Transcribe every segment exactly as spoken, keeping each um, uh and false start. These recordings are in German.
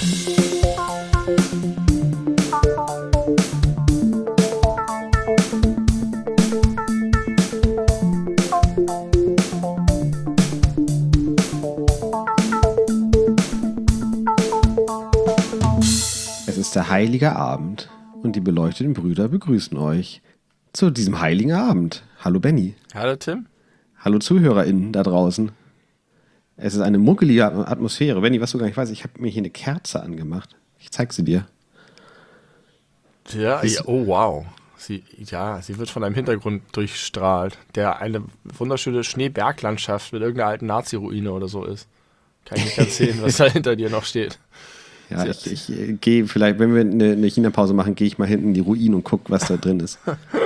Es ist der heilige Abend und die beleuchteten Brüder begrüßen euch zu diesem heiligen Abend. Hallo Benny. Hallo Tim. Hallo ZuhörerInnen da draußen. Es ist eine muckelige Atmosphäre. Benny, was du gar nicht weißt, ich habe mir hier eine Kerze angemacht. Ich zeig sie dir. Ja, ja, oh wow. Sie, ja, sie wird von einem Hintergrund durchstrahlt, der eine wunderschöne Schneeberglandschaft mit irgendeiner alten Nazi-Ruine oder so ist. Kann ich nicht ganz sehen, was da hinter dir noch steht. Ja, ich, ich äh, gehe vielleicht, wenn wir eine, eine China-Pause machen, gehe ich mal hinten in die Ruinen und gucke, was da drin ist.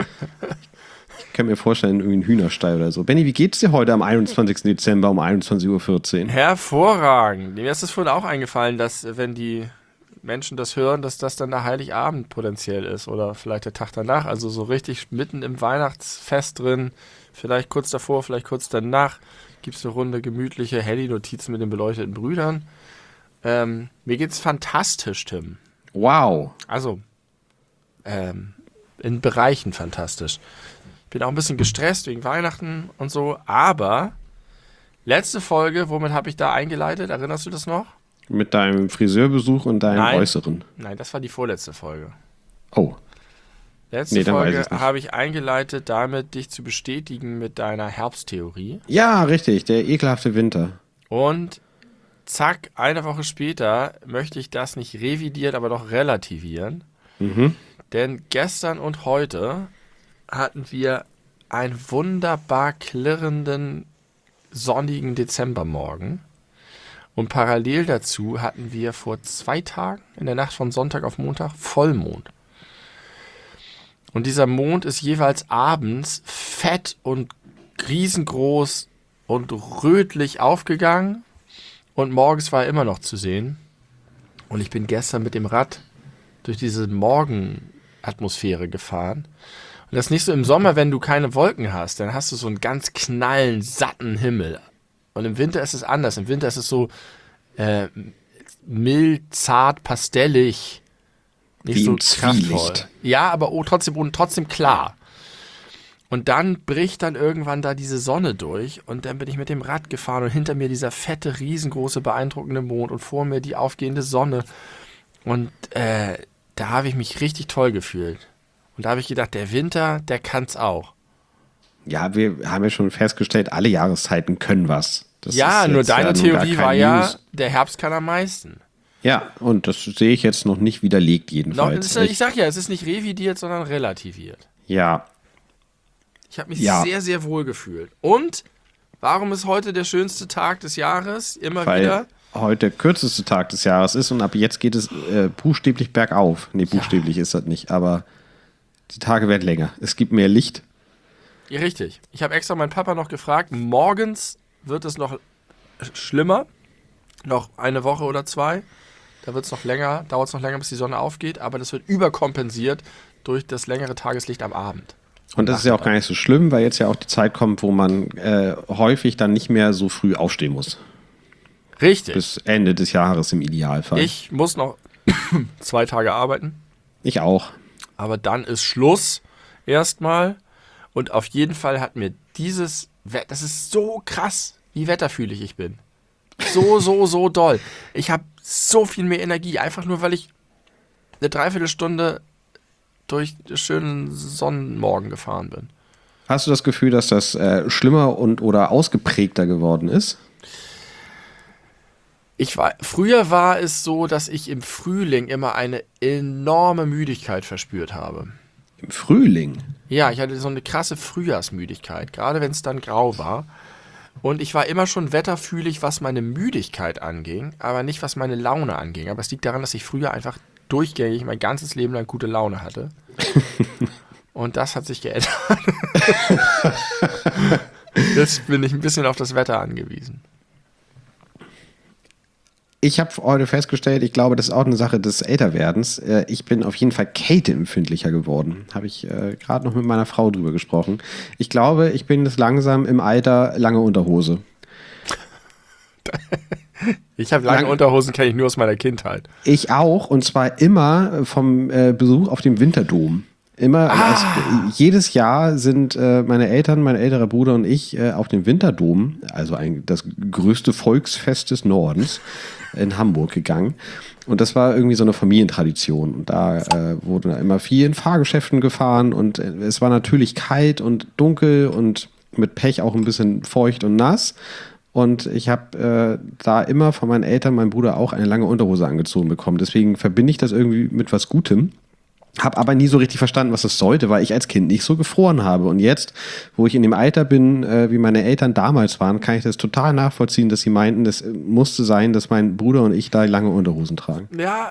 Ich kann mir vorstellen, irgendwie ein Hühnerstall oder so. Benni, wie geht's dir heute am einundzwanzigsten Dezember um einundzwanzig Uhr vierzehn? Hervorragend. Mir ist es vorhin auch eingefallen, dass wenn die Menschen das hören, dass das dann der Heiligabend potenziell ist oder vielleicht der Tag danach. Also so richtig mitten im Weihnachtsfest drin, vielleicht kurz davor, vielleicht kurz danach, gibt es eine Runde gemütliche Handy-Notizen mit den beleuchteten Brüdern. Ähm, mir geht's fantastisch, Tim. Wow. Also, ähm, in Bereichen fantastisch. Ich bin auch ein bisschen gestresst wegen Weihnachten und so, aber letzte Folge, womit habe ich da eingeleitet? Erinnerst du das noch? Mit deinem Friseurbesuch und deinem Nein. Äußeren. Nein, das war die vorletzte Folge. Oh. Letzte Nee, dann weiß Folge ich's nicht. habe ich eingeleitet, damit dich zu bestätigen mit deiner Herbsttheorie. Ja, richtig, der ekelhafte Winter. Und zack, eine Woche später möchte ich das nicht revidieren, aber doch relativieren. Mhm. Denn gestern und heute hatten wir einen wunderbar klirrenden, sonnigen Dezembermorgen. Und parallel dazu hatten wir vor zwei Tagen, in der Nacht von Sonntag auf Montag, Vollmond. Und dieser Mond ist jeweils abends fett und riesengroß und rötlich aufgegangen. Und morgens war er immer noch zu sehen. Und ich bin gestern mit dem Rad durch diese Morgenatmosphäre gefahren. Und das ist nicht so im Sommer, wenn du keine Wolken hast, dann hast du so einen ganz knallen, satten Himmel. Und im Winter ist es anders. Im Winter ist es so äh, mild, zart, pastellig. Nicht Wie so im kraftvoll. Zwielicht. Ja, aber oh, trotzdem, und trotzdem klar. Und dann bricht dann irgendwann da diese Sonne durch und dann bin ich mit dem Rad gefahren und hinter mir dieser fette, riesengroße, beeindruckende Mond und vor mir die aufgehende Sonne. Und äh, da habe ich mich richtig toll gefühlt. Und da habe ich gedacht, der Winter, der kann's auch. Ja, wir haben ja schon festgestellt, alle Jahreszeiten können was. Das ja, ist nur jetzt deine ja nun gar Theorie kein war ja, News. der Herbst kann am meisten. Ja, und das sehe ich jetzt noch nicht widerlegt No, jedenfalls. das ist, ich sag ja, es ist nicht revidiert, sondern relativiert. Ja, Ich habe mich Ja. sehr, sehr wohl gefühlt. Und warum ist heute der schönste Tag des Jahres? Immer weil wieder. heute der kürzeste Tag des Jahres ist und ab jetzt geht es äh, buchstäblich bergauf. Nee, buchstäblich ist das nicht, aber die Tage werden länger. Es gibt mehr Licht. Ja, richtig. Ich habe extra meinen Papa noch gefragt, morgens wird es noch schlimmer, noch eine Woche oder zwei. Da wird es noch länger, dauert es noch länger, bis die Sonne aufgeht, aber das wird überkompensiert durch das längere Tageslicht am Abend. Und das ist ja auch gar nicht so schlimm, weil jetzt ja auch die Zeit kommt, wo man äh, häufig dann nicht mehr so früh aufstehen muss. Richtig. Bis Ende des Jahres im Idealfall. Ich muss noch zwei Tage arbeiten, Ich auch. aber dann ist Schluss erstmal. Und auf jeden Fall hat mir dieses Wetter, das ist so krass, wie wetterfühlig ich bin. So, so, so doll. Ich habe so viel mehr Energie, einfach nur, weil ich eine Dreiviertelstunde durch den schönen Sonnenmorgen gefahren bin. Hast du das Gefühl, dass das äh, schlimmer und oder ausgeprägter geworden ist? Ich war, früher war es so, dass ich im Frühling immer eine enorme Müdigkeit verspürt habe. Im Frühling? Ja, ich hatte so eine krasse Frühjahrsmüdigkeit, gerade wenn es dann grau war. Und ich war immer schon wetterfühlig, was meine Müdigkeit anging, aber nicht, was meine Laune anging. Aber es liegt daran, dass ich früher einfach durchgängig mein ganzes Leben lang gute Laune hatte. Und das hat sich geändert. Jetzt bin ich ein bisschen auf das Wetter angewiesen. Ich habe heute festgestellt, ich glaube, das ist auch eine Sache des Älterwerdens. Äh, ich bin auf jeden Fall kälteempfindlicher geworden. Habe ich äh, gerade noch mit meiner Frau drüber gesprochen. Ich glaube, ich bin jetzt langsam im Alter lange Unterhose. Ich habe lange Lang- Unterhosen, kenne ich nur aus meiner Kindheit. Ich auch, und zwar immer vom äh, Besuch auf dem Winterdom. Immer, Ah. es, jedes Jahr sind äh, meine Eltern, mein älterer Bruder und ich äh, auf dem Winterdom, also ein, das größte Volksfest des Nordens, in Hamburg gegangen. Und das war irgendwie so eine Familientradition. Und da äh, wurde immer viel in Fahrgeschäften gefahren und äh, es war natürlich kalt und dunkel und mit Pech auch ein bisschen feucht und nass. Und ich habe äh, da immer von meinen Eltern, meinem Bruder auch eine lange Unterhose angezogen bekommen. Deswegen verbinde ich das irgendwie mit was Gutem. Hab aber nie so richtig verstanden, was das sollte, weil ich als Kind nicht so gefroren habe. Und jetzt, wo ich in dem Alter bin, äh, wie meine Eltern damals waren, kann ich das total nachvollziehen, dass sie meinten, das musste sein, dass mein Bruder und ich da lange Unterhosen tragen. Ja,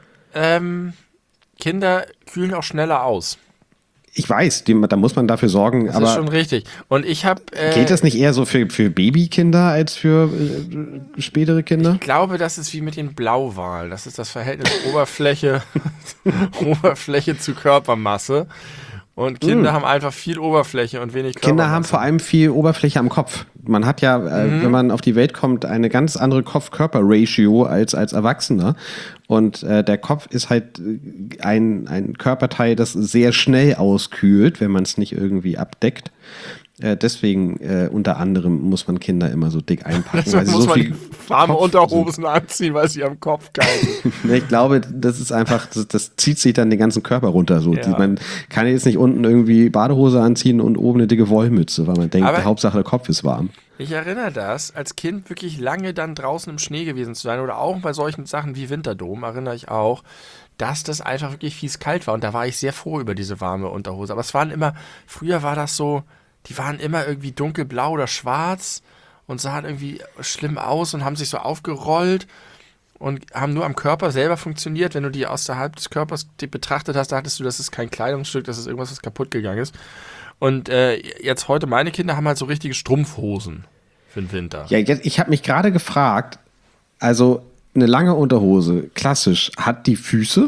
ähm, Kinder kühlen auch schneller aus. Ich weiß, dem, da muss man dafür sorgen, Das aber ist schon richtig. Und ich habe. Äh, gilt das nicht eher so für, für Babykinder als für äh, spätere Kinder? Ich glaube, das ist wie mit den Blauwalen. Das ist das Verhältnis Oberfläche, Oberfläche zu Körpermasse. Und Kinder mm. haben einfach viel Oberfläche und wenig Körpermasse. Kinder haben vor allem viel Oberfläche am Kopf. Man hat ja, äh, Mhm. wenn man auf die Welt kommt, eine ganz andere Kopf-Körper-Ratio als als Erwachsener. Und äh, der Kopf ist halt äh, ein, ein Körperteil, das sehr schnell auskühlt, wenn man es nicht irgendwie abdeckt. Äh, deswegen äh, unter anderem muss man Kinder immer so dick einpacken. Deswegen weil sie muss so man viel warme Kopf Unterhosen anziehen, weil sie am Kopf kalt sind. sind. Ich glaube, das ist einfach, das, das zieht sich dann den ganzen Körper runter. So. Ja. Die, man kann jetzt nicht unten irgendwie Badehose anziehen und oben eine dicke Wollmütze, weil man denkt, Aber die Hauptsache der Kopf ist warm. Ich erinnere das, als Kind wirklich lange dann draußen im Schnee gewesen zu sein oder auch bei solchen Sachen wie Winterdom, erinnere ich auch, dass das einfach wirklich fies kalt war. Und da war ich sehr froh über diese warme Unterhose. Aber es waren immer, früher war das so, die waren immer irgendwie dunkelblau oder schwarz und sahen irgendwie schlimm aus und haben sich so aufgerollt und haben nur am Körper selber funktioniert. Wenn du die außerhalb des Körpers betrachtet hast, dachtest du, das ist kein Kleidungsstück, das ist irgendwas, was kaputt gegangen ist. Und äh, jetzt heute, meine Kinder haben halt so richtige Strumpfhosen für den Winter. Ja, jetzt, ich habe mich gerade gefragt, also eine lange Unterhose, klassisch, hat die Füße?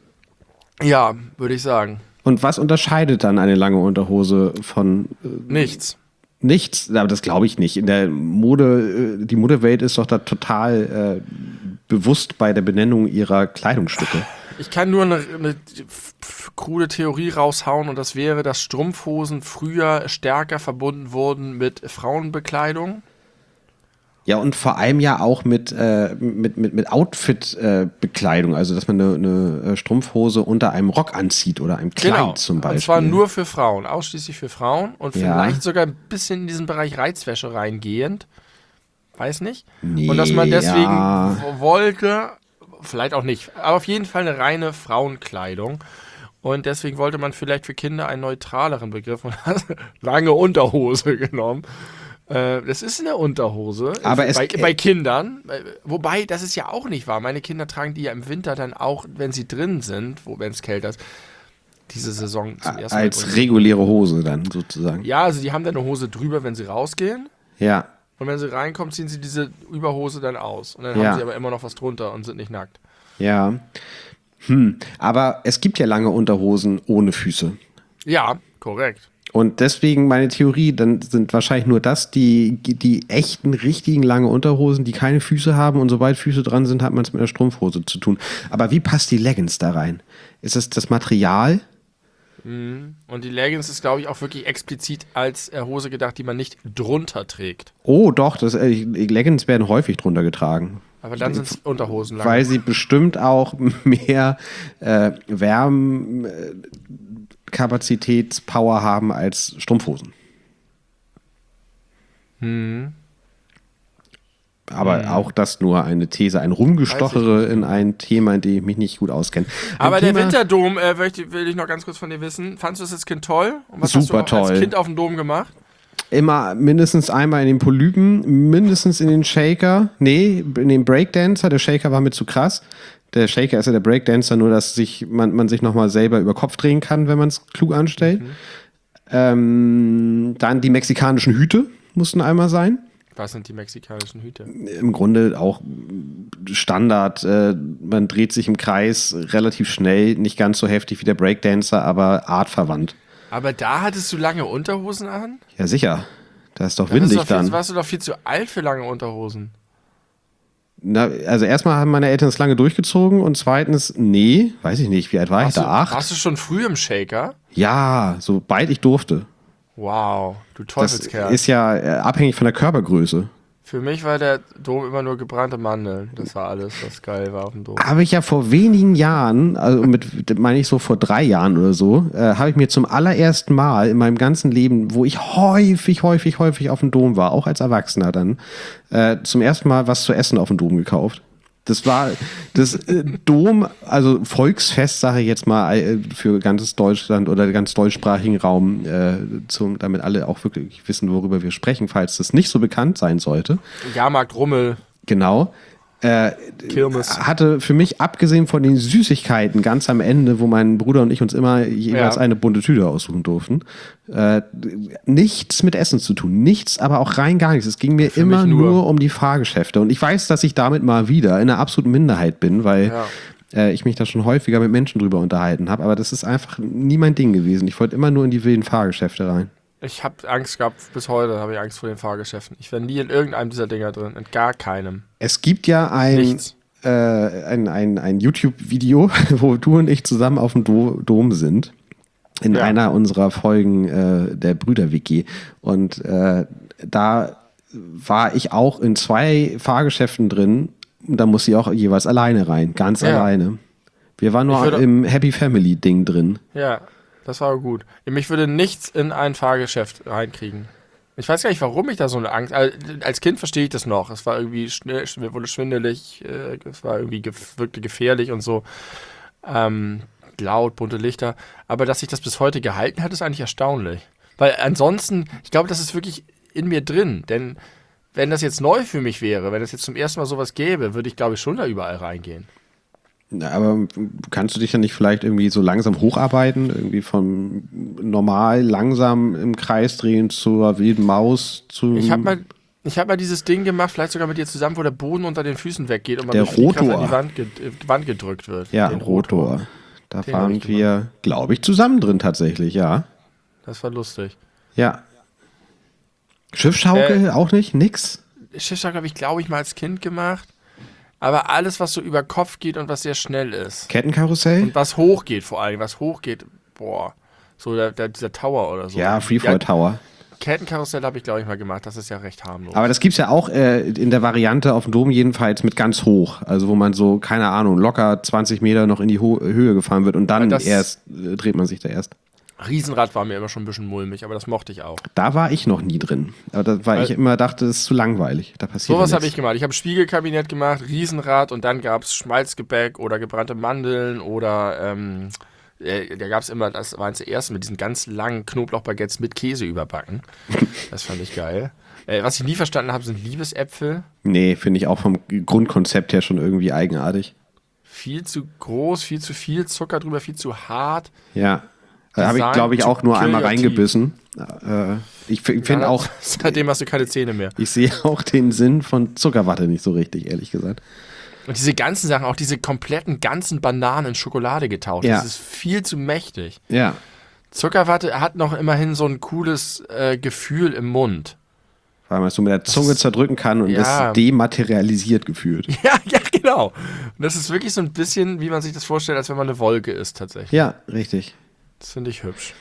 Ja, würde ich sagen. Und was unterscheidet dann eine lange Unterhose von äh, Nichts. nichts? Aber das glaube ich nicht. In der Mode, äh, die Modewelt ist doch da total äh, bewusst bei der Benennung ihrer Kleidungsstücke. Ich kann nur eine, eine f- f- krude Theorie raushauen und das wäre, dass Strumpfhosen früher stärker verbunden wurden mit Frauenbekleidung. Ja, und vor allem ja auch mit, äh, mit, mit, mit Outfit-Bekleidung, also dass man eine, eine Strumpfhose unter einem Rock anzieht oder einem Kleid Genau. zum Beispiel. Und zwar nur für Frauen, ausschließlich für Frauen und Ja. vielleicht sogar ein bisschen in diesen Bereich Reizwäsche reingehend. Weiß nicht. Nee, und dass man deswegen ja. w- wollte, vielleicht auch nicht, aber auf jeden Fall eine reine Frauenkleidung. Und deswegen wollte man vielleicht für Kinder einen neutraleren Begriff und hat lange Unterhose genommen. Äh, das ist eine Unterhose Aber es- bei, bei Kindern. Äh, Wobei, das ist ja auch nicht wahr. Meine Kinder tragen die ja im Winter dann auch, wenn sie drin sind, wenn es kälter ist, diese Saison zum ersten Mal. Als drin. reguläre Hose dann sozusagen. Ja, also die haben dann eine Hose drüber, wenn sie rausgehen. Ja. Und wenn sie reinkommen, ziehen sie diese Überhose dann aus. Und dann Ja. haben sie aber immer noch was drunter und sind nicht nackt. Ja. Hm. Aber es gibt ja lange Unterhosen ohne Füße. Ja, korrekt. Und deswegen meine Theorie, dann sind wahrscheinlich nur das die, die echten, richtigen lange Unterhosen, die keine Füße haben. Und sobald Füße dran sind, hat man es mit einer Strumpfhose zu tun. Aber wie passt die Leggings da rein? Ist es das Material? Und die Leggings ist, glaube ich, auch wirklich explizit als äh, Hose gedacht, die man nicht drunter trägt. Oh, doch, das, äh, Leggings werden häufig drunter getragen. Aber dann sind es Unterhosen lang. Weil sie bestimmt auch mehr äh, Wärmkapazitätspower haben als Strumpfhosen. Hm. Aber auch das nur eine These, ein Rumgestochere in ein Thema, in dem ich mich nicht gut auskenne. Ein Aber der Thema- Winterdom, äh, will, ich, will ich noch ganz kurz von dir wissen. Fandest du das als Kind toll? Und was Super hast du toll. als Kind auf dem Dom gemacht? Immer mindestens einmal in den Polypen, mindestens in den Shaker. Nee, in den Breakdancer. Der Shaker war mir zu krass. Der Shaker ist ja der Breakdancer, nur dass sich, man, man sich nochmal selber über Kopf drehen kann, wenn man es klug anstellt. Ähm, dann die mexikanischen Hüte mussten einmal sein. Was sind die mexikanischen Hüte? Im Grunde auch Standard. Äh, man dreht sich im Kreis relativ schnell, nicht ganz so heftig wie der Breakdancer, aber artverwandt. Aber da hattest du lange Unterhosen an? Ja, sicher. Da ist doch Da warst du windig doch viel, dann. warst du doch viel zu alt für lange Unterhosen. Na, also erstmal haben meine Eltern es lange durchgezogen und zweitens, nee, weiß ich nicht, wie alt war Warst ich du, da? Acht? warst du schon früh im Shaker? Ja, sobald ich durfte. Wow, du Das Teufelskerl. ist ja äh, abhängig von der Körpergröße. Für mich war der Dom immer nur gebrannte Mandeln. Das war alles, was geil war auf dem Dom. Habe ich ja vor wenigen Jahren, also mit, meine ich so vor drei Jahren oder so, äh, habe ich mir zum allerersten Mal in meinem ganzen Leben, wo ich häufig, häufig, häufig auf dem Dom war, auch als Erwachsener dann, äh, zum ersten Mal was zu essen auf dem Dom gekauft. Das war das äh, Dom, also Volksfest, sage ich jetzt mal, äh, für ganz Deutschland oder ganz deutschsprachigen Raum, äh, zum, damit alle auch wirklich wissen, worüber wir sprechen, falls das nicht so bekannt sein sollte. Jahrmarkt, Rummel, Genau. Äh, Kirmes. hatte für mich, abgesehen von den Süßigkeiten ganz am Ende, wo mein Bruder und ich uns immer jeweils Ja. eine bunte Tüte aussuchen durften, äh, nichts mit Essen zu tun. Nichts, aber auch rein gar nichts. Es ging mir Für immer mich nur. nur. um die Fahrgeschäfte. Und ich weiß, dass ich damit mal wieder in einer absoluten Minderheit bin, weil Ja. äh, ich mich da schon häufiger mit Menschen drüber unterhalten habe. Aber das ist einfach nie mein Ding gewesen. Ich wollte immer nur in die wilden Fahrgeschäfte rein. Ich habe Angst gehabt, bis heute habe ich Angst vor den Fahrgeschäften. Ich wäre nie in irgendeinem dieser Dinger drin, in gar keinem. Es gibt ja ein, Nichts. äh, ein, ein, ein YouTube-Video, wo du und ich zusammen auf dem Do Dom sind. In Ja. einer unserer Folgen äh, der Brüder-Wiki. Und äh, da war ich auch in zwei Fahrgeschäften drin. Und da musste ich auch jeweils alleine rein. Ganz Ja. alleine. Wir waren Ich nur würde- im Happy Family-Ding drin. Ja, das war gut. Mich würde nichts in ein Fahrgeschäft reinkriegen. Ich weiß gar nicht, warum ich da so eine Angst. Also, als Kind verstehe ich das noch. Es war irgendwie schnell, mir wurde schwindelig, äh, es war irgendwie gef wirkte gefährlich und so. Ähm, laut, bunte Lichter. Aber dass sich das bis heute gehalten hat, ist eigentlich erstaunlich. Weil ansonsten, ich glaube, das ist wirklich in mir drin. Denn wenn das jetzt neu für mich wäre, wenn es jetzt zum ersten Mal sowas gäbe, würde ich, glaube ich, schon da überall reingehen. Na, aber kannst du dich dann nicht vielleicht irgendwie so langsam hocharbeiten? Irgendwie vom normal langsam im Kreis drehen zur wilden Maus zu. Ich habe mal, ich hab mal dieses Ding gemacht, vielleicht sogar mit dir zusammen, wo der Boden unter den Füßen weggeht und man Der durch die Kraft Rotor. an die Wand, ge äh, Wand gedrückt wird. Ja, Den Rotor. Da Den hab waren ich wir, glaube ich, zusammen drin tatsächlich, ja. Das war lustig. Ja. Schiffschaukel Äh, auch nicht? Nix? Schiffstag habe ich, glaube ich, mal als Kind gemacht. Aber alles, was so über Kopf geht und was sehr schnell ist. Kettenkarussell? Und was hochgeht vor allem, was hochgeht, boah. So der, der, dieser Tower oder so. Ja, Freefall Tower. Kettenkarussell habe ich, glaube ich, mal gemacht. Das ist ja recht harmlos. Aber das gibt's ja auch äh, in der Variante auf dem Dom jedenfalls mit ganz hoch. Also wo man so, keine Ahnung, locker zwanzig Meter noch in die Ho Höhe gefahren wird und dann das- erst äh, dreht man sich da erst. Riesenrad war mir immer schon ein bisschen mulmig, aber das mochte ich auch. Da war ich noch nie drin. Aber da, weil Weil- ich immer dachte, das ist zu langweilig. Da passiert Sowas ja habe ich nichts. gemacht. Ich habe Spiegelkabinett gemacht, Riesenrad und dann gab es Schmalzgebäck oder gebrannte Mandeln oder ähm, äh, da gab es immer, das war eins der ersten, mit diesen ganz langen Knoblauchbaguettes mit Käse überbacken. Das fand ich geil. Äh, was ich nie verstanden habe, sind Liebesäpfel. Nee, finde ich auch vom Grundkonzept her schon irgendwie eigenartig. Viel zu groß, viel zu viel Zucker drüber, viel zu hart. Ja. Da habe ich, Design glaube ich, to auch nur kill einmal your reingebissen. Äh, ich f- finde auch, Seitdem hast du keine Zähne mehr. ich sehe auch den Sinn von Zuckerwatte nicht so richtig, ehrlich gesagt. Und diese ganzen Sachen, auch diese kompletten ganzen Bananen in Schokolade getaucht, Ja. das ist viel zu mächtig. Ja. Zuckerwatte hat noch immerhin so ein cooles äh, Gefühl im Mund. Weil man es so mit der Zunge zerdrücken kann und Ja. das dematerialisiert gefühlt. Ja, ja, genau. Und das ist wirklich so ein bisschen, wie man sich das vorstellt, als wenn man eine Wolke ist tatsächlich. Ja, richtig. Das finde ich hübsch.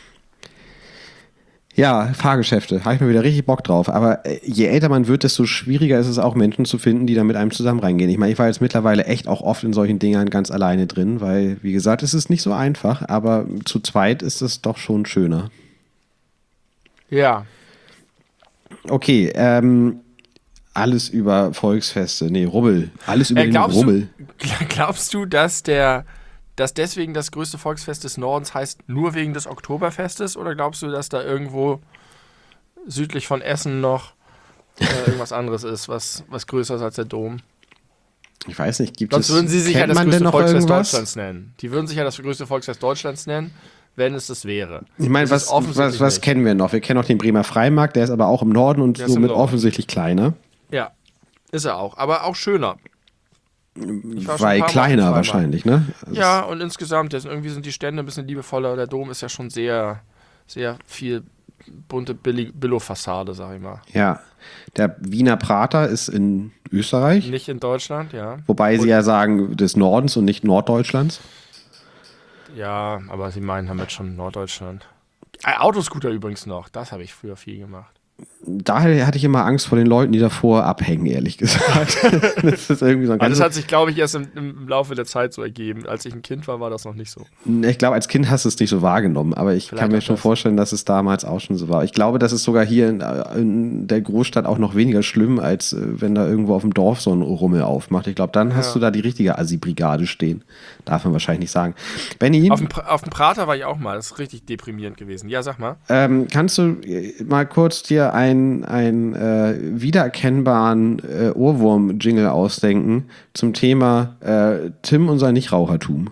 Ja, Fahrgeschäfte, habe ich mir wieder richtig Bock drauf. Aber äh, je älter man wird, desto schwieriger ist es auch, Menschen zu finden, die da mit einem zusammen reingehen. Ich meine, ich war jetzt mittlerweile echt auch oft in solchen Dingern ganz alleine drin, weil, wie gesagt, es ist nicht so einfach, aber zu zweit ist es doch schon schöner. Ja. Okay, ähm, alles über Volksfeste. Nee, Rummel. Alles über Äh, den glaubst, Rummel. du, glaubst du, dass der, dass deswegen das größte Volksfest des Nordens heißt, nur wegen des Oktoberfestes? Oder glaubst du, dass da irgendwo südlich von Essen noch äh, irgendwas anderes ist, was, was größer ist als der Dom? Ich weiß nicht, gibt Sonst es. würden sie sich ja kennt das man größte denn noch Volksfest irgendwas? Deutschlands nennen. Die würden sich ja das größte Volksfest Deutschlands nennen, wenn es das wäre. Ich meine, Das ist was, offensichtlich was, was nicht. kennen wir noch? Wir kennen noch den Bremer Freimarkt, der ist aber auch im Norden und Der ist im somit Norden. offensichtlich kleiner. Ja, ist er auch. Aber auch schöner. Ich war schon Weil ein paar Mal auf dem kleiner Freimarkt. wahrscheinlich, ne? Also Ja, und insgesamt, das, irgendwie sind die Stände ein bisschen liebevoller. Der Dom ist ja schon sehr, sehr viel bunte Billo-Fassade, sag ich mal. Ja, der Wiener Prater ist in Österreich. Nicht in Deutschland, ja. Wobei und sie ja sagen des Nordens und nicht Norddeutschlands. Ja, aber sie meinen damit schon Norddeutschland. Äh, Autoscooter übrigens noch, das habe ich früher viel gemacht. Daher hatte ich immer Angst vor den Leuten, die davor abhängen, ehrlich gesagt. Das ist irgendwie so ein also das hat sich, glaube ich, erst im, im Laufe der Zeit so ergeben. Als ich ein Kind war, war das noch nicht so. Ich glaube, als Kind hast du es nicht so wahrgenommen, aber ich Vielleicht kann mir auch schon das. vorstellen, dass es damals auch schon so war. Ich glaube, das ist sogar hier in, in der Großstadt auch noch weniger schlimm, als äh, wenn da irgendwo auf dem Dorf so ein Rummel aufmacht. Ich glaube, dann hast Ja. du da die richtige Assi-Brigade stehen. Darf man wahrscheinlich nicht sagen. Benni, Auf dem, Pra- auf dem Prater war ich auch mal. Das ist richtig deprimierend gewesen. Ja, sag mal. ähm, kannst du äh, mal kurz dir ein, ein äh, wiedererkennbaren äh, Ohrwurm-Jingle ausdenken zum Thema äh, Tim und sein Nichtrauchertum?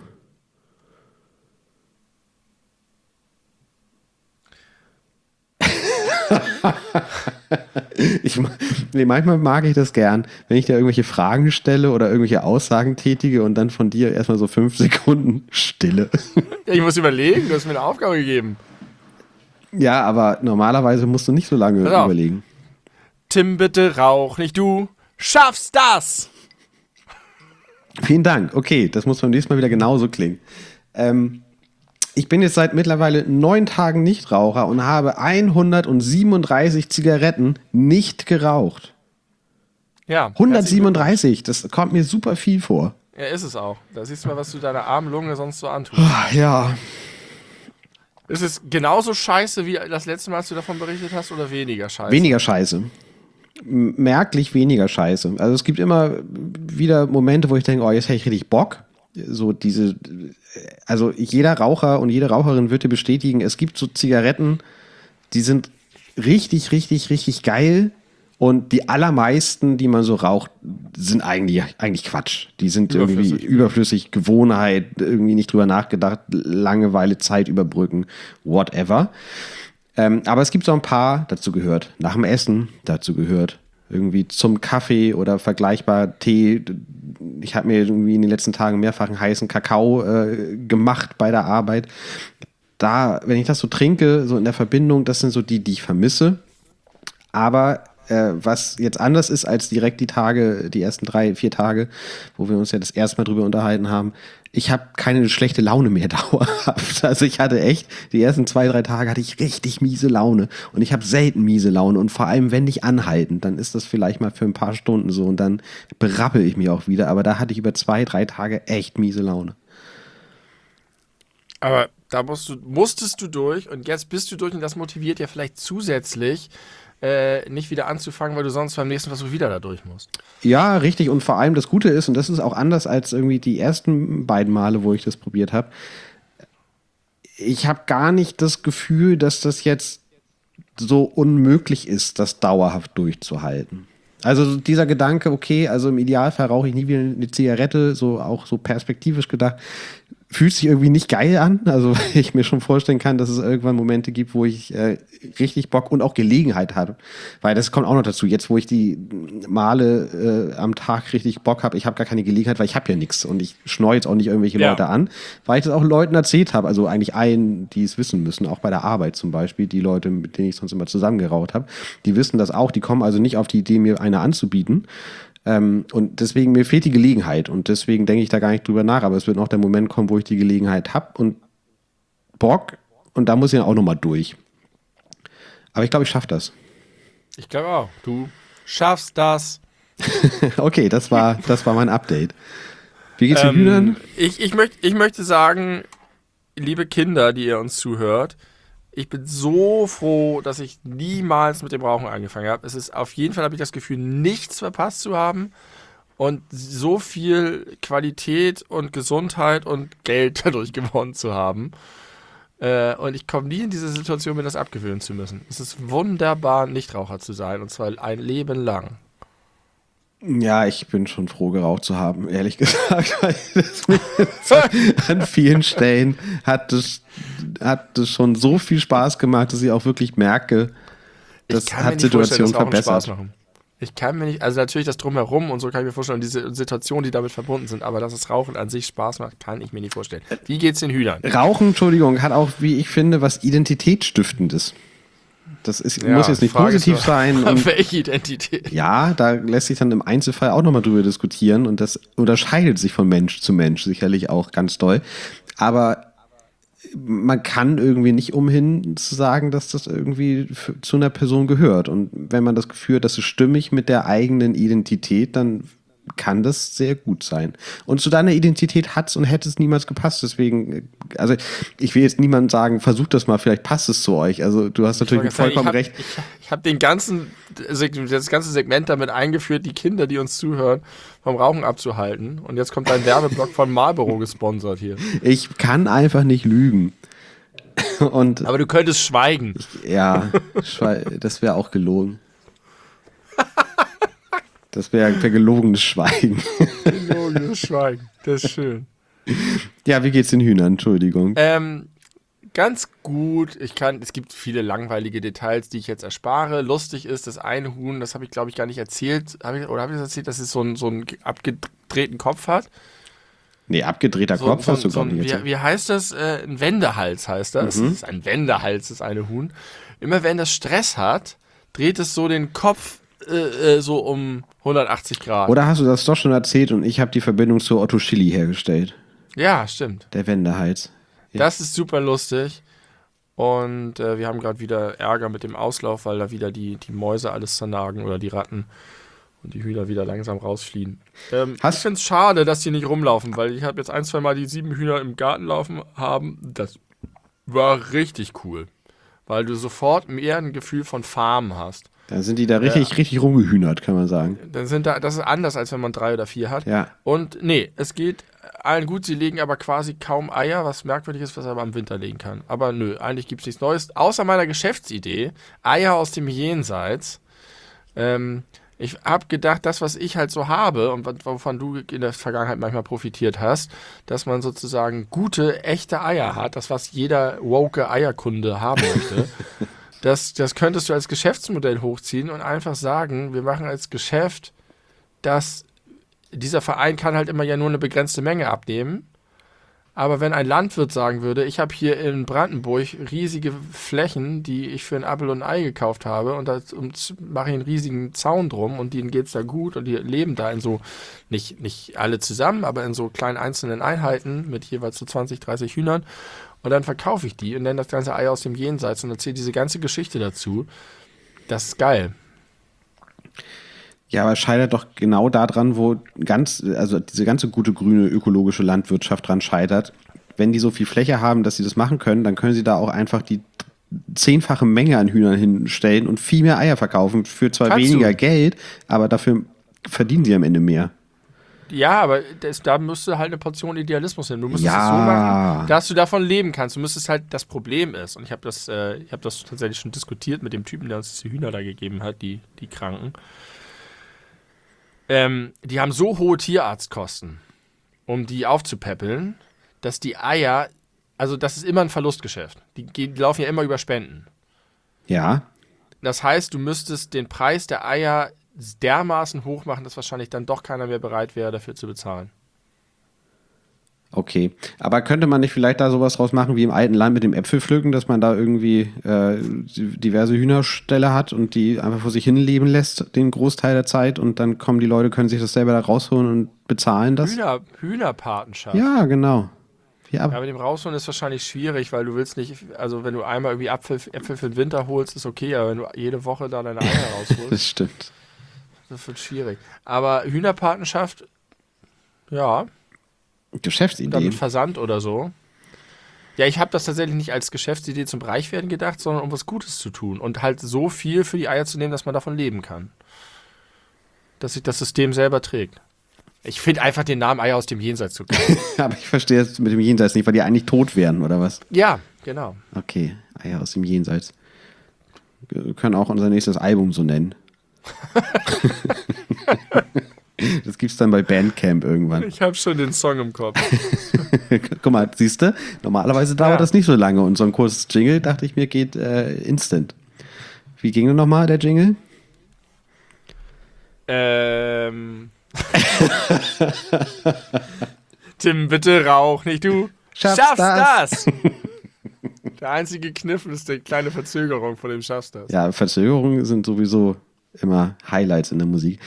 Ich, nee, manchmal mag ich das gern, wenn ich dir irgendwelche Fragen stelle oder irgendwelche Aussagen tätige und dann von dir erstmal so fünf Sekunden Stille. Ja, ich muss überlegen, du hast mir eine Aufgabe gegeben. Ja, aber normalerweise musst du nicht so lange Pass auf. überlegen. Tim, bitte rauch nicht, du schaffst das! Vielen Dank. Okay, das muss beim nächsten Mal wieder genauso klingen. Ähm, ich bin jetzt seit mittlerweile neun Tagen Nichtraucher und habe hundertsiebenunddreißig Zigaretten nicht geraucht. Ja. hundertsiebenunddreißig, das kommt mir super viel vor. Ja, ist es auch. Da siehst du mal, was du deiner armen Lunge sonst so antust. Ja, Ist es genauso scheiße wie das letzte Mal, als du davon berichtet hast, oder weniger scheiße? weniger Scheiße. M- Merklich weniger Scheiße. Also es gibt immer wieder Momente, wo ich denke, oh, jetzt hätte ich richtig Bock. So diese, also jeder Raucher und jede Raucherin wird dir bestätigen, es gibt so Zigaretten, die sind richtig, richtig, richtig geil. Und die allermeisten, die man so raucht, sind eigentlich, eigentlich Quatsch. Die sind irgendwie Überflüssig. überflüssig, Gewohnheit, irgendwie nicht drüber nachgedacht, Langeweile, Zeit überbrücken, whatever. Ähm, aber es gibt so ein paar, dazu gehört nach dem Essen, dazu gehört irgendwie zum Kaffee oder vergleichbar Tee. Ich habe mir irgendwie in den letzten Tagen mehrfach einen heißen Kakao äh, gemacht bei der Arbeit. Da, wenn ich das so trinke, so in der Verbindung, das sind so die, die ich vermisse. Aber äh, was jetzt anders ist als direkt die Tage, die ersten drei, vier Tage, wo wir uns ja das erste Mal drüber unterhalten haben, ich habe keine schlechte Laune mehr dauerhaft. Also ich hatte echt, die ersten zwei, drei Tage hatte ich richtig miese Laune. Und ich habe selten miese Laune. Und vor allem, wenn nicht anhalten, dann ist das vielleicht mal für ein paar Stunden so. Und dann berappel ich mich auch wieder. Aber da hatte ich über zwei, drei Tage echt miese Laune. Aber da musst du, musstest du durch und jetzt bist du durch und das motiviert ja vielleicht zusätzlich, äh, nicht wieder anzufangen, weil du sonst beim nächsten Versuch wieder da durch musst. Ja, richtig. Und vor allem das Gute ist, und das ist auch anders als irgendwie die ersten beiden Male, wo ich das probiert habe, ich habe gar nicht das Gefühl, dass das jetzt so unmöglich ist, das dauerhaft durchzuhalten. Also dieser Gedanke, okay, also im Idealfall rauche ich nie wieder eine Zigarette, so auch so perspektivisch gedacht, fühlt sich irgendwie nicht geil an. Also ich mir schon vorstellen kann, dass es irgendwann Momente gibt, wo ich äh, richtig Bock und auch Gelegenheit habe. Weil das kommt auch noch dazu. Jetzt, wo ich die Male äh, am Tag richtig Bock habe, ich habe gar keine Gelegenheit, weil ich habe ja nichts. Und ich schneue jetzt auch nicht irgendwelche Ja. Leute an, weil ich das auch Leuten erzählt habe. Also eigentlich allen, die es wissen müssen, auch bei der Arbeit zum Beispiel, die Leute, mit denen ich sonst immer zusammengeraucht habe, die wissen das auch. Die kommen also nicht auf die Idee, mir eine anzubieten. Ähm, und deswegen, mir fehlt die Gelegenheit und deswegen denke ich da gar nicht drüber nach, aber es wird noch der Moment kommen, wo ich die Gelegenheit habe und Bock und da muss ich dann auch nochmal durch. Aber ich glaube, ich schaffe das. Ich glaube auch. Du schaffst das. Okay, das war, das war mein Update. Wie geht's den Ähm, Hühnern? ich, ich, möcht, ich möchte sagen, liebe Kinder, die ihr uns zuhört, ich bin so froh, dass ich niemals mit dem Rauchen angefangen habe. Es ist auf jeden Fall, habe ich das Gefühl, nichts verpasst zu haben und so viel Qualität und Gesundheit und Geld dadurch gewonnen zu haben. Äh, und ich komme nie in diese Situation, mir das abgewöhnen zu müssen. Es ist wunderbar, Nichtraucher zu sein und zwar ein Leben lang. Ja, ich bin schon froh, geraucht zu haben, ehrlich gesagt. Weil das mir an vielen Stellen hat es hat es schon so viel Spaß gemacht, dass ich auch wirklich merke, das Ich kann mir hat nicht vorstellen, Situation dass Rauchen Spaß verbessert. machen. Ich kann mir nicht, also natürlich das Drumherum und so kann ich mir vorstellen, diese Situationen, die damit verbunden sind, aber dass das Rauchen an sich Spaß macht, kann ich mir nicht vorstellen. Wie geht's den Hühnern? Rauchen, Entschuldigung, hat auch, wie ich finde, was Identitätsstiftendes. Das ist, Ja, muss jetzt nicht Frage positiv ist sein. nur, Und welche Identität? ja, da lässt sich dann im Einzelfall auch nochmal drüber diskutieren und das unterscheidet sich von Mensch zu Mensch sicherlich auch ganz doll. Aber man kann irgendwie nicht umhin zu sagen, dass das irgendwie für, zu einer Person gehört. Und wenn man das Gefühl hat, das ist stimmig mit der eigenen Identität, dann kann das sehr gut sein. Und zu deiner Identität hat es und hätte es niemals gepasst. Deswegen, also ich will jetzt niemandem sagen, versucht das mal, vielleicht passt es zu euch. Also du hast natürlich vollkommen recht. Ich, ich habe den ganzen, das ganze Segment damit eingeführt, die Kinder, die uns zuhören, vom Rauchen abzuhalten. Und jetzt kommt ein Werbeblock von Marlboro gesponsert hier. Ich kann einfach nicht lügen. Und aber du könntest schweigen. Ja, das wäre auch gelogen. Das wäre wär gelogenes Schweigen. Gelogenes Schweigen, das ist schön. Ja, wie geht's den Hühnern? Entschuldigung. Ähm, ganz gut. Ich kann, es gibt viele langweilige Details, die ich jetzt erspare. Lustig ist, das eine Huhn, das habe ich glaube ich gar nicht erzählt, hab ich, oder habe ich das erzählt, dass es so, ein, so einen abgedrehten Kopf hat? Nee, abgedrehter so, Kopf so, hast du so gar nicht wie, erzählt. wie heißt das? Äh, ein Wendehals heißt das. Mhm. Das ist ein Wendehals, das eine Huhn. Immer wenn das Stress hat, dreht es so den Kopf äh, äh, so um hundertachtzig Grad. Oder hast du das doch schon erzählt und ich habe die Verbindung zu Otto Schilly hergestellt? Ja, stimmt. Der Wendehals. Ja. Das ist super lustig. Und äh, wir haben gerade wieder Ärger mit dem Auslauf, weil da wieder die, die Mäuse alles zernagen oder die Ratten und die Hühner wieder langsam rausfliehen. Ähm, ich finde es schade, dass die nicht rumlaufen, weil ich habe jetzt ein, zwei Mal die sieben Hühner im Garten laufen haben. Das war richtig cool, weil du sofort mehr ein Gefühl von Farm hast. Dann sind die da richtig, ja. richtig rumgehühnert, kann man sagen. Dann sind da, das ist anders, als wenn man drei oder vier hat. Ja. Und nee, es geht allen gut, sie legen aber quasi kaum Eier, was merkwürdig ist, was er aber im Winter legen kann. Aber nö, eigentlich gibt es nichts Neues, außer meiner Geschäftsidee, Eier aus dem Jenseits. Ähm, ich habe gedacht, das, was ich halt so habe und wovon du in der Vergangenheit manchmal profitiert hast, dass man sozusagen gute, echte Eier hat, das, was jeder woke Eierkunde haben möchte. Das, das könntest du als Geschäftsmodell hochziehen und einfach sagen, wir machen als Geschäft, dass dieser Verein kann halt immer ja nur eine begrenzte Menge abnehmen. Aber wenn ein Landwirt sagen würde, ich habe hier in Brandenburg riesige Flächen, die ich für ein Apfel und ein Ei gekauft habe und da mache ich einen riesigen Zaun drum und denen geht es da gut und die leben da in so, nicht, nicht alle zusammen, aber in so kleinen einzelnen Einheiten mit jeweils so zwanzig, dreißig Hühnern. Und dann verkaufe ich die und nenne das ganze Ei aus dem Jenseits und erzähle diese ganze Geschichte dazu. Das ist geil. Ja, aber es scheitert doch genau daran, wo ganz, also diese ganze gute grüne ökologische Landwirtschaft dran scheitert. Wenn die so viel Fläche haben, dass sie das machen können, dann können sie da auch einfach die zehnfache Menge an Hühnern hinstellen und viel mehr Eier verkaufen für zwar Kannst weniger du. Geld, aber dafür verdienen sie am Ende mehr. Ja, aber das, da müsste halt eine Portion Idealismus hin. Du müsstest Ja. es so machen, dass du davon leben kannst. Du müsstest halt, das Problem ist, und ich habe das, äh, ich habe das tatsächlich schon diskutiert mit dem Typen, der uns diese Hühner da gegeben hat, die, die Kranken. Ähm, die haben so hohe Tierarztkosten, um die aufzupäppeln, dass die Eier, also das ist immer ein Verlustgeschäft. Die, die laufen ja immer über Spenden. Ja. Das heißt, du müsstest den Preis der Eier dermaßen hoch machen, dass wahrscheinlich dann doch keiner mehr bereit wäre, dafür zu bezahlen. Okay, aber könnte man nicht vielleicht da sowas draus machen wie im alten Land mit dem Äpfelpflücken, dass man da irgendwie äh, diverse Hühnerställe hat und die einfach vor sich hin leben lässt, den Großteil der Zeit und dann kommen die Leute, können sich das selber da rausholen und bezahlen das? Hühner, Hühnerpatenschaft. Ja, genau. Ja, mit dem Rausholen ist wahrscheinlich schwierig, weil du willst nicht, also wenn du einmal irgendwie Apfel, Äpfel für den Winter holst, ist okay, aber wenn du jede Woche da deine Eier rausholst, das stimmt. Das wird schwierig. Aber Hühnerpatenschaft, ja. Geschäftsidee. Oder mit Versand oder so. Ja, ich habe das tatsächlich nicht als Geschäftsidee zum Reichwerden gedacht, sondern um was Gutes zu tun. Und halt so viel für die Eier zu nehmen, dass man davon leben kann. Dass sich das System selber trägt. Ich finde einfach den Namen Eier aus dem Jenseits zu geil. Aber ich verstehe es mit dem Jenseits nicht, weil die eigentlich tot wären, oder was? Ja, genau. Okay, Eier aus dem Jenseits. Wir können auch unser nächstes Album so nennen. Das gibt's dann bei Bandcamp irgendwann. Ich habe schon den Song im Kopf. Guck mal, siehst du, normalerweise dauert Ja. das nicht so lange und so ein kurzes Jingle, dachte ich mir, geht äh, instant. Wie ging denn nochmal der Jingle? Ähm. Tim, bitte rauch nicht, du Schaffst schaffst das. das. Der einzige Kniff ist die kleine Verzögerung, von dem schaffst du das. Ja, Verzögerungen sind sowieso immer Highlights in der Musik.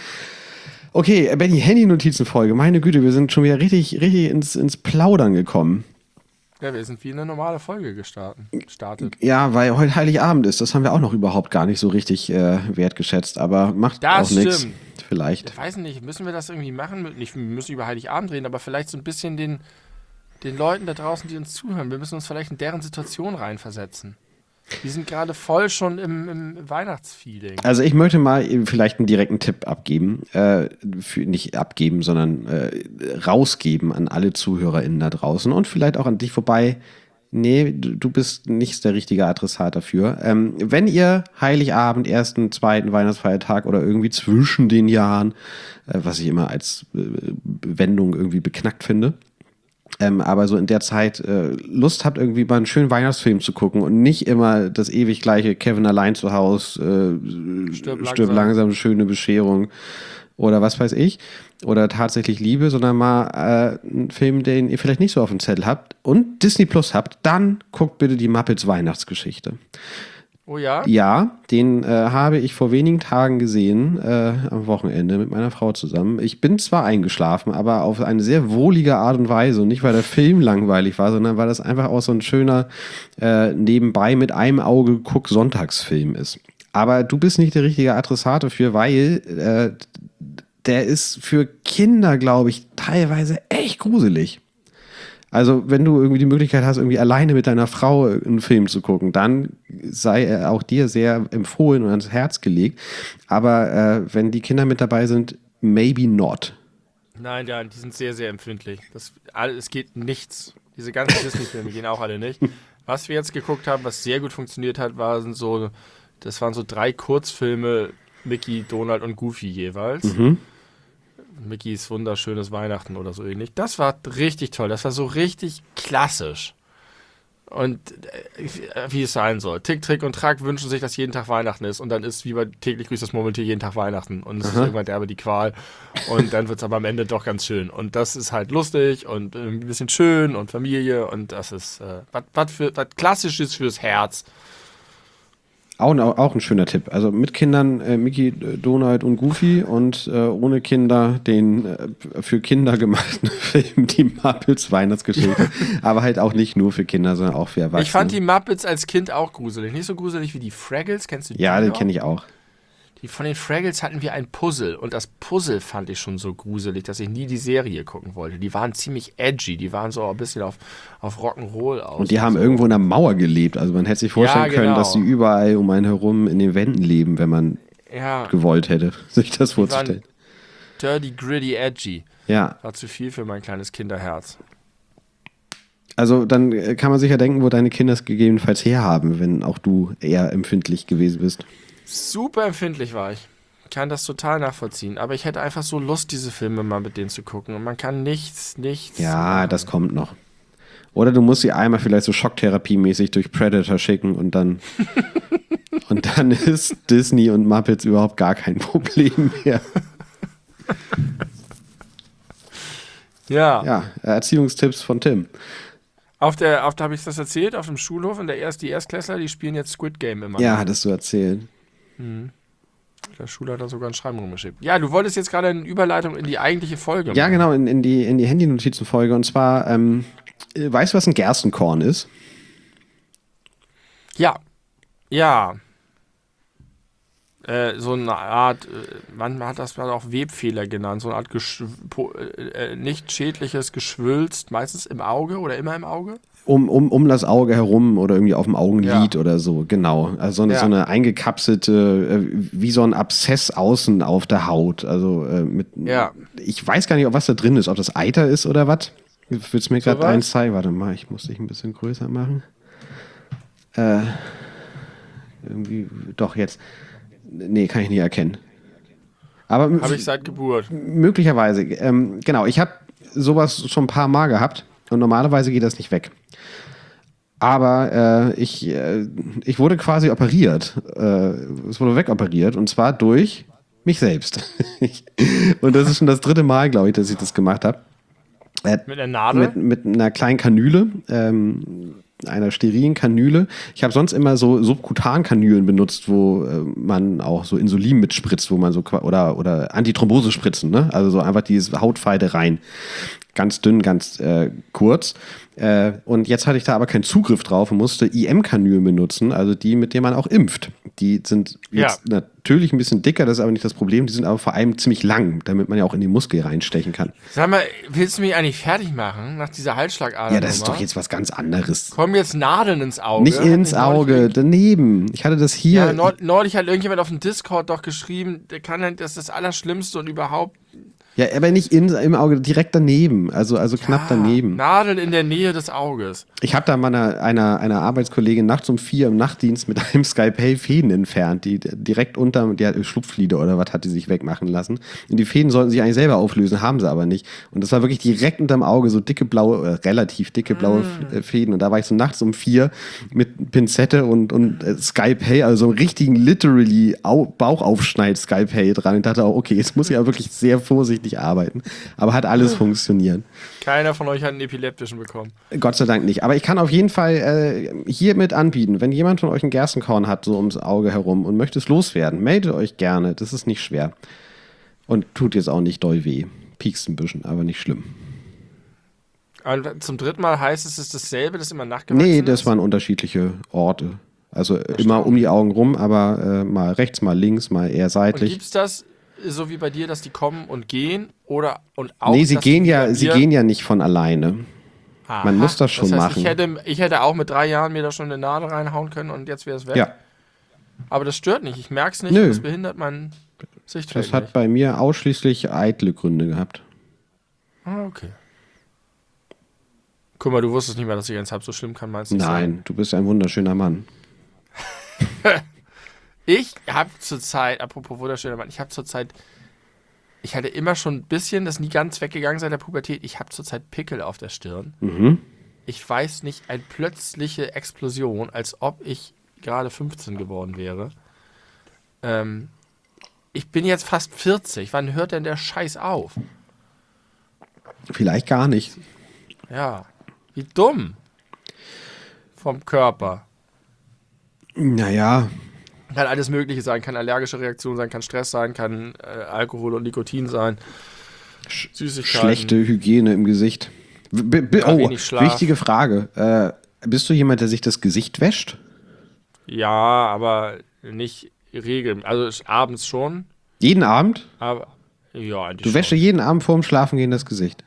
Okay, Benny, Handy-Notizen-Folge. Meine Güte, wir sind schon wieder richtig, richtig ins, ins Plaudern gekommen. Ja, wir sind wie eine normale Folge gestartet. Startet. Ja, weil heute Heiligabend ist. Das haben wir auch noch überhaupt gar nicht so richtig äh, wertgeschätzt. Aber macht Das auch nichts. stimmt. Vielleicht. Ich weiß nicht, müssen wir das irgendwie machen? Nicht, wir müssen über Heiligabend reden, aber vielleicht so ein bisschen den, den Leuten da draußen, die uns zuhören. Wir müssen uns vielleicht in deren Situation reinversetzen. Die sind gerade voll schon im, im Weihnachtsfeeling. Also ich möchte mal vielleicht einen direkten Tipp abgeben. Äh, für, nicht abgeben, sondern äh, rausgeben an alle ZuhörerInnen da draußen und vielleicht auch an dich, wobei, nee, du, du bist nicht der richtige Adressat dafür. Ähm, wenn ihr Heiligabend, ersten, zweiten Weihnachtsfeiertag oder irgendwie zwischen den Jahren, äh, was ich immer als äh, Wendung irgendwie beknackt finde, Ähm, aber so in der Zeit äh, Lust habt, irgendwie mal einen schönen Weihnachtsfilm zu gucken und nicht immer das ewig gleiche Kevin allein zu Hause, äh, Stirb stirb langsam. langsam, schöne Bescherung oder was weiß ich, oder tatsächlich Liebe, sondern mal äh, einen Film, den ihr vielleicht nicht so auf dem Zettel habt und Disney Plus habt, dann guckt bitte die Muppets Weihnachtsgeschichte. Oh ja? Ja, den äh, habe ich vor wenigen Tagen gesehen, äh, am Wochenende mit meiner Frau zusammen. Ich bin zwar eingeschlafen, aber auf eine sehr wohlige Art und Weise. Und nicht, weil der Film langweilig war, sondern weil das einfach auch so ein schöner äh, nebenbei mit einem Auge guck Sonntagsfilm ist. Aber du bist nicht der richtige Adressat dafür, weil äh, der ist für Kinder, glaube ich, teilweise echt gruselig. Also, wenn du irgendwie die Möglichkeit hast, irgendwie alleine mit deiner Frau einen Film zu gucken, dann sei er auch dir sehr empfohlen und ans Herz gelegt. Aber äh, wenn die Kinder mit dabei sind, maybe not. Nein, ja, die sind sehr, sehr empfindlich. Das, all- es geht nichts. Diese ganzen Disney-Filme gehen auch alle nicht. Was wir jetzt geguckt haben, was sehr gut funktioniert hat, waren so, das waren so drei Kurzfilme, Mickey, Donald und Goofy jeweils. Mhm. Mickeys wunderschönes Weihnachten oder so ähnlich. Das war richtig toll. Das war so richtig klassisch. Und äh, wie es sein soll. Tick, Trick und Track wünschen sich, dass jeden Tag Weihnachten ist. Und dann ist wie bei täglich grüßt das Murmeltier jeden Tag Weihnachten. Und es ist Aha. irgendwann derbe die Qual. Und dann wird es aber am Ende doch ganz schön. Und das ist halt lustig und äh, ein bisschen schön und Familie. Und das ist äh, was Klassisches fürs Herz. Auch, auch ein schöner Tipp. Also mit Kindern äh, Mickey, äh, Donald und Goofy und äh, ohne Kinder den äh, für Kinder gemachten Film, die Muppets Weihnachtsgeschichte. Aber halt auch nicht nur für Kinder, sondern auch für Erwachsene. Ich fand die Muppets als Kind auch gruselig. Nicht so gruselig wie die Fraggles. Kennst du die? Ja, den noch? kenne ich auch. Die, von den Fraggles hatten wir ein Puzzle und das Puzzle fand ich schon so gruselig, dass ich nie die Serie gucken wollte. Die waren ziemlich edgy, die waren so ein bisschen auf, auf Rock'n'Roll aus. Und die haben so. irgendwo in der Mauer gelebt. Also man hätte sich vorstellen Ja, können, genau. dass sie überall um einen herum in den Wänden leben, wenn man Ja, gewollt hätte, sich das die vorzustellen. waren dirty, gritty, edgy. Ja, War zu viel für mein kleines Kinderherz. also dann äh, kann man sich ja denken, wo deine Kinder es gegebenenfalls herhaben, wenn auch du eher empfindlich gewesen bist. Super empfindlich war ich. Kann das total nachvollziehen. Aber ich hätte einfach so Lust, diese Filme mal mit denen zu gucken. Und man kann nichts, nichts. Ja, machen. das kommt noch. Oder du musst sie einmal vielleicht so Schocktherapie-mäßig durch Predator schicken und dann und dann ist Disney und Muppets überhaupt gar kein Problem mehr. Ja. Ja, Erziehungstipps von Tim. Auf der, auf, da habe ich das erzählt, auf dem Schulhof, in der Erst, die Erstklässler, die spielen jetzt Squid Game immer. Ja, hattest du erzählt. Der Schule hat da sogar ein Schreiben rumgeschickt. Ja, du wolltest jetzt gerade eine Überleitung in die eigentliche Folge Ja, machen. genau, in, in die, in die Handy-Notizen-Folge. Und zwar, ähm, äh, weißt du, was ein Gerstenkorn ist? Ja. Ja. Äh, so eine Art, äh, manchmal hat das mal auch Webfehler genannt, so eine Art Geschw po- äh, nicht schädliches Geschwülst, meistens im Auge oder immer im Auge. Um, um, um das Auge herum oder irgendwie auf dem Augenlid Ja. oder so, genau. Also so eine, Ja. so eine eingekapselte, äh, wie so ein Abszess außen auf der Haut. Also äh, mit, Ja. ich weiß gar nicht, ob was da drin ist, ob das Eiter ist oder was. Willst du mir gerade was? eins zeigen? Warte mal, ich muss dich ein bisschen größer machen. Äh, irgendwie, doch jetzt. Nee, kann ich nicht erkennen. Aber Habe ich seit Geburt. möglicherweise, ähm, genau, ich habe sowas schon ein paar Mal gehabt und normalerweise geht das nicht weg. Aber äh, ich, äh, ich wurde quasi operiert. Äh, es wurde wegoperiert und zwar durch mich selbst. Und das ist schon das dritte Mal, glaube ich, dass ich das gemacht habe. Äh, Mit einer Nadel? mit, mit einer kleinen Kanüle. Ähm, einer sterilen Kanüle. Ich habe sonst immer so Subkutankanülen benutzt, wo äh, man auch so Insulin mitspritzt, wo man so oder oder Antithrombose-Spritzen, ne? Also so einfach diese Hautfeide rein. Ganz dünn, ganz äh, kurz. Äh, und jetzt hatte ich da aber keinen Zugriff drauf und musste I M-Kanülen benutzen, also die, mit denen man auch impft. Die sind jetzt ja. natürlich ein bisschen dicker, das ist aber nicht das Problem. Die sind aber vor allem ziemlich lang, damit man ja auch in den Muskel reinstechen kann. Sag mal, willst du mich eigentlich fertig machen nach dieser Halsschlagader? Ja, das ist doch jetzt was ganz anderes. Kommen jetzt Nadeln ins Auge? Nicht ins Auge, daneben. Ich hatte das hier. Ja, neu- neulich hat irgendjemand auf dem Discord doch geschrieben, der kann dann, das ist das Allerschlimmste und überhaupt. Ja, aber nicht in, im Auge, direkt daneben, also, also knapp ja, daneben. Nadeln in der Nähe des Auges. Ich habe da mal einer, einer, einer Arbeitskollegin nachts um vier im Nachtdienst mit einem Skalpell Fäden entfernt, die direkt unter, die hat Schlupflider oder was hat die sich wegmachen lassen. Und die Fäden sollten sich eigentlich selber auflösen, haben sie aber nicht. Und das war wirklich direkt unterm Auge, so dicke blaue, oder relativ dicke blaue mm. Fäden. Und da war ich so nachts um vier mit Pinzette und, und äh, Skalpell, also so einem richtigen literally Au- Bauchaufschneid-Skalpell dran. Und dachte auch, okay, jetzt muss ich aber wirklich sehr vorsichtig arbeiten. Aber hat alles funktioniert. Keiner von euch hat einen epileptischen bekommen. Gott sei Dank nicht. Aber ich kann auf jeden Fall äh, hiermit anbieten, wenn jemand von euch ein Gerstenkorn hat, so ums Auge herum und möchte es loswerden, meldet euch gerne. Das ist nicht schwer. Und tut jetzt auch nicht doll weh. Piekst ein bisschen, aber nicht schlimm. Und zum dritten Mal heißt es, es ist dasselbe, das immer nachgewachsen Nee, das ist? waren unterschiedliche Orte. Also äh, immer um die Augen rum, aber äh, mal rechts, mal links, mal eher seitlich. Und gibt's das so wie bei dir, dass die kommen und gehen? Oder und auch, nee, sie dass gehen die ja, bei sie mir- gehen ja nicht von alleine. Aha, Man muss das schon heißt, machen. Ich hätte, ich hätte auch mit drei Jahren mir da schon eine Nadel reinhauen können und jetzt wäre es weg. Ja, Aber das stört nicht. Ich merke es nicht. Nö. Und das behindert mein Sichtfeld das hat nicht. bei mir ausschließlich eitle Gründe gehabt. Ah, okay. Guck mal, du wusstest nicht mehr, dass ich eins halb so schlimm kann, meinst du nicht Nein, sein? du bist ein wunderschöner Mann. Ich habe zurzeit, apropos wunderschöner Mann, ich habe zurzeit, ich hatte immer schon ein bisschen, das ist nie ganz weggegangen seit der Pubertät, ich habe zurzeit Pickel auf der Stirn. Mhm. Ich weiß nicht, eine plötzliche Explosion, als ob ich gerade fünfzehn geworden wäre. Ähm, ich bin jetzt fast vierzig. Wann hört denn der Scheiß auf? Vielleicht gar nicht. Ja, wie dumm. Vom Körper. Naja, Kann alles Mögliche sein, kann allergische Reaktion sein, kann Stress sein, kann äh, Alkohol und Nikotin sein. Süßigkeiten. schlechte Hygiene im Gesicht. B b Ja, oh, wenig Schlaf. wichtige Frage. Äh, bist du jemand, der sich das Gesicht wäscht? Ja, aber nicht regelmäßig. Also abends schon, Jeden Abend? aber ja, eigentlich Du wäschst dir schon. jeden Abend vorm Schlafengehen das Gesicht?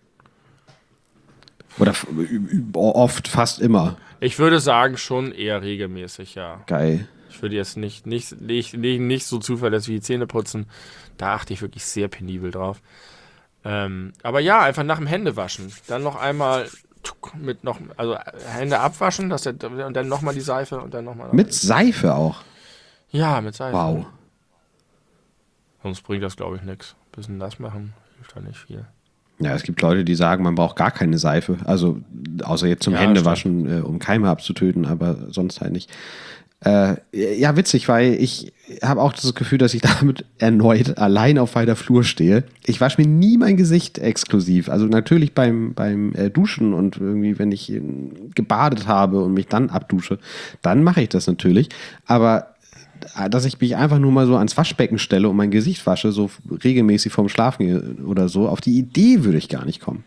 Oder f- ü- ü- oft, fast immer. Ich würde sagen, schon eher regelmäßig, ja. Geil. Ich würde jetzt nicht, nicht, nicht, nicht, nicht so zuverlässig wie Zähne putzen. Da achte ich wirklich sehr penibel drauf. Ähm, aber ja, einfach nach dem Händewaschen. Dann noch einmal tuck, mit noch, also Hände abwaschen, dass der, und dann nochmal die Seife und dann nochmal. Mit Seife auch. Ja, mit Seife. Wow. Sonst bringt das, glaube ich, nichts. Bisschen nass machen hilft da nicht viel. Ja, es gibt Leute, die sagen, man braucht gar keine Seife. Also, außer jetzt zum Ja, Händewaschen, äh, um Keime abzutöten, aber sonst halt nicht. Äh, ja, witzig, weil ich habe auch das Gefühl, dass ich damit erneut allein auf weiter Flur stehe. Ich wasche mir nie mein Gesicht exklusiv. Also natürlich beim, beim äh, Duschen und irgendwie, wenn ich äh, gebadet habe und mich dann abdusche, dann mache ich das natürlich. Aber äh, dass ich mich einfach nur mal so ans Waschbecken stelle und mein Gesicht wasche, so regelmäßig vorm Schlafen oder so, auf die Idee würde ich gar nicht kommen.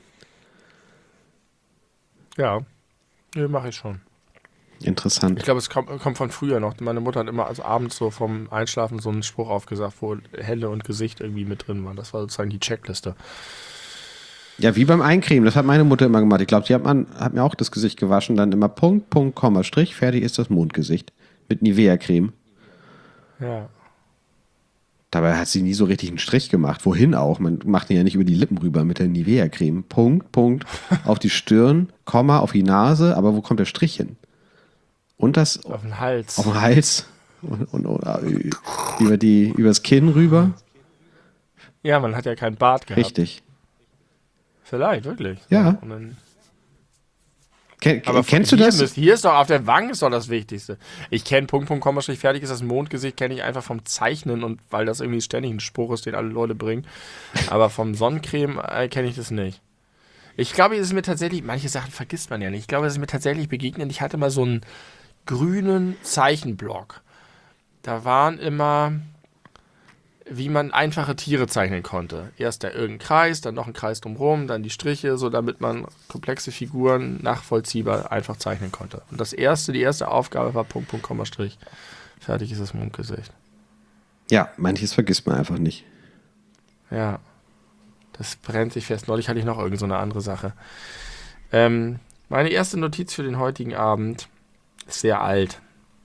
Ja, nee, mache ich schon. Interessant. Ich glaube, es kommt, kommt von früher noch. Meine Mutter hat immer also abends so vom Einschlafen so einen Spruch aufgesagt, wo Hände und Gesicht irgendwie mit drin waren. Das war sozusagen die Checkliste. Ja, wie beim Eincremen, das hat meine Mutter immer gemacht. Ich glaube, sie hat, man, hat mir auch das Gesicht gewaschen, dann immer Punkt, Punkt, Komma, Strich, fertig ist das Mondgesicht. Mit Nivea-Creme. Ja. Dabei hat sie nie so richtig einen Strich gemacht. Wohin auch? Man macht den ja nicht über die Lippen rüber mit der Nivea-Creme. Punkt, Punkt, auf die Stirn, Komma, auf die Nase, aber wo kommt der Strich hin? Und das Auf den Hals. auf den Hals und, und, und über die, übers Kinn rüber. Ja, man hat ja keinen Bart gehabt. Richtig. Vielleicht, wirklich. Ja. Und dann, Ken, aber kennst du hier das? Müsst, hier ist doch auf der Wange ist doch das Wichtigste. Ich kenne Punkt, Punkt, Komma, Strich, fertig ist das Mondgesicht, kenne ich einfach vom Zeichnen und weil das irgendwie ständig ein Spruch ist, den alle Leute bringen. Aber vom Sonnencreme äh, kenne ich das nicht. Ich glaube, es ist mir tatsächlich, manche Sachen vergisst man ja nicht. Ich glaube, es ist mir tatsächlich begegnet. Ich hatte mal so einen grünen Zeichenblock. Da waren immer, wie man einfache Tiere zeichnen konnte. Erst der irgendein Kreis, dann noch ein Kreis drumherum, dann die Striche, so damit man komplexe Figuren nachvollziehbar einfach zeichnen konnte. Und das erste, die erste Aufgabe war Punkt, Punkt, Komma, Strich. Fertig ist das Mondgesicht. Ja, manches vergisst man einfach nicht. Ja, das brennt sich fest. Neulich hatte ich noch irgend so eine andere Sache. Ähm, meine erste Notiz für den heutigen Abend ist sehr alt.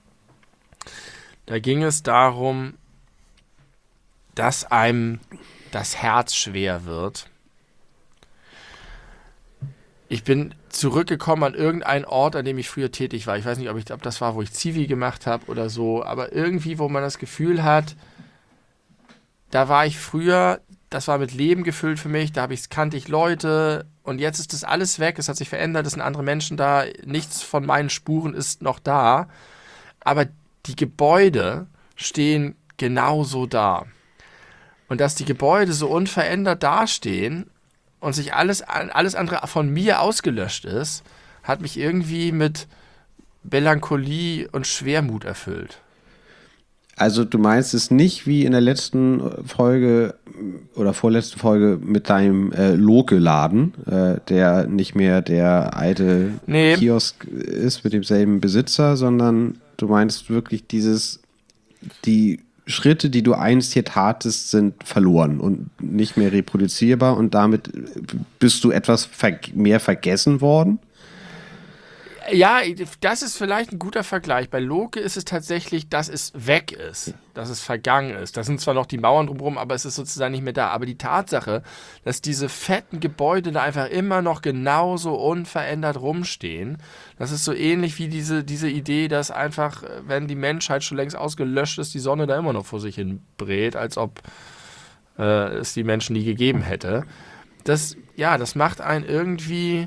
Da ging es darum, dass einem das Herz schwer wird. Ich bin zurückgekommen an irgendeinen Ort, an dem ich früher tätig war. Ich weiß nicht, ob, ich, ob das war, wo ich Zivi gemacht habe oder so, aber irgendwie, wo man das Gefühl hat, da war ich früher, das war mit Leben gefüllt für mich, da habe ich, kannte ich Leute und jetzt ist das alles weg, es hat sich verändert, es sind andere Menschen da, nichts von meinen Spuren ist noch da, aber die Gebäude stehen genauso da. Und dass die Gebäude so unverändert dastehen und sich alles, alles andere von mir ausgelöscht ist, hat mich irgendwie mit Melancholie und Schwermut erfüllt. Also du meinst es nicht wie in der letzten Folge oder vorletzten Folge mit deinem äh, Loke-Laden, äh, der nicht mehr der alte nee. Kiosk ist mit demselben Besitzer, sondern du meinst wirklich dieses, die Schritte, die du einst hier tatest, sind verloren und nicht mehr reproduzierbar und damit bist du etwas ver- mehr vergessen worden? Ja, das ist vielleicht ein guter Vergleich. Bei Loke ist es tatsächlich, dass es weg ist, dass es vergangen ist. Da sind zwar noch die Mauern drumherum, aber es ist sozusagen nicht mehr da. Aber die Tatsache, dass diese fetten Gebäude da einfach immer noch genauso unverändert rumstehen, das ist so ähnlich wie diese, diese Idee, dass einfach, wenn die Menschheit schon längst ausgelöscht ist, die Sonne da immer noch vor sich hin brät, als ob äh, es die Menschen nie gegeben hätte. Das, ja, das macht einen irgendwie...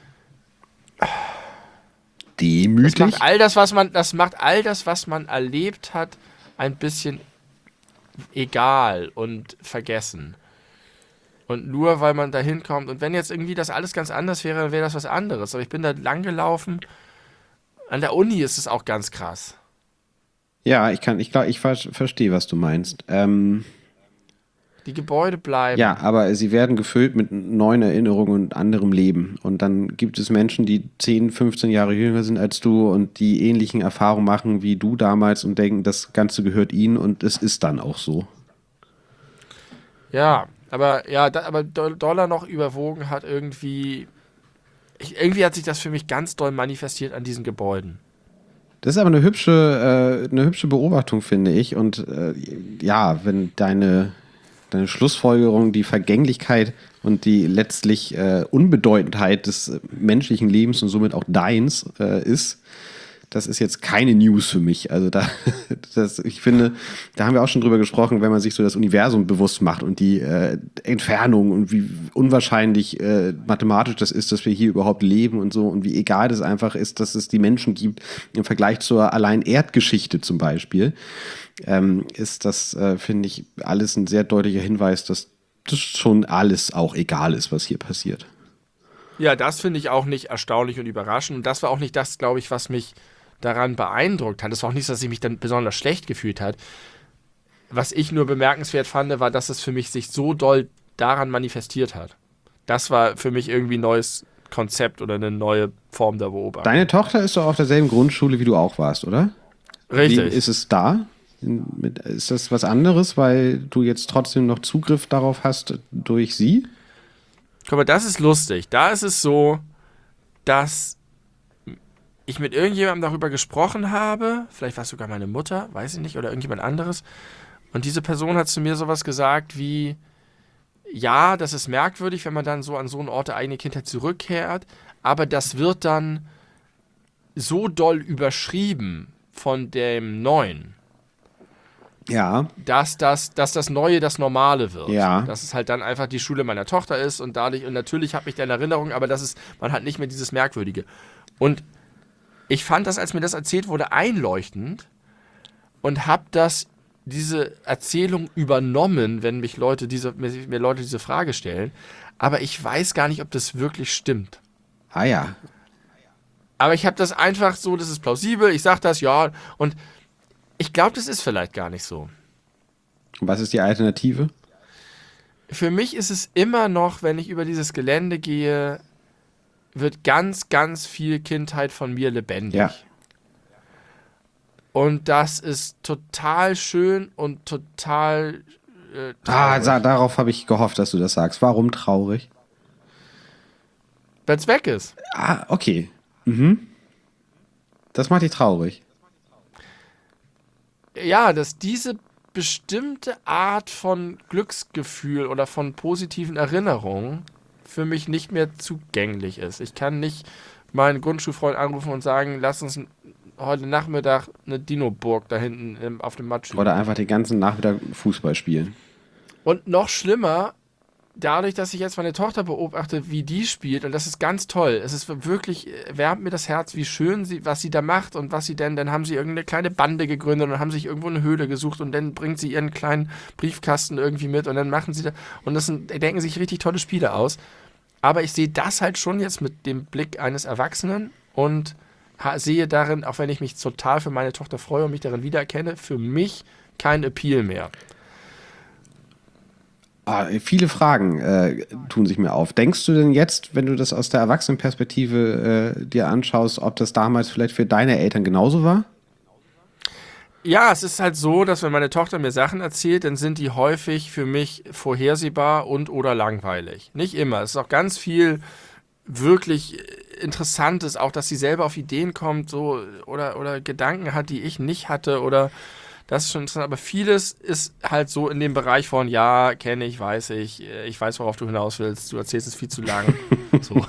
Demütig. Das macht all das, was man, das macht all das, was man erlebt hat, ein bisschen egal und vergessen. Und nur weil man da hinkommt, und wenn jetzt irgendwie das alles ganz anders wäre, dann wäre das was anderes. Aber ich bin da lang gelaufen. An der Uni ist es auch ganz krass. Ja, ich kann, ich glaube, ich ver- verstehe, was du meinst. Ähm, Die Gebäude bleiben. ja, aber sie werden gefüllt mit neuen Erinnerungen und anderem Leben. Und dann gibt es Menschen, die zehn, fünfzehn Jahre jünger sind als du und die ähnlichen Erfahrungen machen wie du damals und denken, das Ganze gehört ihnen und es ist dann auch so. Ja, aber ja, da, aber doller noch überwogen hat irgendwie, ich, irgendwie hat sich das für mich ganz doll manifestiert an diesen Gebäuden. Das ist aber eine hübsche, äh, eine hübsche Beobachtung, finde ich. Und äh, ja, wenn deine Deine Schlussfolgerung, die Vergänglichkeit und die letztlich äh, Unbedeutendheit des äh, menschlichen Lebens und somit auch deins äh, ist, das ist jetzt keine News für mich. Also da, das, ich finde, da haben wir auch schon drüber gesprochen, wenn man sich so das Universum bewusst macht und die äh, Entfernung und wie unwahrscheinlich äh, mathematisch das ist, dass wir hier überhaupt leben und so und wie egal das einfach ist, dass es die Menschen gibt im Vergleich zur allein Erdgeschichte zum Beispiel. Ähm, ist das, äh, finde ich, alles ein sehr deutlicher Hinweis, dass das schon alles auch egal ist, was hier passiert. Ja, das finde ich auch nicht erstaunlich und überraschend. Und das war auch nicht das, glaube ich, was mich daran beeindruckt hat. Das war auch nicht, dass ich mich dann besonders schlecht gefühlt hat. Was ich nur bemerkenswert fand, war, dass es für mich sich so doll daran manifestiert hat. Das war für mich irgendwie ein neues Konzept oder eine neue Form der Beobachtung. Deine Tochter ist doch auf derselben Grundschule, wie du auch warst, oder? Richtig. Wie ist es da? Ist das was anderes, weil du jetzt trotzdem noch Zugriff darauf hast durch sie? Guck mal, das ist lustig. Da ist es so, dass ich mit irgendjemandem darüber gesprochen habe, vielleicht war es sogar meine Mutter, weiß ich nicht, oder irgendjemand anderes, und diese Person hat zu mir sowas gesagt wie, ja, das ist merkwürdig, wenn man dann so an so einen Ort der eigenen Kindheit zurückkehrt, aber das wird dann so doll überschrieben von dem Neuen. Ja. Dass das, dass das Neue das Normale wird. Ja. Dass es halt dann einfach die Schule meiner Tochter ist und dadurch, und natürlich habe ich da in Erinnerung, aber das ist, man hat nicht mehr dieses Merkwürdige. Und ich fand das, als mir das erzählt wurde, einleuchtend und habe das, diese Erzählung übernommen, wenn mich Leute diese, mir Leute diese Frage stellen. aber ich weiß gar nicht, ob das wirklich stimmt. Ah ja. Aber ich habe das einfach so, das ist plausibel, ich sage das, ja, und ich glaube, das ist vielleicht gar nicht so. Was ist die Alternative? Für mich ist es immer noch, wenn ich über dieses Gelände gehe, wird ganz, ganz viel Kindheit von mir lebendig. Ja. Und das ist total schön und total äh, Ah, traurig. sa- darauf habe ich gehofft, dass du das sagst. Warum traurig? Wenn es weg ist. Ah, okay. Mhm. Das macht dich traurig. Ja, dass diese bestimmte Art von Glücksgefühl oder von positiven Erinnerungen für mich nicht mehr zugänglich ist. Ich kann nicht meinen Grundschulfreund anrufen und sagen, lass uns heute Nachmittag eine Dino-Burg da hinten im, auf dem Matsch spielen. Oder einfach den ganzen Nachmittag Fußball spielen. Und noch schlimmer, dadurch, dass ich jetzt meine Tochter beobachte, wie die spielt, und das ist ganz toll. Es ist wirklich, wärmt mir das Herz, wie schön sie, was sie da macht und was sie denn, dann haben sie irgendeine kleine Bande gegründet und haben sich irgendwo eine Höhle gesucht und dann bringt sie ihren kleinen Briefkasten irgendwie mit und dann machen sie da, und das sind, denken sich richtig tolle Spiele aus. Aber ich sehe das halt schon jetzt mit dem Blick eines Erwachsenen und ha- sehe darin, auch wenn ich mich total für meine Tochter freue und mich darin wiedererkenne, für mich kein Appeal mehr. Ah, viele Fragen äh, tun sich mir auf. Denkst du denn jetzt, wenn du das aus der Erwachsenenperspektive äh, dir anschaust, ob das damals vielleicht für deine Eltern genauso war? Ja, es ist halt so, dass wenn meine Tochter mir Sachen erzählt, dann sind die häufig für mich vorhersehbar und oder langweilig. Nicht immer. Es ist auch ganz viel wirklich Interessantes, auch dass sie selber auf Ideen kommt, so oder, oder Gedanken hat, die ich nicht hatte oder das ist schon interessant. Aber vieles ist halt so in dem Bereich von, ja, kenne ich, weiß ich, ich weiß, worauf du hinaus willst, du erzählst es viel zu lang. So.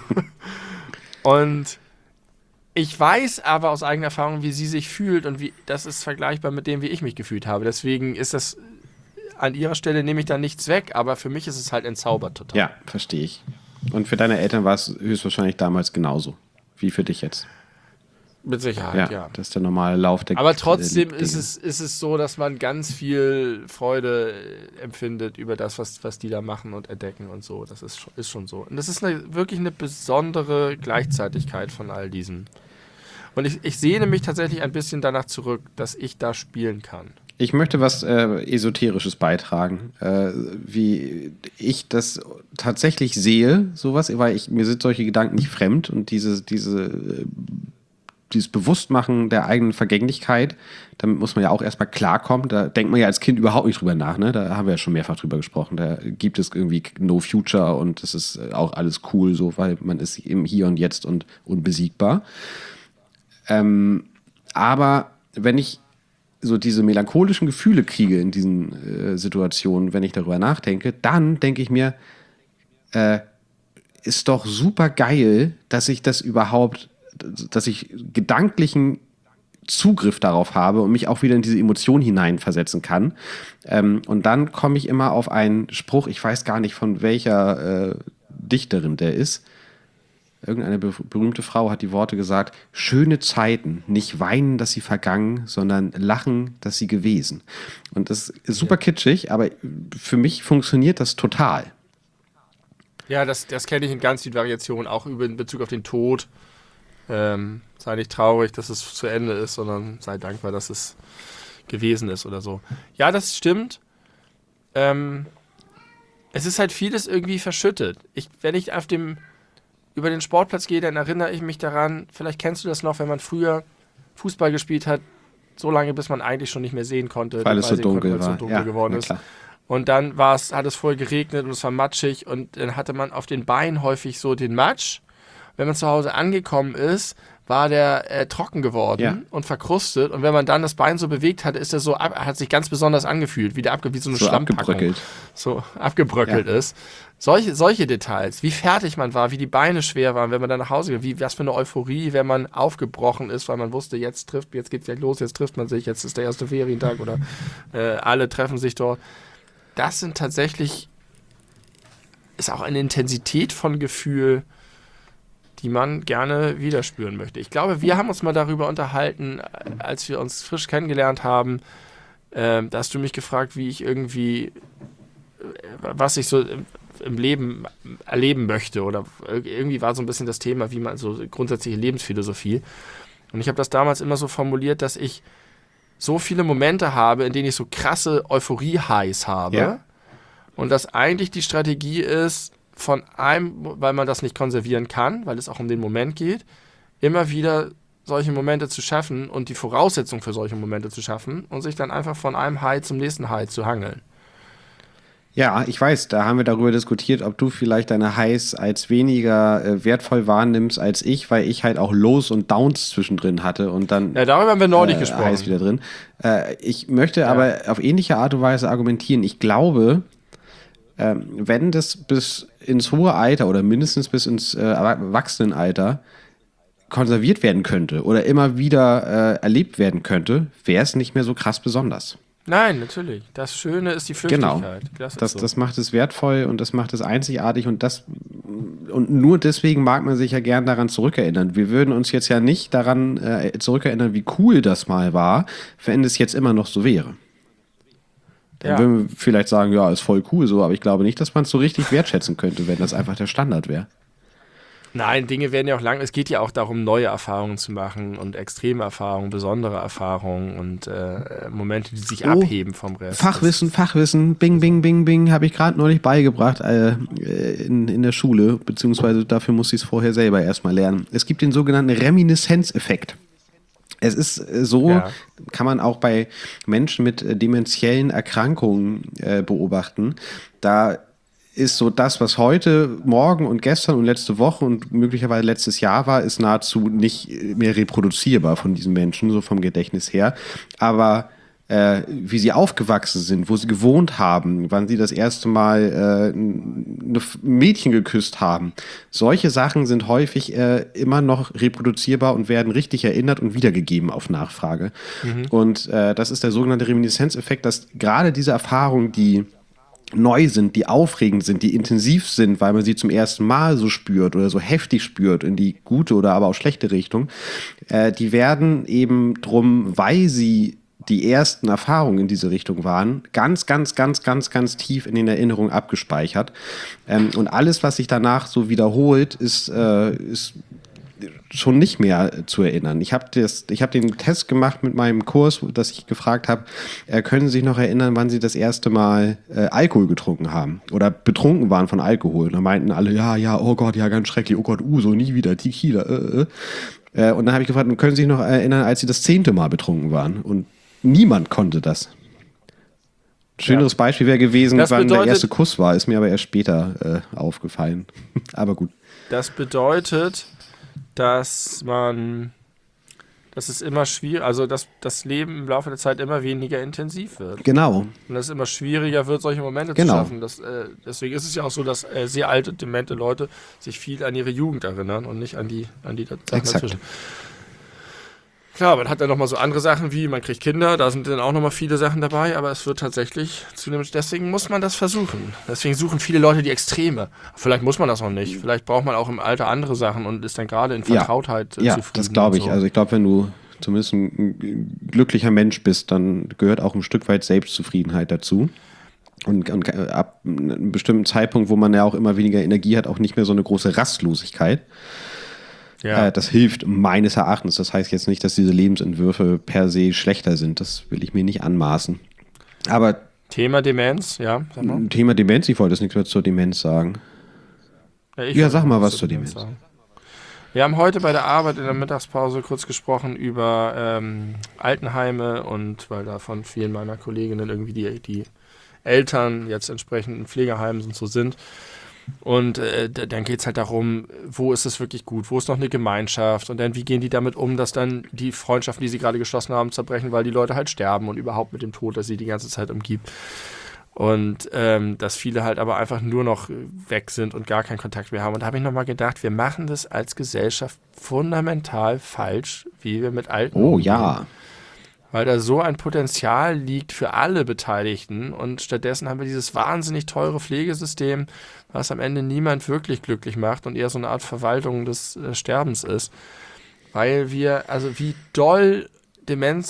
Und ich weiß aber aus eigener Erfahrung, wie sie sich fühlt und wie das ist vergleichbar mit dem, wie ich mich gefühlt habe. Deswegen ist das an ihrer Stelle nehme ich da nichts weg, aber für mich ist es halt entzaubert total. Ja, verstehe ich. Und für deine Eltern war es höchstwahrscheinlich damals genauso wie für dich jetzt. Mit Sicherheit, Ja, ja. das ist der normale Lauf der Aber trotzdem der ist Dinge. es, ist es so, dass man ganz viel Freude äh, empfindet über das, was, was die da machen und entdecken und so. Das ist schon, ist schon so. Und das ist eine, wirklich eine besondere Gleichzeitigkeit von all diesem. Und ich, ich sehne mich tatsächlich ein bisschen danach zurück, dass ich da spielen kann. Ich möchte was äh, Esoterisches beitragen, äh, wie ich das tatsächlich sehe, sowas, weil ich, mir sind solche Gedanken nicht fremd und diese, diese, äh, dieses Bewusstmachen der eigenen Vergänglichkeit, damit muss man ja auch erstmal klarkommen. Da denkt man ja als Kind überhaupt nicht drüber nach, ne? Da haben wir ja schon mehrfach drüber gesprochen. Da gibt es irgendwie No Future und das ist auch alles cool so, weil man ist im Hier und Jetzt und unbesiegbar. Ähm, aber wenn ich so diese melancholischen Gefühle kriege in diesen äh, Situationen, wenn ich darüber nachdenke, dann denke ich mir, äh, ist doch super geil, dass ich das überhaupt, dass ich gedanklichen Zugriff darauf habe und mich auch wieder in diese Emotion hineinversetzen kann. Ähm, und dann komme ich immer auf einen Spruch, ich weiß gar nicht, von welcher äh, Dichterin der ist. Irgendeine be- berühmte Frau hat die Worte gesagt, schöne Zeiten, nicht weinen, dass sie vergangen, sondern lachen, dass sie gewesen. Und das ist super kitschig, aber für mich funktioniert das total. Ja, das, das kenne ich in ganz vielen Variationen, auch über in Bezug auf den Tod. Ähm, sei nicht traurig, dass es zu Ende ist, sondern sei dankbar, dass es gewesen ist oder so. Ja, das stimmt. Ähm, es ist halt vieles irgendwie verschüttet. Ich, wenn ich auf dem über den Sportplatz gehe, dann erinnere ich mich daran, vielleicht kennst du das noch, wenn man früher Fußball gespielt hat, so lange, bis man eigentlich schon nicht mehr sehen konnte. Weil es so sehen konnte, dunkel weil es war. so dunkel Ja, geworden na ist. klar. Und dann war es, hat es vorher geregnet und es war matschig und dann hatte man auf den Beinen häufig so den Matsch. Wenn man zu Hause angekommen ist, war der äh, trocken geworden Ja. und verkrustet. Und wenn man dann das Bein so bewegt hatte, ist er so ab, hat sich ganz besonders angefühlt, wie, der abge, wie so eine So Schlammpackung. abgebröckelt. So abgebröckelt Ja. ist. Solche, solche Details, wie fertig man war, wie die Beine schwer waren, wenn man dann nach Hause ging, wie, was für eine Euphorie, wenn man aufgebrochen ist, weil man wusste, jetzt trifft, jetzt geht's gleich los, jetzt trifft man sich, jetzt ist der erste Ferientag oder äh, alle treffen sich dort. Das sind tatsächlich, ist auch eine Intensität von Gefühl, die man gerne wieder spüren möchte. Ich glaube, wir haben uns mal darüber unterhalten, als wir uns frisch kennengelernt haben. Ähm, da hast du mich gefragt, wie ich irgendwie, äh, was ich so, äh, im Leben erleben möchte. Oder irgendwie war so ein bisschen das Thema, wie man so grundsätzliche Lebensphilosophie. Und ich habe das damals immer so formuliert, dass ich so viele Momente habe, in denen ich so krasse Euphorie-Highs habe. Ja. Und dass eigentlich die Strategie ist, von einem, weil man das nicht konservieren kann, weil es auch um den Moment geht, immer wieder solche Momente zu schaffen und die Voraussetzung für solche Momente zu schaffen und sich dann einfach von einem High zum nächsten High zu hangeln. Ja, ich weiß, da haben wir darüber diskutiert, ob du vielleicht deine Highs als weniger äh, wertvoll wahrnimmst als ich, weil ich halt auch Lows und Downs zwischendrin hatte und dann Ja, darüber haben wir neulich äh, gesprochen. Highs wieder drin. Äh, ich möchte Ja. aber auf ähnliche Art und Weise argumentieren. Ich glaube, ähm, wenn das bis ins hohe Alter oder mindestens bis ins äh, Erwachsenenalter konserviert werden könnte oder immer wieder äh, erlebt werden könnte, wäre es nicht mehr so krass besonders. Nein, natürlich. Das Schöne ist die Genau. Flüchtigkeit. Das, Das, ist so. das macht es wertvoll und das macht es einzigartig und das und nur deswegen mag man sich ja gern daran zurückerinnern. Wir würden uns jetzt ja nicht daran äh, zurückerinnern, wie cool das mal war, wenn es jetzt immer noch so wäre. Dann Ja. würden wir vielleicht sagen, ja, ist voll cool so, aber ich glaube nicht, dass man es so richtig wertschätzen könnte, wenn das einfach der Standard wäre. Nein, Dinge werden ja auch lang. Es geht ja auch darum, neue Erfahrungen zu machen und extreme Erfahrungen, besondere Erfahrungen und äh, Momente, die sich Oh, abheben vom Rest. Fachwissen, Fachwissen, bing, bing, bing, bing, habe ich gerade neulich beigebracht äh, in, in der Schule, beziehungsweise dafür muss ich es vorher selber erstmal lernen. Es gibt den sogenannten Reminiszenzeffekt. Es ist äh, so, Ja. kann man auch bei Menschen mit äh, dementiellen Erkrankungen äh, beobachten. Da ist so das, was heute, morgen und gestern und letzte Woche und möglicherweise letztes Jahr war, ist nahezu nicht mehr reproduzierbar von diesen Menschen, so vom Gedächtnis her. Aber äh, wie sie aufgewachsen sind, wo sie gewohnt haben, wann sie das erste Mal äh, ein Mädchen geküsst haben, solche Sachen sind häufig äh, immer noch reproduzierbar und werden richtig erinnert und wiedergegeben auf Nachfrage. Mhm. Und äh, das ist der sogenannte Reminiszenzeffekt, dass gerade diese Erfahrungen, die neu sind, die aufregend sind, die intensiv sind, weil man sie zum ersten Mal so spürt oder so heftig spürt in die gute oder aber auch schlechte Richtung, äh, die werden eben drum, weil sie die ersten Erfahrungen in diese Richtung waren, ganz, ganz, ganz, ganz, ganz tief in den Erinnerungen abgespeichert. Ähm, und alles, was sich danach so wiederholt, ist, äh, ist schon nicht mehr zu erinnern. Ich habe hab den Test gemacht mit meinem Kurs, dass ich gefragt habe, äh, können Sie sich noch erinnern, wann Sie das erste Mal äh, Alkohol getrunken haben oder betrunken waren von Alkohol? Und da meinten alle, ja, ja, oh Gott, ja, ganz schrecklich, oh Gott, uh, so nie wieder, Tequila. Äh, äh. Und dann habe ich gefragt, können Sie sich noch erinnern, als Sie das zehnte Mal betrunken waren? Und niemand konnte das. Schöneres ja. Beispiel wäre gewesen, das wann bedeutet, der erste Kuss war, ist mir aber erst später äh, aufgefallen. Aber gut. Das bedeutet, dass man, dass es immer schwierig, also dass das Leben im Laufe der Zeit immer weniger intensiv wird. Genau. Und dass es immer schwieriger wird, solche Momente genau. zu schaffen. Das, äh, deswegen ist es ja auch so, dass äh, sehr alte, demente Leute sich viel an ihre Jugend erinnern und nicht an die, an die Sachen Exakt. dazwischen. Klar, man hat dann nochmal so andere Sachen wie, man kriegt Kinder, da sind dann auch nochmal viele Sachen dabei, aber es wird tatsächlich zunehmend, deswegen muss man das versuchen. Deswegen suchen viele Leute die Extreme. Vielleicht muss man das noch nicht, vielleicht braucht man auch im Alter andere Sachen und ist dann gerade in Vertrautheit ja, zufrieden. Ja, das glaube ich. So. Also ich glaube, wenn du zumindest ein glücklicher Mensch bist, dann gehört auch ein Stück weit Selbstzufriedenheit dazu. Und, und ab einem bestimmten Zeitpunkt, wo man ja auch immer weniger Energie hat, auch nicht mehr so eine große Rastlosigkeit. Ja. Äh, das hilft meines Erachtens. Das heißt jetzt nicht, dass diese Lebensentwürfe per se schlechter sind. Das will ich mir nicht anmaßen. Aber Thema Demenz, ja. Sag mal. Thema Demenz, ich wollte jetzt nichts mehr zur Demenz sagen. Ja, ja sag mal was zur Demenz. Demenz. Wir haben heute bei der Arbeit in der Mittagspause kurz gesprochen über ähm, Altenheime und weil da von vielen meiner Kolleginnen irgendwie die, die Eltern jetzt entsprechend in Pflegeheimen und so sind. Und äh, dann geht es halt darum, wo ist es wirklich gut, wo ist noch eine Gemeinschaft und dann wie gehen die damit um, dass dann die Freundschaften, die sie gerade geschlossen haben, zerbrechen, weil die Leute halt sterben und überhaupt mit dem Tod, das sie die ganze Zeit umgibt. Und ähm, dass viele halt aber einfach nur noch weg sind und gar keinen Kontakt mehr haben. Und da habe ich nochmal gedacht, wir machen das als Gesellschaft fundamental falsch, wie wir mit Alten Oh umgehen. ja. Weil da so ein Potenzial liegt für alle Beteiligten und stattdessen haben wir dieses wahnsinnig teure Pflegesystem, was am Ende niemand wirklich glücklich macht und eher so eine Art Verwaltung des äh, Sterbens ist. Weil wir, also wie doll Demenz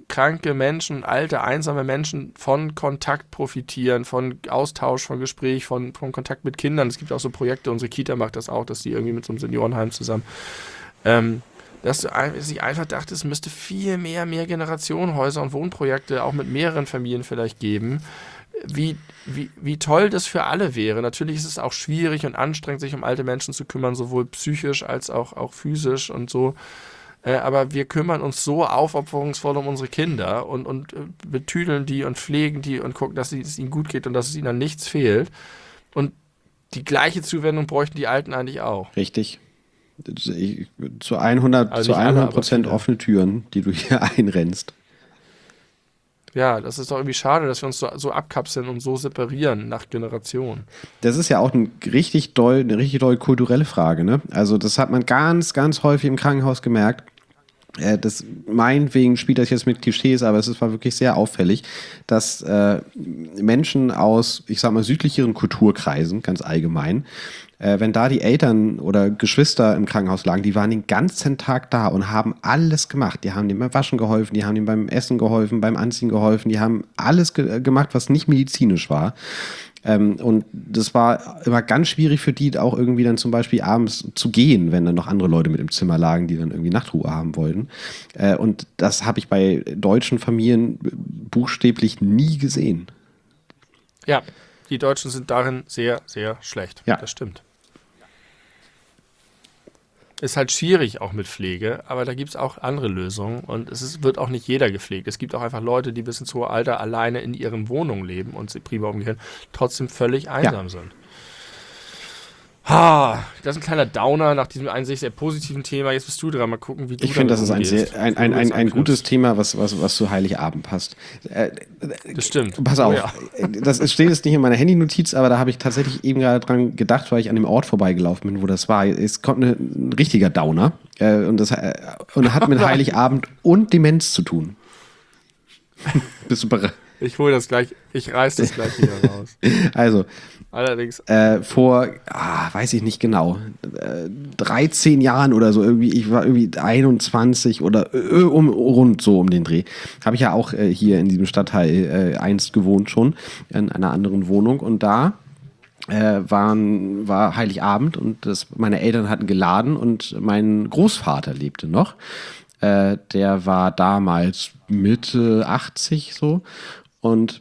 kranke Menschen, alte, einsame Menschen von Kontakt profitieren, von Austausch, von Gespräch, von, von Kontakt mit Kindern. Es gibt auch so Projekte, unsere Kita macht das auch, dass die irgendwie mit so einem Seniorenheim zusammen, ähm, dass du ein- sich einfach dachte, es müsste viel mehr, mehr Generationenhäuser und Wohnprojekte auch mit mehreren Familien vielleicht geben. Wie, wie, wie toll das für alle wäre. Natürlich ist es auch schwierig und anstrengend, sich um alte Menschen zu kümmern, sowohl psychisch als auch, auch physisch und so. Äh, aber wir kümmern uns so aufopferungsvoll um unsere Kinder und, und äh, betüdeln die und pflegen die und gucken, dass es ihnen gut geht und dass es ihnen an nichts fehlt. Und die gleiche Zuwendung bräuchten die Alten eigentlich auch. Richtig. Ich, zu hundert, Also zu nicht alle, hundert Prozent aber viele. offene Türen, die du hier einrennst. Ja, das ist doch irgendwie schade, dass wir uns so, so abkapseln und so separieren nach Generationen. Das ist ja auch ein richtig doll, eine richtig doll kulturelle Frage, ne? Also das hat man ganz, ganz häufig im Krankenhaus gemerkt. Äh, das meinetwegen spielt das jetzt mit Klischees, aber es ist- war wirklich sehr auffällig, dass äh, Menschen aus, ich sag mal, südlicheren Kulturkreisen, ganz allgemein, äh, wenn da die Eltern oder Geschwister im Krankenhaus lagen, die waren den ganzen Tag da und haben alles gemacht. Die haben dem beim Waschen geholfen, die haben ihm beim Essen geholfen, beim Anziehen geholfen, die haben alles ge gemacht, was nicht medizinisch war. Ähm, und das war immer ganz schwierig für die, auch irgendwie dann zum Beispiel abends zu gehen, wenn dann noch andere Leute mit im Zimmer lagen, die dann irgendwie Nachtruhe haben wollten. Äh, und das habe ich bei deutschen Familien buchstäblich nie gesehen. Ja, die Deutschen sind darin sehr, sehr schlecht. Ja. Das stimmt. Ist halt schwierig auch mit Pflege, aber da gibt es auch andere Lösungen und es ist, wird auch nicht jeder gepflegt. Es gibt auch einfach Leute, die bis ins hohe Alter alleine in ihren Wohnungen leben und sie prima umgehen, trotzdem völlig einsam sind. Ha, das ist ein kleiner Downer nach diesem eigentlich sehr positiven Thema. Jetzt bist du dran, mal gucken, wie du Ich finde, das damit ist ein, umgehst. sehr, ein, ein, ein, ein gutes Thema, was, was, was zu Heiligabend passt. Äh, Das stimmt. Pass Oh auf, ja. das ist- steht jetzt nicht in meiner Handynotiz, aber da habe ich tatsächlich eben gerade dran gedacht, weil ich an dem Ort vorbeigelaufen bin, wo das war. Es kommt eine, ein richtiger Downer äh, und, das, äh, und hat mit Heiligabend und Demenz zu tun. Bist du bereit? Ich hole das gleich, ich reiß das gleich wieder raus. Also, Allerdings, äh, vor, ah, weiß ich nicht genau, äh, dreizehn Jahren oder so, irgendwie, ich war irgendwie einundzwanzig oder äh, um, rund so um den Dreh, habe ich ja auch äh, hier in diesem Stadtteil äh, einst gewohnt schon, in einer anderen Wohnung und da äh, waren, war Heiligabend und das, meine Eltern hatten geladen und mein Großvater lebte noch. Äh, der war damals Mitte achtzig so und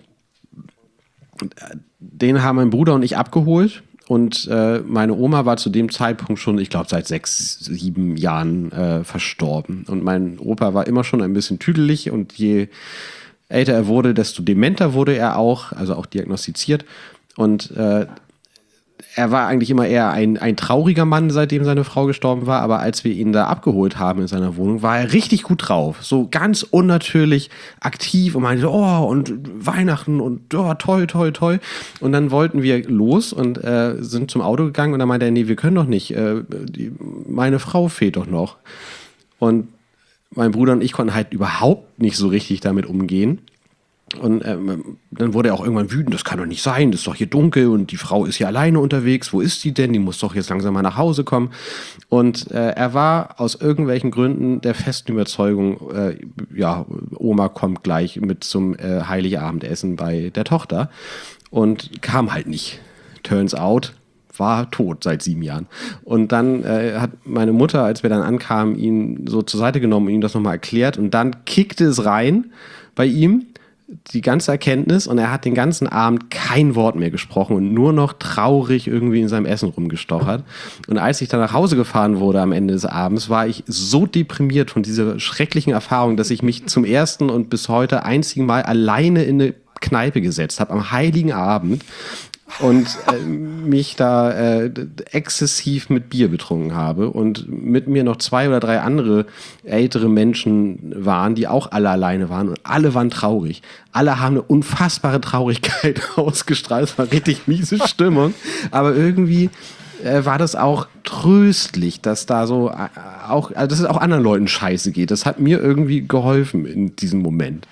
den haben mein Bruder und ich abgeholt und äh, meine Oma war zu dem Zeitpunkt schon, ich glaube, seit sechs, sieben Jahren äh, verstorben. Und mein Opa war immer schon ein bisschen tüdelig und je älter er wurde, desto dementer wurde er auch, also auch diagnostiziert. Und äh, er war eigentlich immer eher ein, ein trauriger Mann, seitdem seine Frau gestorben war, aber als wir ihn da abgeholt haben in seiner Wohnung, war er richtig gut drauf. So ganz unnatürlich aktiv und meinte, oh, und Weihnachten und oh, toll, toll, toll. Und dann wollten wir los und äh, sind zum Auto gegangen und dann meinte er, nee, wir können doch nicht, äh, die, meine Frau fehlt doch noch. Und mein Bruder und ich konnten halt überhaupt nicht so richtig damit umgehen. Und ähm, dann wurde er auch irgendwann wütend, das kann doch nicht sein, das ist doch hier dunkel und die Frau ist hier alleine unterwegs, wo ist die denn? Die muss doch jetzt langsam mal nach Hause kommen. Und äh, er war aus irgendwelchen Gründen der festen Überzeugung, äh, ja, Oma kommt gleich mit zum äh, Heiligabendessen bei der Tochter und kam halt nicht. Turns out, war tot seit sieben Jahren. Und dann äh, hat meine Mutter, als wir dann ankamen, ihn so zur Seite genommen und ihm das nochmal erklärt und dann kickte es rein bei ihm, die ganze Erkenntnis und er hat den ganzen Abend kein Wort mehr gesprochen und nur noch traurig irgendwie in seinem Essen rumgestochert. Und als ich dann nach Hause gefahren wurde am Ende des Abends, war ich so deprimiert von dieser schrecklichen Erfahrung, dass ich mich zum ersten und bis heute einzigen Mal alleine in eine Kneipe gesetzt habe, am Heiligen Abend und äh, mich da äh, exzessiv mit Bier betrunken habe und mit mir noch zwei oder drei andere ältere Menschen waren, die auch alle alleine waren und alle waren traurig. Alle haben eine unfassbare Traurigkeit ausgestrahlt. Es war richtig miese Stimmung, aber irgendwie äh, war das auch tröstlich, dass da so äh, auch, also dass es auch anderen Leuten scheiße geht. Das hat mir irgendwie geholfen in diesem Moment.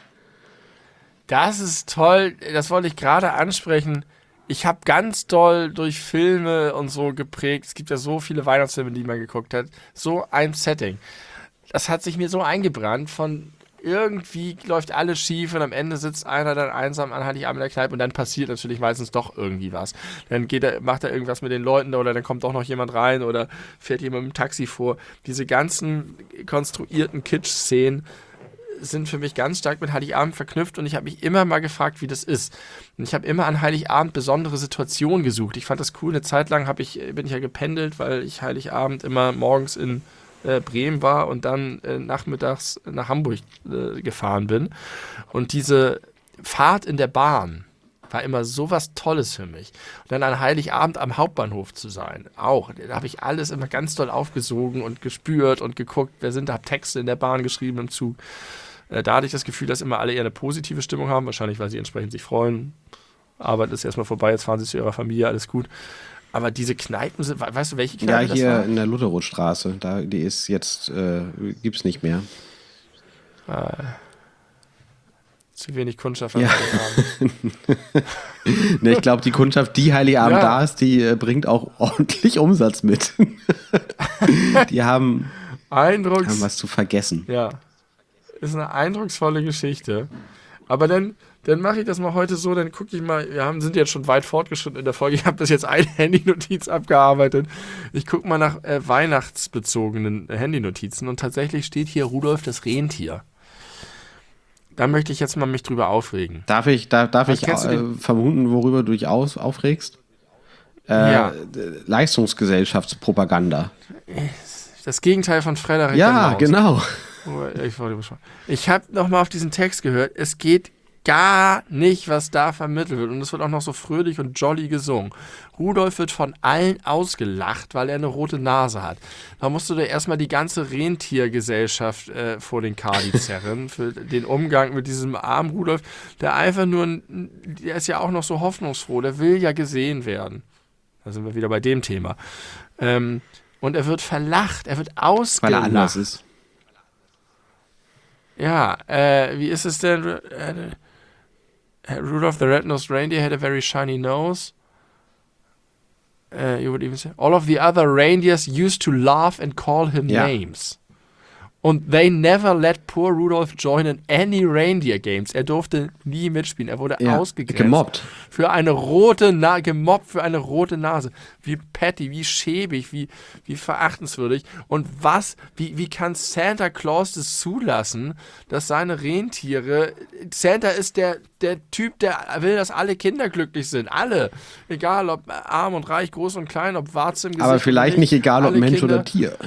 das ist toll, das wollte ich gerade ansprechen. Ich habe ganz doll durch Filme und so geprägt. Es gibt ja so viele Weihnachtsfilme, die man geguckt hat. So ein Setting. Das hat sich mir so eingebrannt von irgendwie läuft alles schief und am Ende sitzt einer dann einsam an Heiligabend in der Kneipe und dann passiert natürlich meistens doch irgendwie was. Dann geht er, macht er irgendwas mit den Leuten oder dann kommt doch noch jemand rein oder fährt jemand mit dem Taxi vor. Diese ganzen konstruierten Kitsch-Szenen sind für mich ganz stark mit Heiligabend verknüpft und ich habe mich immer mal gefragt, wie das ist. Und ich habe immer an Heiligabend besondere Situationen gesucht. Ich fand das cool. Eine Zeit lang hab ich, bin ich ja gependelt, weil ich Heiligabend immer morgens in äh, Bremen war und dann äh, nachmittags nach Hamburg äh, gefahren bin. Und diese Fahrt in der Bahn war immer sowas Tolles für mich. Und dann an Heiligabend am Hauptbahnhof zu sein, auch. Da habe ich alles immer ganz doll aufgesogen und gespürt und geguckt, wer sind da Texte in der Bahn geschrieben im Zug. Da hatte ich das Gefühl, dass immer alle eher eine positive Stimmung haben, wahrscheinlich, weil sie entsprechend sich freuen. Arbeit ist erstmal vorbei, jetzt fahren sie zu ihrer Familie, alles gut. Aber diese Kneipen sind, weißt du, welche Kneipe das war? Ja, hier in der Lutherrothstraße, da, die ist jetzt, äh, gibt's nicht mehr. Ah, zu wenig Kundschaft an Ja. Heiligabend. Ne, ich glaube, die Kundschaft, die Heiligabend Ja. da ist, die äh, bringt auch ordentlich Umsatz mit. Die haben, Eindrucks... haben was zu vergessen. Ja, ist eine eindrucksvolle Geschichte. Aber dann, dann mache ich das mal heute so, dann gucke ich mal, wir haben, sind jetzt schon weit fortgeschritten in der Folge, ich habe bis jetzt eine Handynotiz abgearbeitet. Ich gucke mal nach äh, weihnachtsbezogenen Handynotizen und tatsächlich steht hier Rudolf das Rentier. Da möchte ich jetzt mal mich drüber aufregen. Darf ich, darf, darf Was ich kennst du äh, den- vermuten, worüber du dich aus, aufregst? Äh, Ja. d- Leistungsgesellschaftspropaganda. Das Gegenteil von Frederik Ja, Maus. genau. Oh, Ich, wollte beschreiben. Ich habe nochmal auf diesen Text gehört. Es geht gar nicht, was da vermittelt wird. Und es wird auch noch so fröhlich und jolly gesungen. Rudolf wird von allen ausgelacht, weil er eine rote Nase hat. Da musst du dir erstmal die ganze Rentiergesellschaft äh, vor den Kadi zerren für den Umgang mit diesem armen Rudolf, der einfach nur, ein, der ist ja auch noch so hoffnungsfroh, der will ja gesehen werden. Da sind wir wieder bei dem Thema. Ähm, und er wird verlacht, er wird ausgelacht. Weil er anders ist. Ja, äh, wie ist es denn? Äh, Rudolph the Red-Nosed Reindeer had a very shiny nose. Uh, you would even say, all of the other reindeers used to laugh and call him Ja. names. Und they never let poor Rudolph join in any reindeer games. Er durfte nie mitspielen. Er wurde Ja, ausgegrenzt. gemobbt. Für eine rote Nase, gemobbt für eine rote Nase. Wie petty, wie schäbig, wie, wie verachtenswürdig. Und was, wie, wie kann Santa Claus das zulassen, dass seine Rentiere, Santa ist der, der Typ, der will, dass alle Kinder glücklich sind. Alle. Egal, ob arm und reich, groß und klein, ob Warze im Gesicht. Aber vielleicht oder nicht egal, ob alle Mensch Kinder. oder Tier.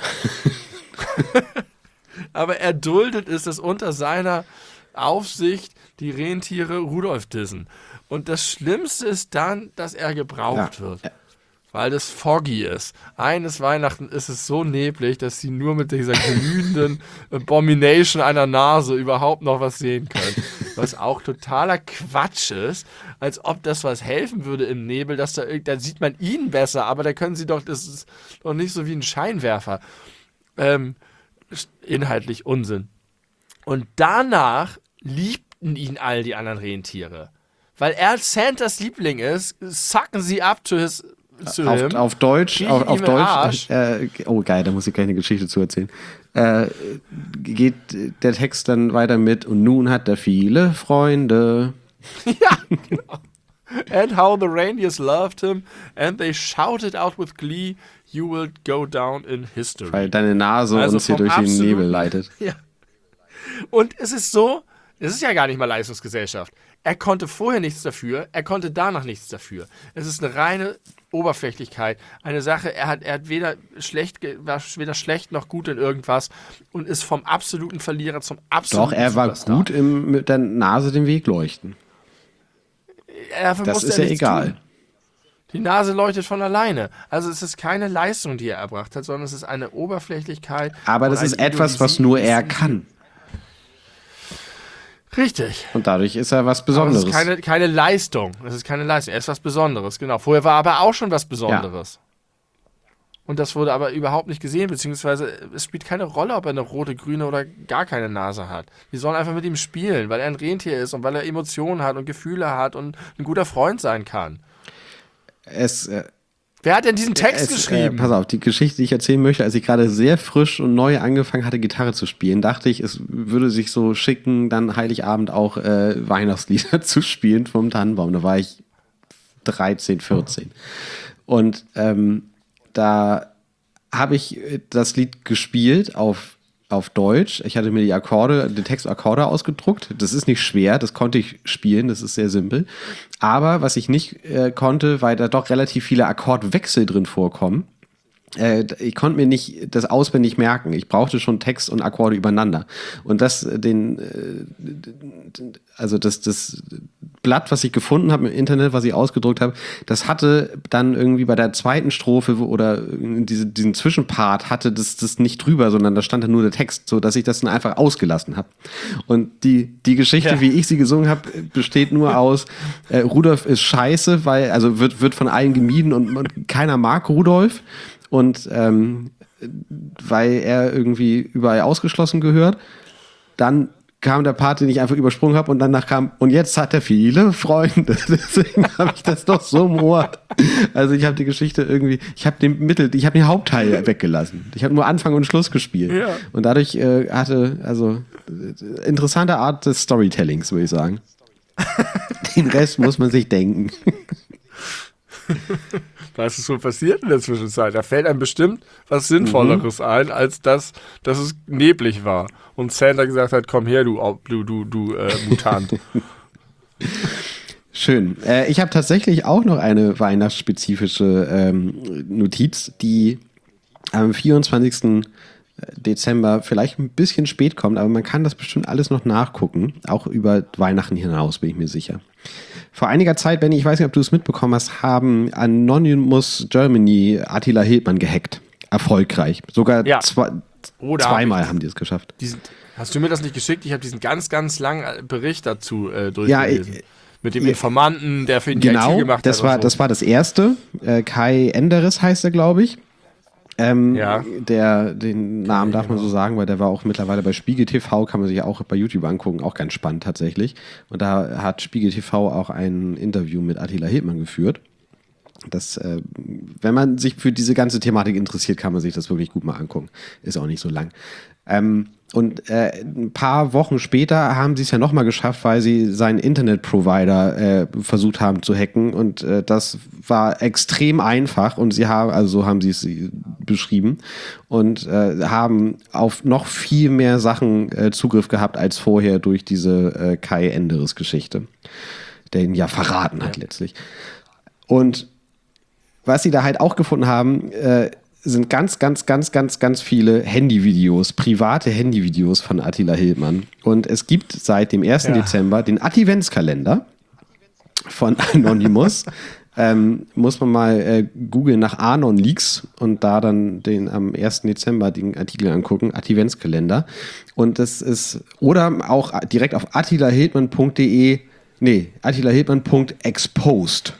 Aber er duldet es, dass unter seiner Aufsicht die Rentiere Rudolf dissen. Und das Schlimmste ist dann, dass er gebraucht Ja. wird. Weil das foggy ist. Eines Weihnachten ist es so neblig, dass sie nur mit dieser glühenden Abomination einer Nase überhaupt noch was sehen können. Was auch totaler Quatsch ist, als ob das was helfen würde im Nebel, dass da, irg- da sieht man ihn besser, aber da können sie doch, das ist doch nicht so wie ein Scheinwerfer. Ähm, inhaltlich Unsinn. Und danach liebten ihn all die anderen Rentiere. Weil er Santas Liebling ist, sucken sie up to his to Auf, him. auf Deutsch, Kriechen auf, auf ihm in den Arsch. Deutsch, äh, oh geil, da muss ich gleich eine Geschichte zu erzählen. Äh, geht der Text dann weiter mit, und nun hat er viele Freunde. Ja, genau. And how the reindeers loved him, and they shouted out with glee, you will go down in history. Weil deine Nase Also uns hier vom durch den absoluten- Nebel leitet. Ja. Und es ist so, es ist ja gar nicht mal Leistungsgesellschaft. Er konnte vorher nichts dafür, er konnte danach nichts dafür. Es ist eine reine Oberflächlichkeit. Eine Sache, er hat, er hat weder schlecht, ge- war weder schlecht noch gut in irgendwas und ist vom absoluten Verlierer zum absoluten Doch, er war Superstar. gut im mit der Nase den Weg leuchten. Dafür Das musste ist er ja nichts egal. tun. Die Nase leuchtet von alleine. Also es ist keine Leistung, die er erbracht hat, sondern es ist eine Oberflächlichkeit. Aber und das ein ist etwas, was Idolisi- nur er kann. Richtig. Und dadurch ist er was Aber Besonderes. das ist keine, keine Leistung. Das ist keine Leistung. Er ist was Besonderes, genau. Vorher war er aber auch schon was Besonderes. Und das wurde aber überhaupt nicht gesehen, beziehungsweise es spielt keine Rolle, ob er eine rote, grüne oder gar keine Nase hat. Die sollen einfach mit ihm spielen, weil er ein Rentier ist und weil er Emotionen hat und Gefühle hat und ein guter Freund sein kann. es, äh, Wer hat denn diesen Text es, geschrieben? Äh, pass auf, die Geschichte, die ich erzählen möchte, als ich gerade sehr frisch und neu angefangen hatte, Gitarre zu spielen, dachte ich, es würde sich so schicken, dann Heiligabend auch äh, Weihnachtslieder zu spielen vom Tannenbaum. Da war ich dreizehn, vierzehn. Und ähm, da habe ich das Lied gespielt auf auf Deutsch. Ich hatte mir die Akkorde, den Text Akkorde ausgedruckt. Das ist nicht schwer, das konnte ich spielen, das ist sehr simpel. Aber was ich nicht äh, konnte, weil da doch relativ viele Akkordwechsel drin vorkommen, äh, ich konnte mir nicht das auswendig merken. Ich brauchte schon Text und Akkorde übereinander. Und das, den, äh, also das, das Blatt, was ich gefunden habe im Internet, was ich ausgedruckt habe, das hatte dann irgendwie bei der zweiten Strophe oder diese, diesen Zwischenpart hatte das, das nicht drüber, sondern da stand dann nur der Text, so dass ich das dann einfach ausgelassen habe. Und die, die Geschichte, ja. wie ich sie gesungen habe, besteht nur aus, äh, Rudolf ist scheiße, weil, also wird, wird von allen gemieden und, und keiner mag Rudolf. Und ähm, weil er irgendwie überall ausgeschlossen gehört, dann kam der Part, den ich einfach übersprungen habe und danach kam, und jetzt hat er viele Freunde. Deswegen habe ich das doch so im Ohr. Also ich habe die Geschichte irgendwie, ich habe den Mittel, ich habe den Hauptteil weggelassen. Ich habe nur Anfang und Schluss gespielt. Ja. Und dadurch äh, hatte, also äh, interessante Art des Storytellings, würde ich sagen. Den Rest muss man sich denken. Was ist so passiert in der Zwischenzeit? Da fällt einem bestimmt was Sinnvolleres mhm. ein, als das, dass es neblig war. Und Santa gesagt hat, komm her, du, du, du, du äh, Mutant. Schön. Äh, ich habe tatsächlich auch noch eine weihnachtsspezifische ähm, Notiz, die am vierundzwanzigsten Dezember vielleicht ein bisschen spät kommt, aber man kann das bestimmt alles noch nachgucken. Auch über Weihnachten hinaus, bin ich mir sicher. Vor einiger Zeit, Benni, ich weiß nicht, ob du es mitbekommen hast, haben Anonymous Germany Attila Hildmann gehackt. Erfolgreich. Sogar ja. zwei, Oder zweimal hab haben die es geschafft. Diesen, hast du mir das nicht geschickt? Ich habe diesen ganz, ganz langen Bericht dazu äh, durchgelesen. Ja, ich, Mit dem Informanten, der für ihn die genau, I T gemacht das hat. War, so. Das war das erste. Äh, Kai Enderes heißt er, glaube ich. Ähm, ja. Der, den Namen darf man so sagen, weil der war auch mittlerweile bei Spiegel T V, kann man sich auch bei YouTube angucken, auch ganz spannend tatsächlich. Und da hat Spiegel T V auch ein Interview mit Attila Hildmann geführt. Das, äh, wenn man sich für diese ganze Thematik interessiert, kann man sich das wirklich gut mal angucken. Ist auch nicht so lang. Ähm, und äh, ein paar Wochen später haben sie es ja nochmal geschafft, weil sie seinen Internetprovider äh, versucht haben zu hacken. Und äh, das war extrem einfach. Und sie haben, also so haben sie es beschrieben, und äh, haben auf noch viel mehr Sachen äh, Zugriff gehabt als vorher durch diese äh, Kai Enderes-Geschichte, der ihn ja verraten hat ja. letztlich. Und was sie da halt auch gefunden haben, äh, sind ganz, ganz, ganz, ganz, ganz viele Handyvideos, private Handyvideos von Attila Hildmann. Und es gibt seit dem ersten Ja. Dezember den Adventskalender von Anonymous. ähm, muss man mal äh, googeln nach Anon Leaks und da dann den am ersten Dezember den Artikel angucken, Adventskalender. Und das ist, oder auch direkt auf attilahildmann punkt de, nee, attilahildmann punkt exposed.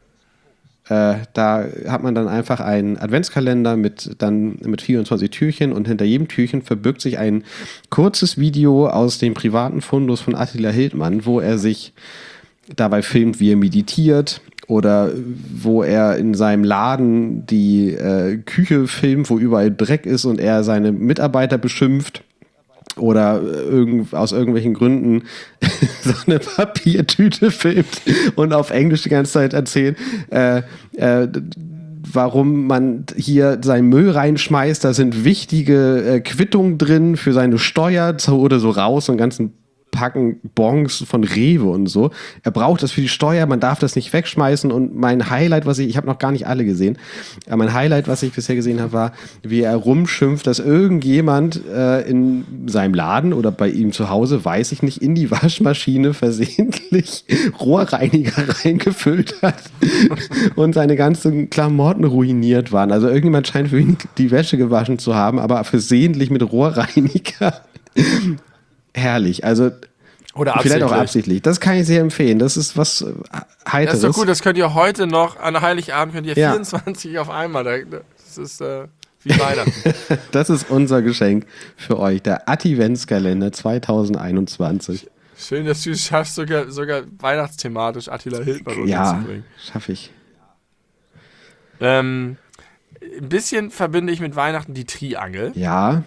Äh, da hat man dann einfach einen Adventskalender mit, dann mit vierundzwanzig Türchen, und hinter jedem Türchen verbirgt sich ein kurzes Video aus dem privaten Fundus von Attila Hildmann, wo er sich dabei filmt, wie er meditiert, oder wo er in seinem Laden die äh, Küche filmt, wo überall Dreck ist und er seine Mitarbeiter beschimpft. Oder irgend, aus irgendwelchen Gründen so eine Papiertüte filmt und auf Englisch die ganze Zeit erzählt, äh, äh, warum man hier seinen Müll reinschmeißt. Da sind wichtige äh, Quittungen drin für seine Steuer, so oder so raus und ganzen Packen Bons von Rewe und so. Er braucht das für die Steuer, man darf das nicht wegschmeißen. Und mein Highlight, was ich, ich habe noch gar nicht alle gesehen, aber mein Highlight, was ich bisher gesehen habe, war, wie er rumschimpft, dass irgendjemand äh, in seinem Laden oder bei ihm zu Hause, weiß ich nicht, in die Waschmaschine versehentlich Rohrreiniger reingefüllt hat und seine ganzen Klamotten ruiniert waren. Also irgendjemand scheint für ihn die Wäsche gewaschen zu haben, aber versehentlich mit Rohrreiniger. Herrlich, also oder vielleicht auch absichtlich. Das kann ich sehr empfehlen. Das ist was äh, Heiteres. Das ist doch gut, das könnt ihr heute noch, an Heiligabend könnt ihr ja. vierundzwanzig auf einmal. Das ist äh, wie Weihnachten. Das ist unser Geschenk für euch, der Adventskalender zwanzig einundzwanzig. Schön, dass du es schaffst, sogar, sogar weihnachtsthematisch Attila Hildmann ja, unterzubringen. Ja, schaffe ich. Ähm, ein bisschen verbinde ich mit Weihnachten die Triangel. Ja.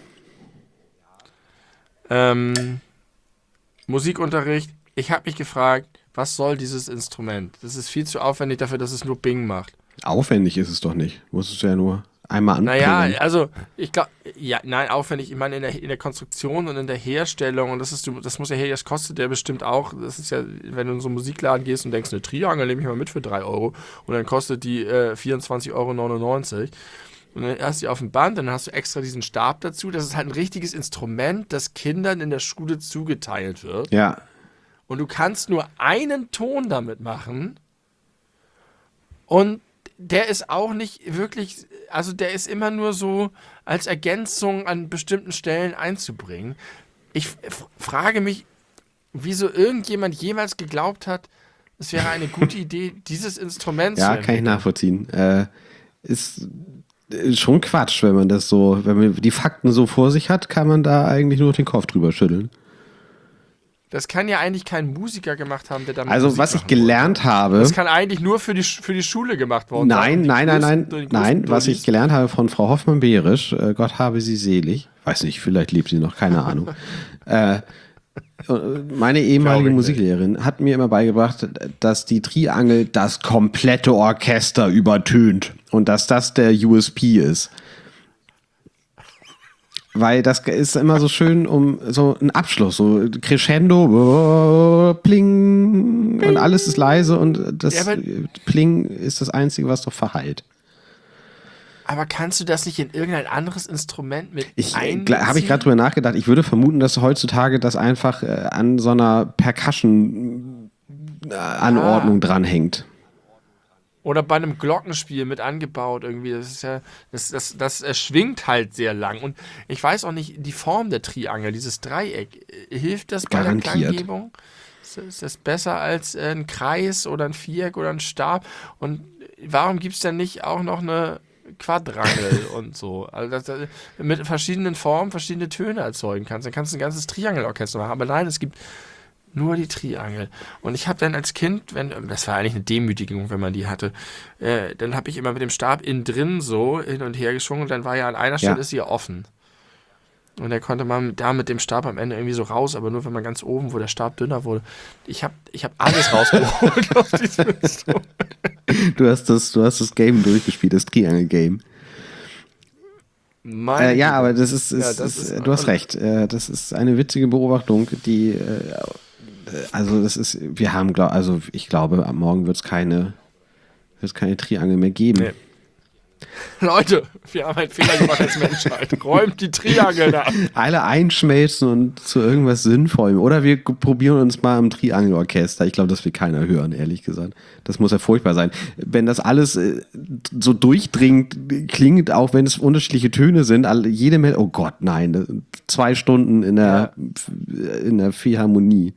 Ähm, Musikunterricht. Ich habe mich gefragt, was soll dieses Instrument? Das ist viel zu aufwendig dafür, dass es nur Bing macht. Aufwendig ist es doch nicht. Musst es ja nur einmal Naja, anbringen. also ich glaube, ja, nein, aufwendig, ich meine in der, in der Konstruktion und in der Herstellung und das ist, das muss ja her, das kostet ja bestimmt auch, das ist ja, wenn du in so einen Musikladen gehst und denkst, eine Triangel nehme ich mal mit für drei Euro und dann kostet die äh, vierundzwanzig Euro neunundneunzig und dann hast du die auf dem Band, dann hast du extra diesen Stab dazu, das ist halt ein richtiges Instrument, das Kindern in der Schule zugeteilt wird Ja. und du kannst nur einen Ton damit machen und der ist auch nicht wirklich, also der ist immer nur so als Ergänzung an bestimmten Stellen einzubringen. Ich f- frage mich, wieso irgendjemand jemals geglaubt hat, es wäre eine gute Idee, dieses Instrument zu Ja, entwickeln. kann ich nachvollziehen. Äh, ist, ist schon Quatsch, wenn man das so, wenn man die Fakten so vor sich hat, kann man da eigentlich nur den Kopf drüber schütteln. Das kann ja eigentlich kein Musiker gemacht haben, der damit Also, Musik was ich machen gelernt wollte. habe. Das kann eigentlich nur für die, Sch- für die Schule gemacht worden sein. Nein, Und die nein, nein, größten- nein, die größten nein. Was Dullis- ich gelernt habe von Frau Hoffmann-Behrisch, äh, Gott habe sie selig. Weiß nicht, vielleicht lebt sie noch, keine Ahnung. äh, meine ehemalige Glaube ich Musiklehrerin hat mir immer beigebracht, dass die Triangel das komplette Orchester übertönt und dass das der U S P ist. Weil das ist immer so schön um so einen Abschluss, so Crescendo, pling, und alles ist leise und das Ja, aber- Pling ist das Einzige, was doch verhallt. Aber kannst du das nicht in irgendein anderes Instrument mit Ich äh, einbeziehen? habe ich gerade drüber nachgedacht. Ich würde vermuten, dass heutzutage das einfach äh, an so einer Percussion-Anordnung dranhängt. Oder bei einem Glockenspiel mit angebaut irgendwie. Das ist ja, das, das, das äh, schwingt halt sehr lang. Und ich weiß auch nicht, die Form der Triangel, dieses Dreieck, äh, hilft das bei Garantiert. der Klanggebung? Ist, ist das besser als äh, ein Kreis oder ein Viereck oder ein Stab? Und warum gibt es denn nicht auch noch eine Quadrangel und so? Also dass du mit verschiedenen Formen verschiedene Töne erzeugen kannst. Dann kannst du ein ganzes Triangelorchester machen. Aber nein, es gibt nur die Triangel. Und ich habe dann als Kind, wenn, das war eigentlich eine Demütigung, wenn man die hatte, äh, dann habe ich immer mit dem Stab innen drin so hin und her geschwungen und dann war ja an einer Stelle Ja. ist sie ja offen. Und dann konnte man da mit dem Stab am Ende irgendwie so raus, aber nur wenn man ganz oben, wo der Stab dünner wurde. Ich habe ich hab alles rausgeholt aus diesem Instrument. Du hast das, du hast das Game durchgespielt, das Triangel-Game. Meine Äh, ja, Güte. aber das ist, ist, Ja, das ist, ist- du hast recht. Äh, das ist eine witzige Beobachtung, die, äh, also das ist, wir haben, glaub, also ich glaube, ab morgen wird es keine, wird's keine Triangel mehr geben. Nee. Leute, wir haben einen Fehler gemacht als Menschheit. Räumt die Triangel da. Alle einschmelzen und zu irgendwas Sinnvollem. Oder wir g- probieren uns mal im Triangelorchester. Ich glaube, das will keiner hören, ehrlich gesagt. Das muss ja furchtbar sein. Wenn das alles äh, so durchdringend klingt, auch wenn es unterschiedliche Töne sind, alle, jede Mel oh Gott, nein, das- zwei Stunden in der, in der Philharmonie.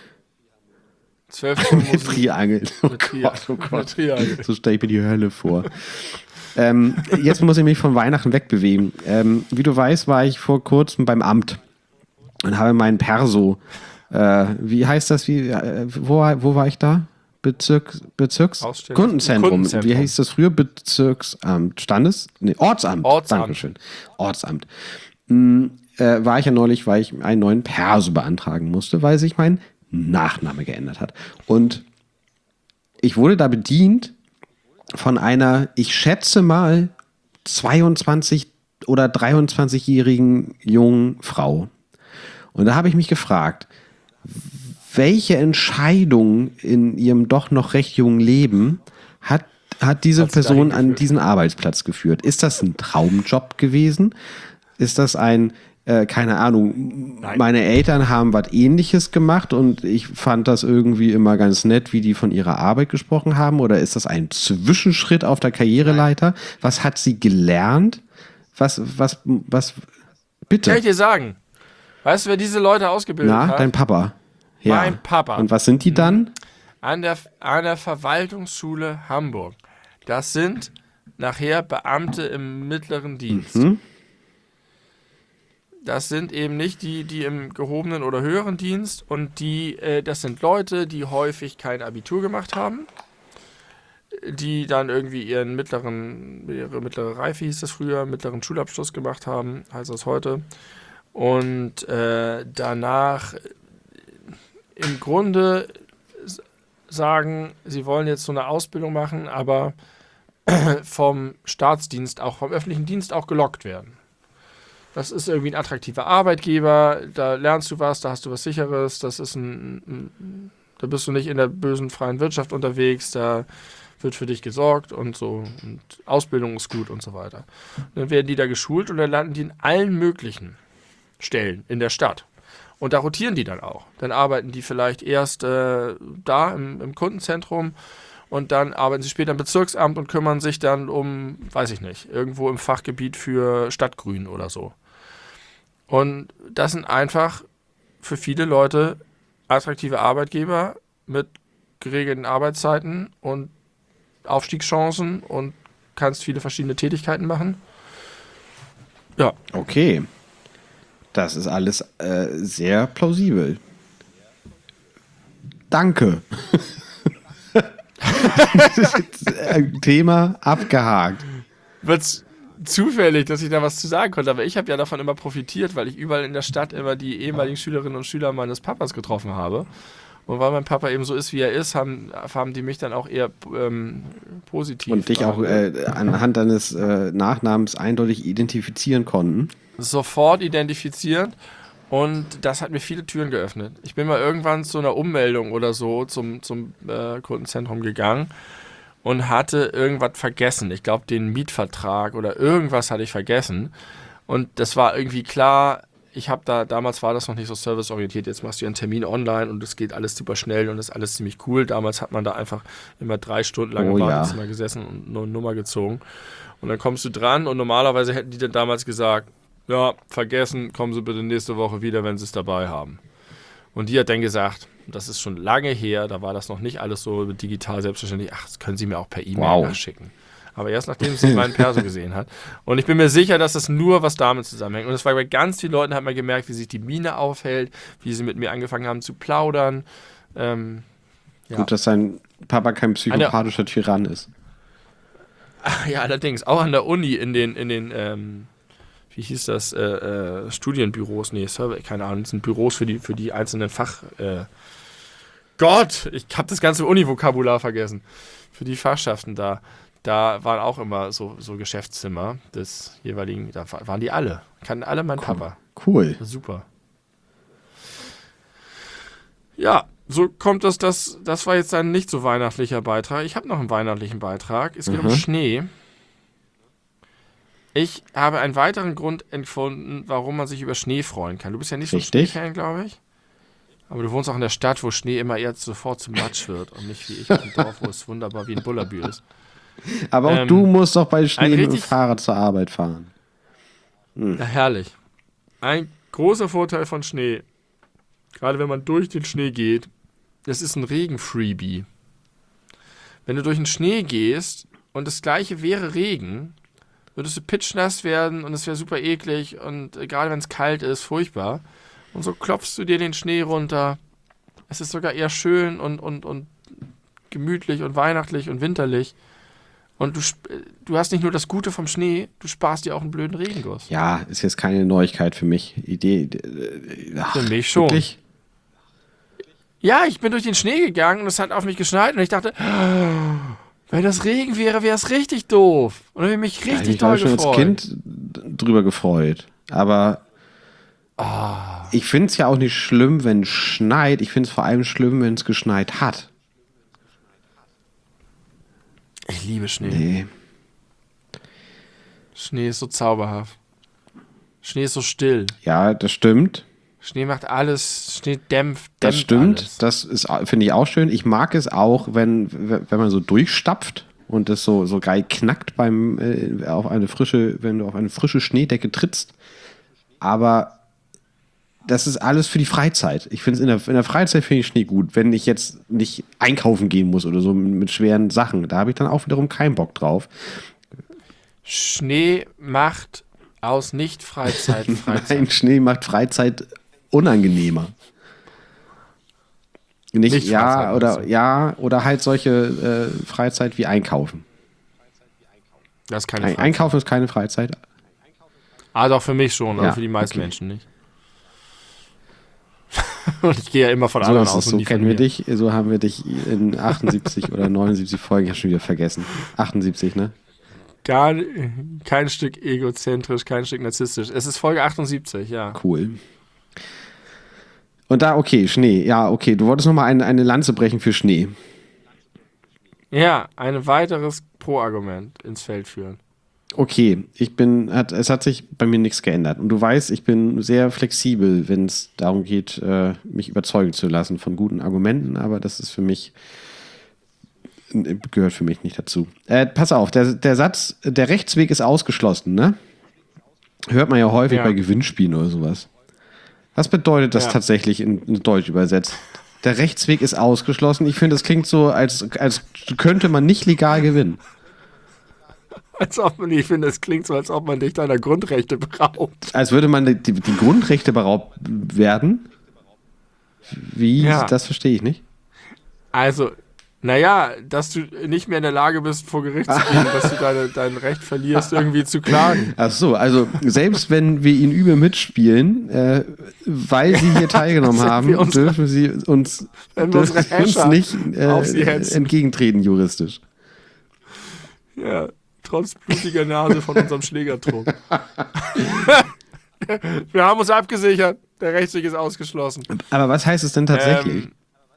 Zwölf Stunden Mit Musik. Triangel. Oh Mit Tri- Gott, oh mit Gott. Triangel. So stelle ich mir die Hölle vor. ähm, jetzt muss ich mich von Weihnachten wegbewegen. Ähm, wie du weißt, war ich vor kurzem beim Amt und habe meinen Perso, äh, wie heißt das, wie, äh, wo, war- wo war ich da? Bezirk, Bezirks? Ausstellungs- Kundenzentrum. Kundenzentrum. Wie hieß das früher? Bezirksamt. Standes? Nee, Ortsamt. Ortsamt. Dankeschön. Ortsamt. Mm, äh, war ich ja neulich, weil ich einen neuen Perso beantragen musste, weil sich mein Nachname geändert hat. Und ich wurde da bedient von einer, ich schätze mal, zweiundzwanzig- oder dreiundzwanzigjährigen jungen Frau. Und da habe ich mich gefragt, welche Entscheidung in ihrem doch noch recht jungen Leben hat, hat diese Hat sie dahin Person an geführt? diesen Arbeitsplatz geführt? Ist das ein Traumjob gewesen? Ist das ein, äh, keine Ahnung, Nein. meine Eltern haben was Ähnliches gemacht und ich fand das irgendwie immer ganz nett, wie die von ihrer Arbeit gesprochen haben? Oder ist das ein Zwischenschritt auf der Karriereleiter? Was hat sie gelernt? Was, was, was, bitte? Kann ich dir sagen? Weißt du, wer diese Leute ausgebildet Na, hat? dein Papa. Ja. Mein Papa. Und was sind die dann? An der, an der Verwaltungsschule Hamburg. Das sind nachher Beamte im mittleren Dienst. Mhm. Das sind eben nicht die, die im gehobenen oder höheren Dienst und die, äh, das sind Leute, die häufig kein Abitur gemacht haben, die dann irgendwie ihren mittleren, ihre mittlere Reife hieß das früher, mittleren Schulabschluss gemacht haben, heißt das heute. Und äh, danach im Grunde sagen, sie wollen jetzt so eine Ausbildung machen, aber vom Staatsdienst, auch vom öffentlichen Dienst auch gelockt werden. Das ist irgendwie ein attraktiver Arbeitgeber, da lernst du was, da hast du was Sicheres, das ist ein, ein da bist du nicht in der bösen freien Wirtschaft unterwegs, da wird für dich gesorgt und so und Ausbildung ist gut und so weiter. Und dann werden die da geschult und dann landen die in allen möglichen Stellen in der Stadt. Und da rotieren die dann auch. Dann arbeiten die vielleicht erst äh, da im, im Kundenzentrum und dann arbeiten sie später im Bezirksamt und kümmern sich dann um, weiß ich nicht, irgendwo im Fachgebiet für Stadtgrün oder so. Und das sind einfach für viele Leute attraktive Arbeitgeber mit geregelten Arbeitszeiten und Aufstiegschancen und kannst viele verschiedene Tätigkeiten machen. Ja. Okay. Das ist alles äh, sehr plausibel. Danke. Thema abgehakt. Wird's zufällig, dass ich da was zu sagen konnte, aber ich habe ja davon immer profitiert, weil ich überall in der Stadt immer die ehemaligen Schülerinnen und Schüler meines Papas getroffen habe. Und weil mein Papa eben so ist, wie er ist, haben, haben die mich dann auch eher ähm, positiv. Und dich auch äh, anhand deines äh, Nachnamens eindeutig identifizieren konnten. Sofort identifiziert. Und das hat mir viele Türen geöffnet. Ich bin mal irgendwann zu einer Ummeldung oder so zum, zum äh, Kundenzentrum gegangen und hatte irgendwas vergessen. Ich glaube, den Mietvertrag oder irgendwas hatte ich vergessen. Und das war irgendwie klar, ich habe da, damals war das noch nicht so serviceorientiert, jetzt machst du einen Termin online und es geht alles super schnell und das ist alles ziemlich cool. Damals hat man da einfach immer drei Stunden lang oh, im ja. Wartezimmer gesessen und eine Nummer gezogen. Und dann kommst du dran und normalerweise hätten die dann damals gesagt, ja, vergessen, kommen Sie bitte nächste Woche wieder, wenn Sie es dabei haben. Und die hat dann gesagt, das ist schon lange her, da war das noch nicht alles so digital selbstverständlich, ach, das können Sie mir auch per E-Mail wow. nachschicken. Aber erst nachdem sie meinen Perso gesehen hat. Und ich bin mir sicher, dass das nur was damit zusammenhängt. Und das war bei ganz vielen Leuten, hat man gemerkt, wie sich die Mine aufhält, wie sie mit mir angefangen haben zu plaudern. Ähm, ja. Gut, dass sein Papa kein psychopathischer Tyrann ist. Ach, ja, allerdings. Auch an der Uni in den, in den ähm, wie hieß das, äh, äh, Studienbüros, nee, Server, keine Ahnung, das sind Büros für die, für die einzelnen Fach... Äh, Gott, ich habe das ganze Uni-Vokabular vergessen. Für die Fachschaften da. Da waren auch immer so, so Geschäftszimmer des jeweiligen, da waren die alle. Kannten alle mein cool. Papa. Cool. Super. Ja, so kommt das, das, das war jetzt ein nicht so weihnachtlicher Beitrag. Ich habe noch einen weihnachtlichen Beitrag. Es geht mhm. um Schnee. Ich habe einen weiteren Grund empfunden, warum man sich über Schnee freuen kann. Du bist ja nicht so ein Schneefan, glaube ich. Aber du wohnst auch in der Stadt, wo Schnee immer eher sofort zu Matsch wird und nicht wie ich auf dem Dorf, wo es wunderbar wie ein Bullabü ist. Aber auch ähm, du musst doch bei Schnee richtig, mit dem Fahrrad zur Arbeit fahren. Hm. Ja, herrlich. Ein großer Vorteil von Schnee, gerade wenn man durch den Schnee geht, das ist ein Regen-Freebie. Wenn du durch den Schnee gehst und das gleiche wäre Regen, würdest du pitschnass werden und es wäre super eklig und äh, gerade wenn es kalt ist, furchtbar. Und so klopfst du dir den Schnee runter. Es ist sogar eher schön und, und, und gemütlich und weihnachtlich und winterlich. Und du, du hast nicht nur das Gute vom Schnee, du sparst dir auch einen blöden Regenguss. Ja, ist jetzt keine Neuigkeit für mich. Idee. Ach, für mich schon. Wirklich? Ja, ich bin durch den Schnee gegangen und es hat auf mich geschneit und ich dachte, oh, wenn das Regen wäre, wäre es richtig doof. Und dann habe ich mich richtig ja, doll ich habe gefreut. schon als Kind drüber gefreut. Aber oh. ich finde es ja auch nicht schlimm, wenn es schneit. Ich finde es vor allem schlimm, wenn es geschneit hat. Ich liebe Schnee. Nee. Schnee ist so zauberhaft. Schnee ist so still. Ja, das stimmt. Schnee macht alles, Schnee dämpft, dämpft Das stimmt, alles. Das ist, finde ich auch schön. Ich mag es auch, wenn, wenn man so durchstapft und es so, so geil knackt beim äh, auf eine frische, wenn du auf eine frische Schneedecke trittst. Aber das ist alles für die Freizeit. Ich finde es in der, in der Freizeit finde ich Schnee gut, wenn ich jetzt nicht einkaufen gehen muss oder so mit, mit schweren Sachen. Da habe ich dann auch wiederum keinen Bock drauf. Schnee macht aus Nicht-Freizeit Freizeit. Nein, Schnee macht Freizeit unangenehmer. Nicht, Nicht ja, Freizeit, oder, meinst du? ja, oder halt solche äh, Freizeit wie Einkaufen. Das ist keine Ein, Freizeit. Einkaufen ist keine Freizeit. Ah, doch, für mich schon, aber Ja, für die meisten okay. Menschen nicht. Und ich gehe ja immer von So anderen ist aus es, und so nie von kennen wir mir. dich, so haben wir dich in achtundsiebzig oder neunundsiebzig Folgen, ich habe schon wieder vergessen. achtundsiebzig, ne? Gar kein Stück egozentrisch, kein Stück narzisstisch. Es ist Folge achtundsiebzig, ja. Cool. Und da, okay, Schnee. Ja, okay, du wolltest nochmal eine, eine Lanze brechen für Schnee. Ja, ein weiteres Pro-Argument ins Feld führen. Okay, ich bin, hat, es hat sich bei mir nichts geändert. Und du weißt, ich bin sehr flexibel, wenn es darum geht, äh, mich überzeugen zu lassen von guten Argumenten, aber das ist für mich, gehört für mich nicht dazu. Äh, pass auf, der, der Satz, der Rechtsweg ist ausgeschlossen, ne? Hört man ja häufig Ja. bei Gewinnspielen oder sowas. Was bedeutet das Ja. tatsächlich in, in Deutsch übersetzt? Der Rechtsweg ist ausgeschlossen. Ich finde, das klingt so, als, als könnte man nicht legal gewinnen. Als ob man, ich finde, es klingt so, als ob man dich deiner Grundrechte beraubt. Als würde man die, die, die Grundrechte beraubt werden. Wie? Ja. Das verstehe ich nicht. Also, naja, dass du nicht mehr in der Lage bist, vor Gericht zu gehen, dass du deine, dein Recht verlierst, irgendwie zu klagen. Ach so, also selbst wenn wir ihn übel mitspielen, äh, weil sie hier teilgenommen Sind haben, wir unsere- dürfen sie uns, Wenn wir unsere dürfen sie uns Häscher nicht auf sie äh, hetzen. entgegentreten juristisch. Ja, trotz blutiger Nase von unserem Schlägertrupp. Wir haben uns abgesichert. Der Rechtsweg ist ausgeschlossen. Aber was heißt es denn tatsächlich? Ähm,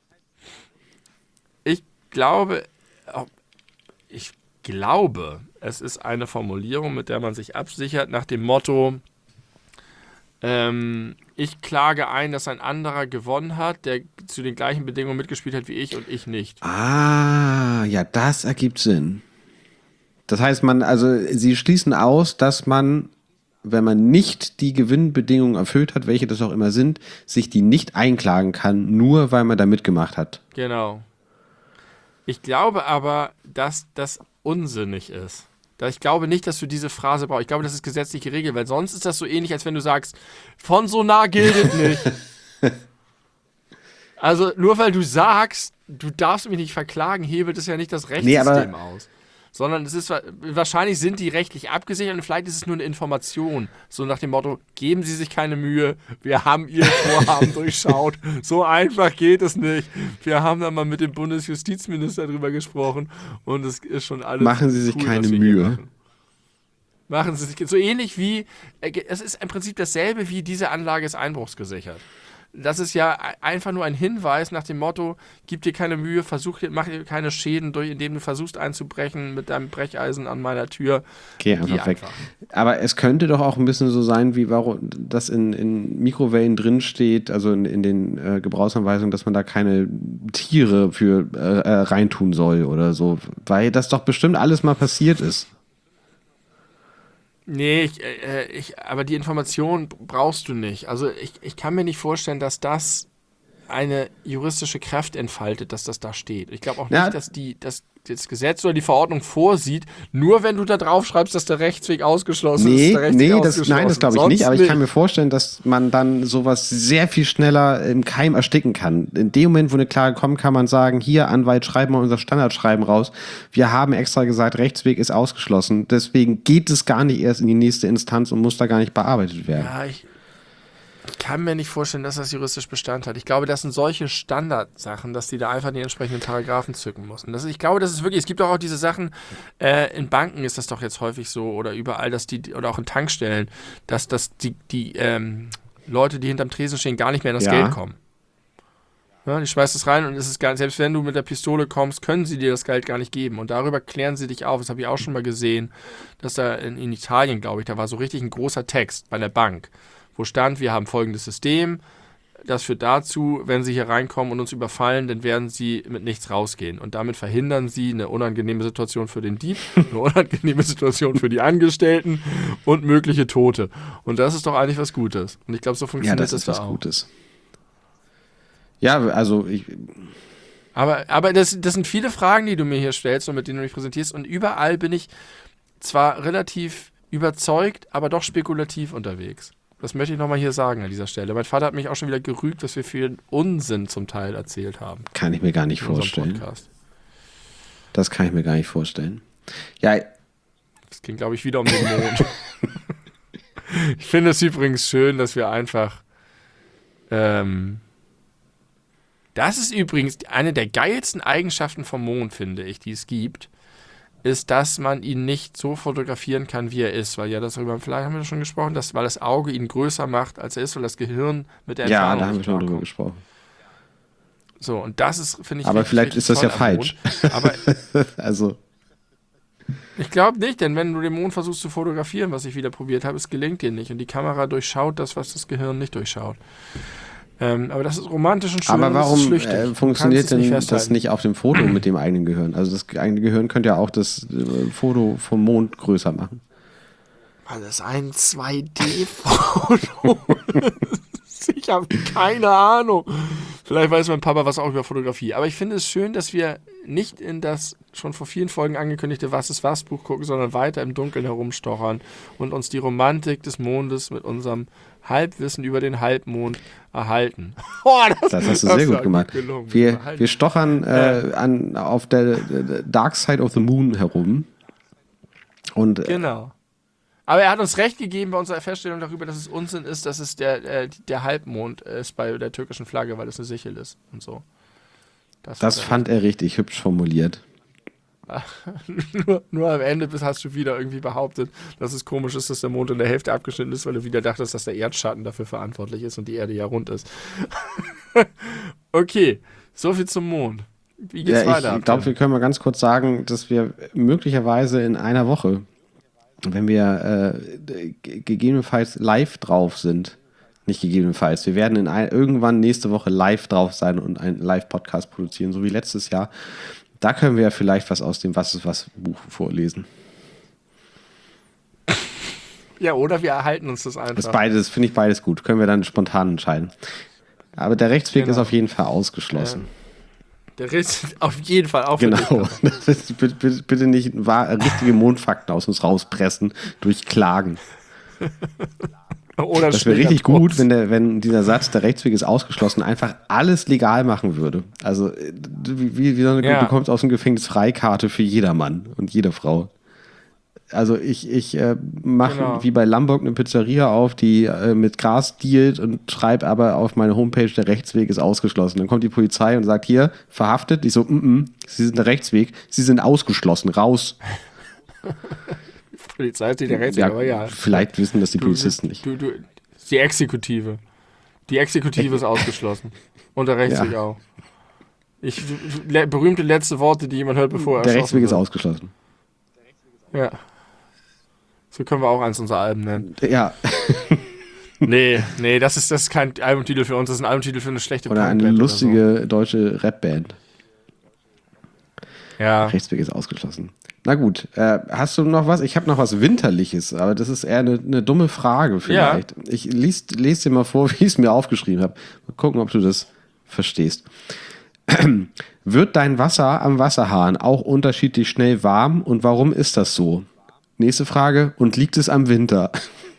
ich glaube, ich glaube, es ist eine Formulierung, mit der man sich absichert nach dem Motto, ähm, ich klage ein, dass ein anderer gewonnen hat, der zu den gleichen Bedingungen mitgespielt hat wie ich und ich nicht. Ah, ja, das ergibt Sinn. Das heißt, man, also sie schließen aus, dass man, wenn man nicht die Gewinnbedingungen erfüllt hat, welche das auch immer sind, sich die nicht einklagen kann, nur weil man da mitgemacht hat. Genau. Ich glaube aber, dass das unsinnig ist. Da ich glaube nicht, dass du diese Phrase brauchst. Ich glaube, das ist gesetzliche Regel, weil sonst ist das so ähnlich, als wenn du sagst, von so nah gilt es nicht. Also nur weil du sagst, du darfst mich nicht verklagen, hebelt es ja nicht das Nee, Rechtssystem aber- aus. Sondern es ist, wahrscheinlich sind die rechtlich abgesichert und vielleicht ist es nur eine Information. So nach dem Motto, geben Sie sich keine Mühe, wir haben Ihr Vorhaben durchschaut. So einfach geht es nicht. Wir haben da mal mit dem Bundesjustizminister drüber gesprochen und es ist schon alles Machen Sie sich cool, keine was wir hier Mühe. machen. Machen Sie sich, so ähnlich wie, es ist im Prinzip dasselbe wie diese Anlage ist einbruchsgesichert. Das ist ja einfach nur ein Hinweis nach dem Motto, gib dir keine Mühe, versuch dir, mach dir keine Schäden, durch, indem du versuchst einzubrechen mit deinem Brecheisen an meiner Tür. Geh Geh einfach weg. einfach. Aber es könnte doch auch ein bisschen so sein, wie warum das in, in Mikrowellen drin steht, also in, in den äh, Gebrauchsanweisungen, dass man da keine Tiere für äh, äh, reintun soll oder so, weil das doch bestimmt alles mal passiert ist. Nee, ich, äh, ich, aber die Information brauchst du nicht. Also ich, ich kann mir nicht vorstellen, dass das eine juristische Kraft entfaltet, dass das da steht. Ich glaube auch Ja. nicht, dass die, dass das Gesetz oder die Verordnung vorsieht, nur wenn du da drauf schreibst, dass der Rechtsweg ausgeschlossen ist. Nee, ist der Rechtsweg nee, das, ausgeschlossen. nein, das glaube ich Sonst nicht, aber ich kann mir vorstellen, dass man dann sowas sehr viel schneller im Keim ersticken kann. In dem Moment, wo eine Klage kommt, kann man sagen, hier, Anwalt, schreib mal unser Standardschreiben raus. Wir haben extra gesagt, Rechtsweg ist ausgeschlossen. Deswegen geht es gar nicht erst in die nächste Instanz und muss da gar nicht bearbeitet werden. Ja, ich, ich kann mir nicht vorstellen, dass das juristisch Bestand hat. Ich glaube, das sind solche Standardsachen, dass die da einfach die entsprechenden Paragraphen zücken müssen. Das, ich glaube, das ist wirklich, es gibt auch, auch diese Sachen, äh, in Banken ist das doch jetzt häufig so oder überall, dass die, oder auch in Tankstellen, dass, dass die, die ähm, Leute, die hinterm Tresen stehen, gar nicht mehr an das Ja. Geld kommen. Ja, die schmeißt es rein und es ist gar, selbst wenn du mit der Pistole kommst, können sie dir das Geld gar nicht geben. Und darüber klären sie dich auf. Das habe ich auch schon mal gesehen, dass da in, in Italien, glaube ich, da war so richtig ein großer Text bei der Bank, wo stand, wir haben folgendes System, das führt dazu, wenn sie hier reinkommen und uns überfallen, dann werden sie mit nichts rausgehen. Und damit verhindern sie eine unangenehme Situation für den Dieb, eine unangenehme Situation für die Angestellten und mögliche Tote. Und das ist doch eigentlich was Gutes. Und ich glaube, so Ja, funktioniert das das, ist da was auch. Gutes. Ja, also ich, Aber, aber das, das sind viele Fragen, die du mir hier stellst und mit denen du mich präsentierst. Und überall bin ich zwar relativ überzeugt, aber doch spekulativ unterwegs. Das möchte ich nochmal hier sagen an dieser Stelle. Mein Vater hat mich auch schon wieder gerügt, was wir für Unsinn zum Teil erzählt haben. Kann ich mir gar nicht in unserem vorstellen. Podcast. Das kann ich mir gar nicht vorstellen. Ja, Das ging, glaube ich, wieder um den Mond. Ich finde es übrigens schön, dass wir einfach ähm, das ist übrigens eine der geilsten Eigenschaften vom Mond, finde ich, die es gibt, ist, dass man ihn nicht so fotografieren kann, wie er ist. Weil ja, das darüber, vielleicht haben wir schon gesprochen, dass, weil das Auge ihn größer macht, als er ist, weil das Gehirn mit der ja, Entfernung da haben wir nicht schon drüber klarkommt. gesprochen. So, und das ist, finde ich, Aber richtig, vielleicht richtig ist das ja toll am falsch. Mond. Aber Also, ich glaube nicht, denn wenn du den Mond versuchst zu fotografieren, was ich wieder probiert habe, es gelingt dir nicht. Und die Kamera durchschaut das, was das Gehirn nicht durchschaut. Ähm, aber das ist romantisch und schön. aber und das ist warum flüchtig. äh, Du funktioniert kannst es nicht denn das festhalten. nicht auf dem Foto mit dem eigenen Gehirn? Also das eigene Gehirn könnte ja auch das äh, Foto vom Mond größer machen. Weil es ein zwei D-Foto ist. Ich habe keine Ahnung. Vielleicht weiß mein Papa was auch über Fotografie. Aber ich finde es schön, dass wir nicht in das schon vor vielen Folgen angekündigte Was ist was Buch gucken, sondern weiter im Dunkeln herumstochern und uns die Romantik des Mondes mit unserem Halbwissen über den Halbmond erhalten. Oh, das, Das hast du das sehr war gut gemacht. gelungen. Wir, Erhalten. wir stochern äh, an, auf der äh, Dark Side of the Moon herum. Und äh, Genau. Aber er hat uns recht gegeben bei unserer Feststellung darüber, dass es Unsinn ist, dass es der, äh, der Halbmond ist bei der türkischen Flagge, weil es eine Sichel ist und so. Das, das fand er richtig hübsch formuliert. nur, nur am Ende bis hast du wieder irgendwie behauptet, dass es komisch ist, dass der Mond in der Hälfte abgeschnitten ist, weil du wieder dachtest, dass der Erdschatten dafür verantwortlich ist und die Erde ja rund ist. Okay, soviel zum Mond. Wie geht's Ja, weiter? ich glaube, wir können mal ganz kurz sagen, dass wir möglicherweise in einer Woche, wenn wir äh, g- gegebenenfalls live drauf sind, nicht gegebenenfalls, wir werden in ein, irgendwann nächste Woche live drauf sein und einen Live-Podcast produzieren, so wie letztes Jahr. Da können wir ja vielleicht was aus dem Was ist was Buch vorlesen. Ja, oder wir erhalten uns das einfach. Das beides, finde ich beides gut. Können wir dann spontan entscheiden. Aber der Rechtsweg Genau. ist auf jeden Fall ausgeschlossen. Der Riss auf jeden Fall auch für dich. Genau. Das ist, bitte, bitte, bitte nicht wahr, richtige Mondfakten aus uns rauspressen durch Klagen. Oder Das wäre richtig gut, wenn, der, wenn dieser Satz, der Rechtsweg ist ausgeschlossen, einfach alles legal machen würde. Also äh, wie, wie so eine, Ja. du bekommst aus dem Gefängnis Freikarte für jedermann und jede Frau. Also ich, ich äh, mache Genau. wie bei Lamborg eine Pizzeria auf, die äh, mit Gras dealt und schreibe aber auf meine Homepage, der Rechtsweg ist ausgeschlossen. Dann kommt die Polizei und sagt, hier, verhaftet. Ich so, mm -mm, Sie sind der Rechtsweg, Sie sind ausgeschlossen, raus. Polizei ist nicht der Rechtsweg, Ja, aber ja. vielleicht wissen das die Polizisten nicht. Du, du, die Exekutive. Die Exekutive ist ausgeschlossen. Und der Rechtsweg Ja. auch. Ich, le, berühmte letzte Worte, die jemand hört, bevor er Der erschossen Rechtsweg ist wird. ausgeschlossen. Ja. So können wir auch eins unserer Alben nennen. Ja, Nee, nee, das ist, das ist kein Albumtitel für uns, das ist ein Albumtitel für eine schlechte oder eine Punkband lustige deutsche Rapband. so. Ja. Rechtsweg ist ausgeschlossen. Na gut, äh, hast du noch was? Ich habe noch was Winterliches, aber das ist eher eine, eine dumme Frage vielleicht. Ich lies, lese dir mal vor, wie ich es mir aufgeschrieben habe. Mal gucken, ob du das verstehst. Wird dein Wasser am Wasserhahn auch unterschiedlich schnell warm und warum ist das so? Nächste Frage, und liegt es am Winter?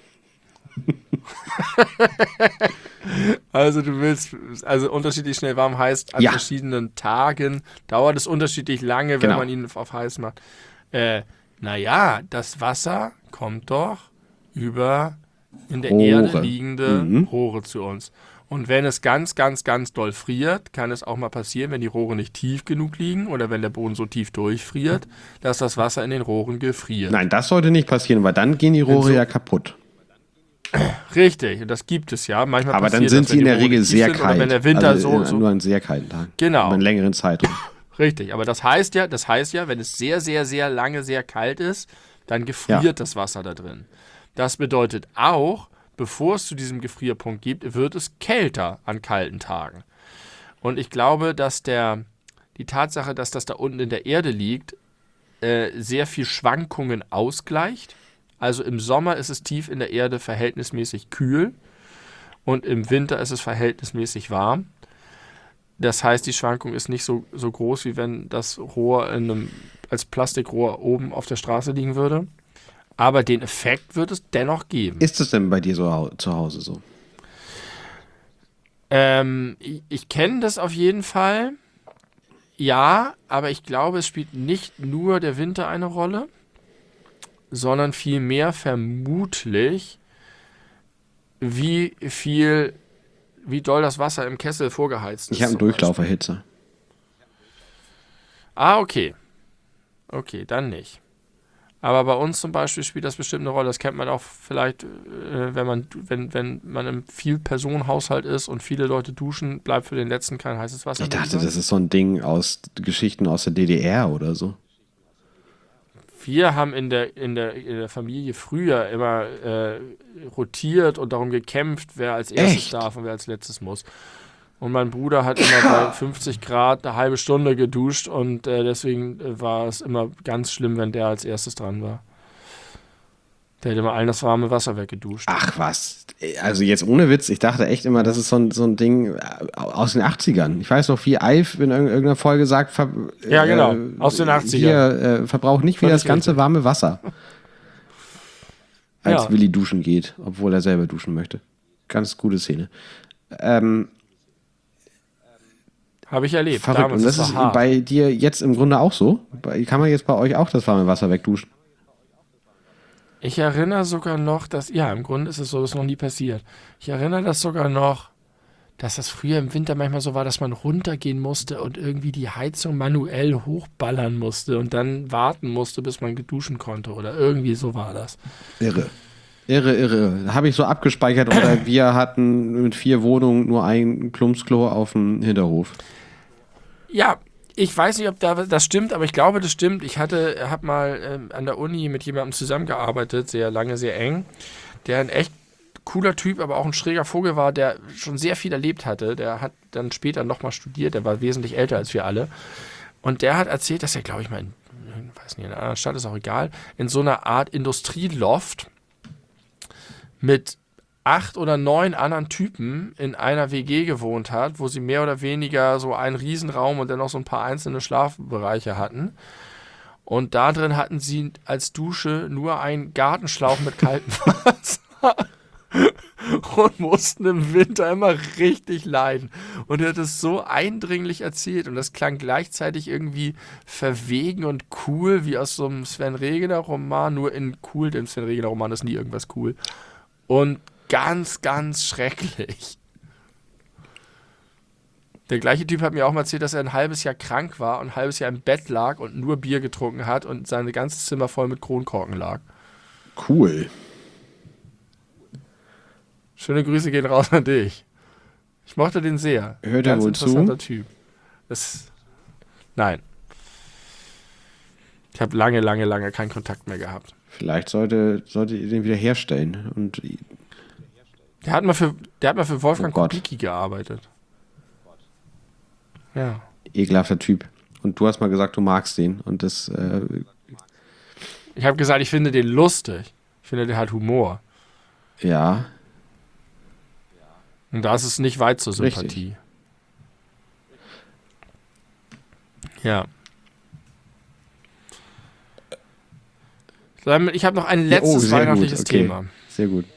Also du willst, also unterschiedlich schnell warm heißt, an Ja. verschiedenen Tagen dauert es unterschiedlich lange, wenn Genau. man ihn auf heiß macht. Äh, naja, das Wasser kommt doch über in der Rohre. Erde liegende Mhm. Rohre zu uns. Und wenn es ganz, ganz, ganz doll friert, kann es auch mal passieren, wenn die Rohre nicht tief genug liegen oder wenn der Boden so tief durchfriert, dass das Wasser in den Rohren gefriert. Nein, das sollte nicht passieren, weil dann gehen die Rohre so- ja kaputt. Richtig, und das gibt es ja. Manchmal Aber dann passiert sind das, sie in wenn der die Rohre Regel tief sehr sind oder kalt. wenn der Winter also so, äh, so Nur an sehr kalten Tagen. Genau. Über einen längeren Zeitraum. Richtig, aber das heißt ja, das heißt ja, wenn es sehr, sehr, sehr lange sehr kalt ist, dann gefriert Ja. das Wasser da drin. Das bedeutet auch, bevor es zu diesem Gefrierpunkt gibt, wird es kälter an kalten Tagen. Und ich glaube, dass der, die Tatsache, dass das da unten in der Erde liegt, äh, sehr viel Schwankungen ausgleicht. Also im Sommer ist es tief in der Erde verhältnismäßig kühl und im Winter ist es verhältnismäßig warm. Das heißt, die Schwankung ist nicht so, so groß, wie wenn das Rohr in einem, als Plastikrohr oben auf der Straße liegen würde. Aber den Effekt wird es dennoch geben. Ist es denn bei dir so hau- zu Hause so? Ähm, ich ich kenne das auf jeden Fall. Ja, aber ich glaube, es spielt nicht nur der Winter eine Rolle, sondern vielmehr vermutlich, wie viel, wie doll das Wasser im Kessel vorgeheizt ist. Ich habe einen zum Beispiel. Durchlauferhitzer. Ah, okay. Okay, dann nicht. Aber bei uns zum Beispiel spielt das bestimmt eine Rolle. Das kennt man auch vielleicht, äh, wenn man, wenn, wenn man im Viel-Personen-Haushalt ist und viele Leute duschen, bleibt für den letzten kein heißes Wasser. Ich mehr dachte, über. das ist so ein Ding aus Geschichten aus der D D R oder so. Wir haben in der, in der, in der Familie früher immer äh, rotiert und darum gekämpft, wer als erstes Echt? darf und wer als letztes muss. Und mein Bruder hat immer bei fünfzig Grad eine halbe Stunde geduscht und äh, deswegen äh, war es immer ganz schlimm, wenn der als erstes dran war. Der hat immer allen das warme Wasser weggeduscht. Ach was. Also jetzt ohne Witz, ich dachte echt immer, das ist so ein, so ein Ding aus den achtzigern. Ich weiß noch, wie Alf in irg- irgendeiner Folge sagt, ver, Ja, genau, äh, aus den achtzigern. Hier, äh, verbraucht nicht wieder Völlig das ganze richtig. warme Wasser. Als Ja. Willi duschen geht, obwohl er selber duschen möchte. Ganz gute Szene. Ähm, Habe ich erlebt. verrückt. Damals, Und das das ist war hart. bei dir jetzt im Grunde auch so? Bei- Kann man jetzt bei euch auch das warme Wasser wegduschen? Ich erinnere sogar noch, dass, ja, im Grunde ist es so, das ist noch nie passiert. Ich erinnere das sogar noch, dass das früher im Winter manchmal so war, dass man runtergehen musste und irgendwie die Heizung manuell hochballern musste und dann warten musste, bis man duschen konnte oder irgendwie so war das. Irre. Irre, irre. Habe ich so abgespeichert oder wir hatten mit vier Wohnungen nur ein Plumpsklo auf dem Hinterhof. Ja, ich weiß nicht, ob da, das stimmt, aber ich glaube, das stimmt. Ich hatte, habe mal ähm, an der Uni mit jemandem zusammengearbeitet, sehr lange, sehr eng, der ein echt cooler Typ, aber auch ein schräger Vogel war, der schon sehr viel erlebt hatte. Der hat dann später nochmal studiert, der war wesentlich älter als wir alle. Und der hat erzählt, dass er, glaube ich mal, in, ich weiß nicht, in einer anderen Stadt, ist auch egal, in so einer Art Industrieloft mit acht oder neun anderen Typen in einer W G gewohnt hat, wo sie mehr oder weniger so einen Riesenraum und dann noch so ein paar einzelne Schlafbereiche hatten. Und da drin hatten sie als Dusche nur einen Gartenschlauch mit kaltem Wasser und mussten im Winter immer richtig leiden. Und er hat es so eindringlich erzählt und das klang gleichzeitig irgendwie verwegen und cool, wie aus so einem Sven Regener Roman, nur in cool, denn Sven Regener Roman ist nie irgendwas cool. Und ganz, ganz schrecklich. Der gleiche Typ hat mir auch mal erzählt, dass er ein halbes Jahr krank war und ein halbes Jahr im Bett lag und nur Bier getrunken hat und sein ganzes Zimmer voll mit Kronkorken lag. Cool. Schöne Grüße gehen raus an dich. Ich mochte den sehr. Hört er Ganz wohl interessanter zu? Typ. Das, nein. Ich habe lange, lange, lange keinen Kontakt mehr gehabt. Vielleicht sollte, sollte ihr den wieder herstellen. Und Der hat mal für, der hat mal für Wolfgang Oh Gott. Kubicki gearbeitet. Ja. ekelhafter Typ. Und du hast mal gesagt, du magst den. Und das, äh, Ich habe gesagt, ich finde den lustig. Ich finde, der hat Humor. ja, Und da ist es nicht weit zur Richtig. Sympathie. Ja. Ich habe noch ein letztes oh, sehr weihnachtliches gut. Okay. Thema. Sehr gut.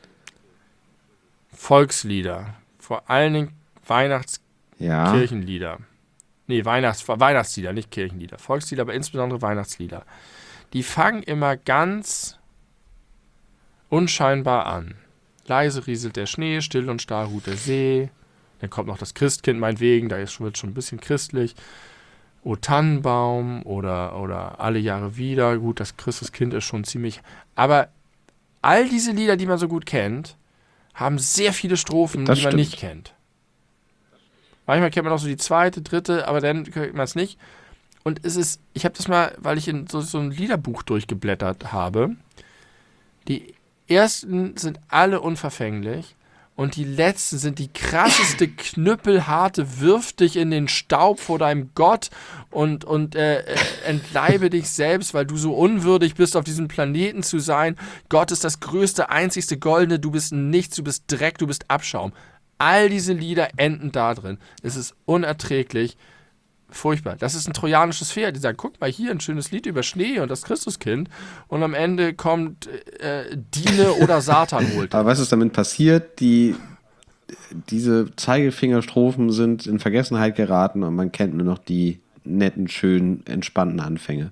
Volkslieder. Vor allen Dingen Weihnachtskirchenlieder. Ja. Nee, Weihnachts Weihnachtslieder, nicht Kirchenlieder. Volkslieder, aber insbesondere Weihnachtslieder. Die fangen immer ganz unscheinbar an. Leise rieselt der Schnee, still und starr ruht der See. Dann kommt noch das Christkind meinetwegen, da ist, wird schon ein bisschen christlich. O Tannenbaum oder, oder Alle Jahre wieder. Gut, das Christuskind ist schon ziemlich... Aber all diese Lieder, die man so gut kennt, haben sehr viele Strophen, Das die man stimmt. nicht kennt. Manchmal kennt man auch so die zweite, dritte, aber dann kennt man es nicht. Und es ist, ich habe das mal, weil ich in so, so ein Liederbuch durchgeblättert habe, die ersten sind alle unverfänglich und die letzten sind die krasseste, knüppelharte, wirf dich in den Staub vor deinem Gott und, und äh, äh, entleibe dich selbst, weil du so unwürdig bist, auf diesem Planeten zu sein. Gott ist das größte, einzigste Goldene, du bist nichts, du bist Dreck, du bist Abschaum. All diese Lieder enden da drin. Es ist unerträglich. Furchtbar. Das ist ein trojanisches Pferd. Die sagen, guck mal hier, ein schönes Lied über Schnee und das Christuskind. Und am Ende kommt äh, Diene oder Satan holt. Aber was ist damit passiert? Die, diese Zeigefingerstrophen sind in Vergessenheit geraten und man kennt nur noch die netten, schönen, entspannten Anfänge.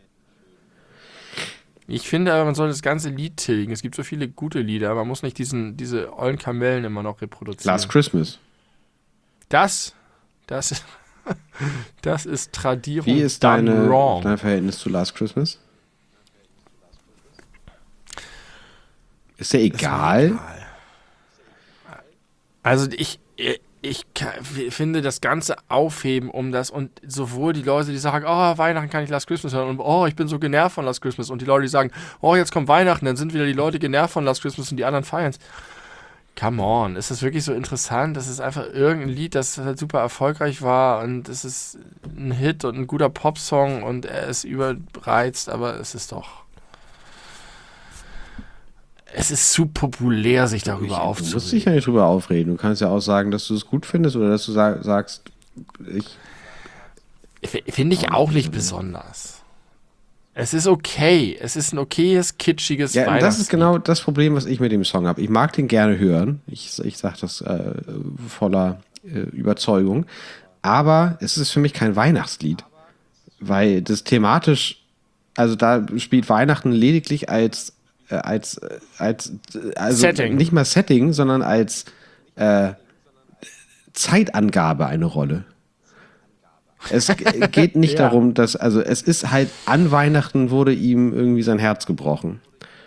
Ich finde aber, man soll das ganze Lied tilgen. Es gibt so viele gute Lieder. Man muss nicht diesen, diese ollen Kamellen immer noch reproduzieren. Last Christmas. Das, das, das ist Tradierung. Wie ist deine, dein Verhältnis zu Last Christmas? Ist dir egal? Ist mir egal. Also ich, ich finde das ganze Aufheben um das und sowohl die Leute, die sagen, oh, Weihnachten kann ich Last Christmas hören und oh, ich bin so genervt von Last Christmas und die Leute, die sagen, oh, jetzt kommt Weihnachten, dann sind wieder die Leute genervt von Last Christmas und die anderen feiern es. Come on, ist das wirklich so interessant? Das ist einfach irgendein Lied, das halt super erfolgreich war und es ist ein Hit und ein guter Popsong und er ist überreizt, aber es ist doch... Es ist zu populär, sich darüber aufzuregen. Du musst dich ja nicht drüber aufreden. Du kannst ja auch sagen, dass du es gut findest oder dass du sag, sagst, ich... Finde ich auch nicht besonders. Es ist okay. Es ist ein okayes, kitschiges ja, Weihnachtslied. Das ist genau das Problem, was ich mit dem Song habe. Ich mag den gerne hören. Ich, ich sage das äh, voller äh, Überzeugung. Aber es ist für mich kein Weihnachtslied. Weil das thematisch, also da spielt Weihnachten lediglich als als, als also Setting. Nicht mal Setting, sondern als äh, Zeitangabe eine Rolle. Es geht nicht ja. darum, dass, also es ist halt, an Weihnachten wurde ihm irgendwie sein Herz gebrochen.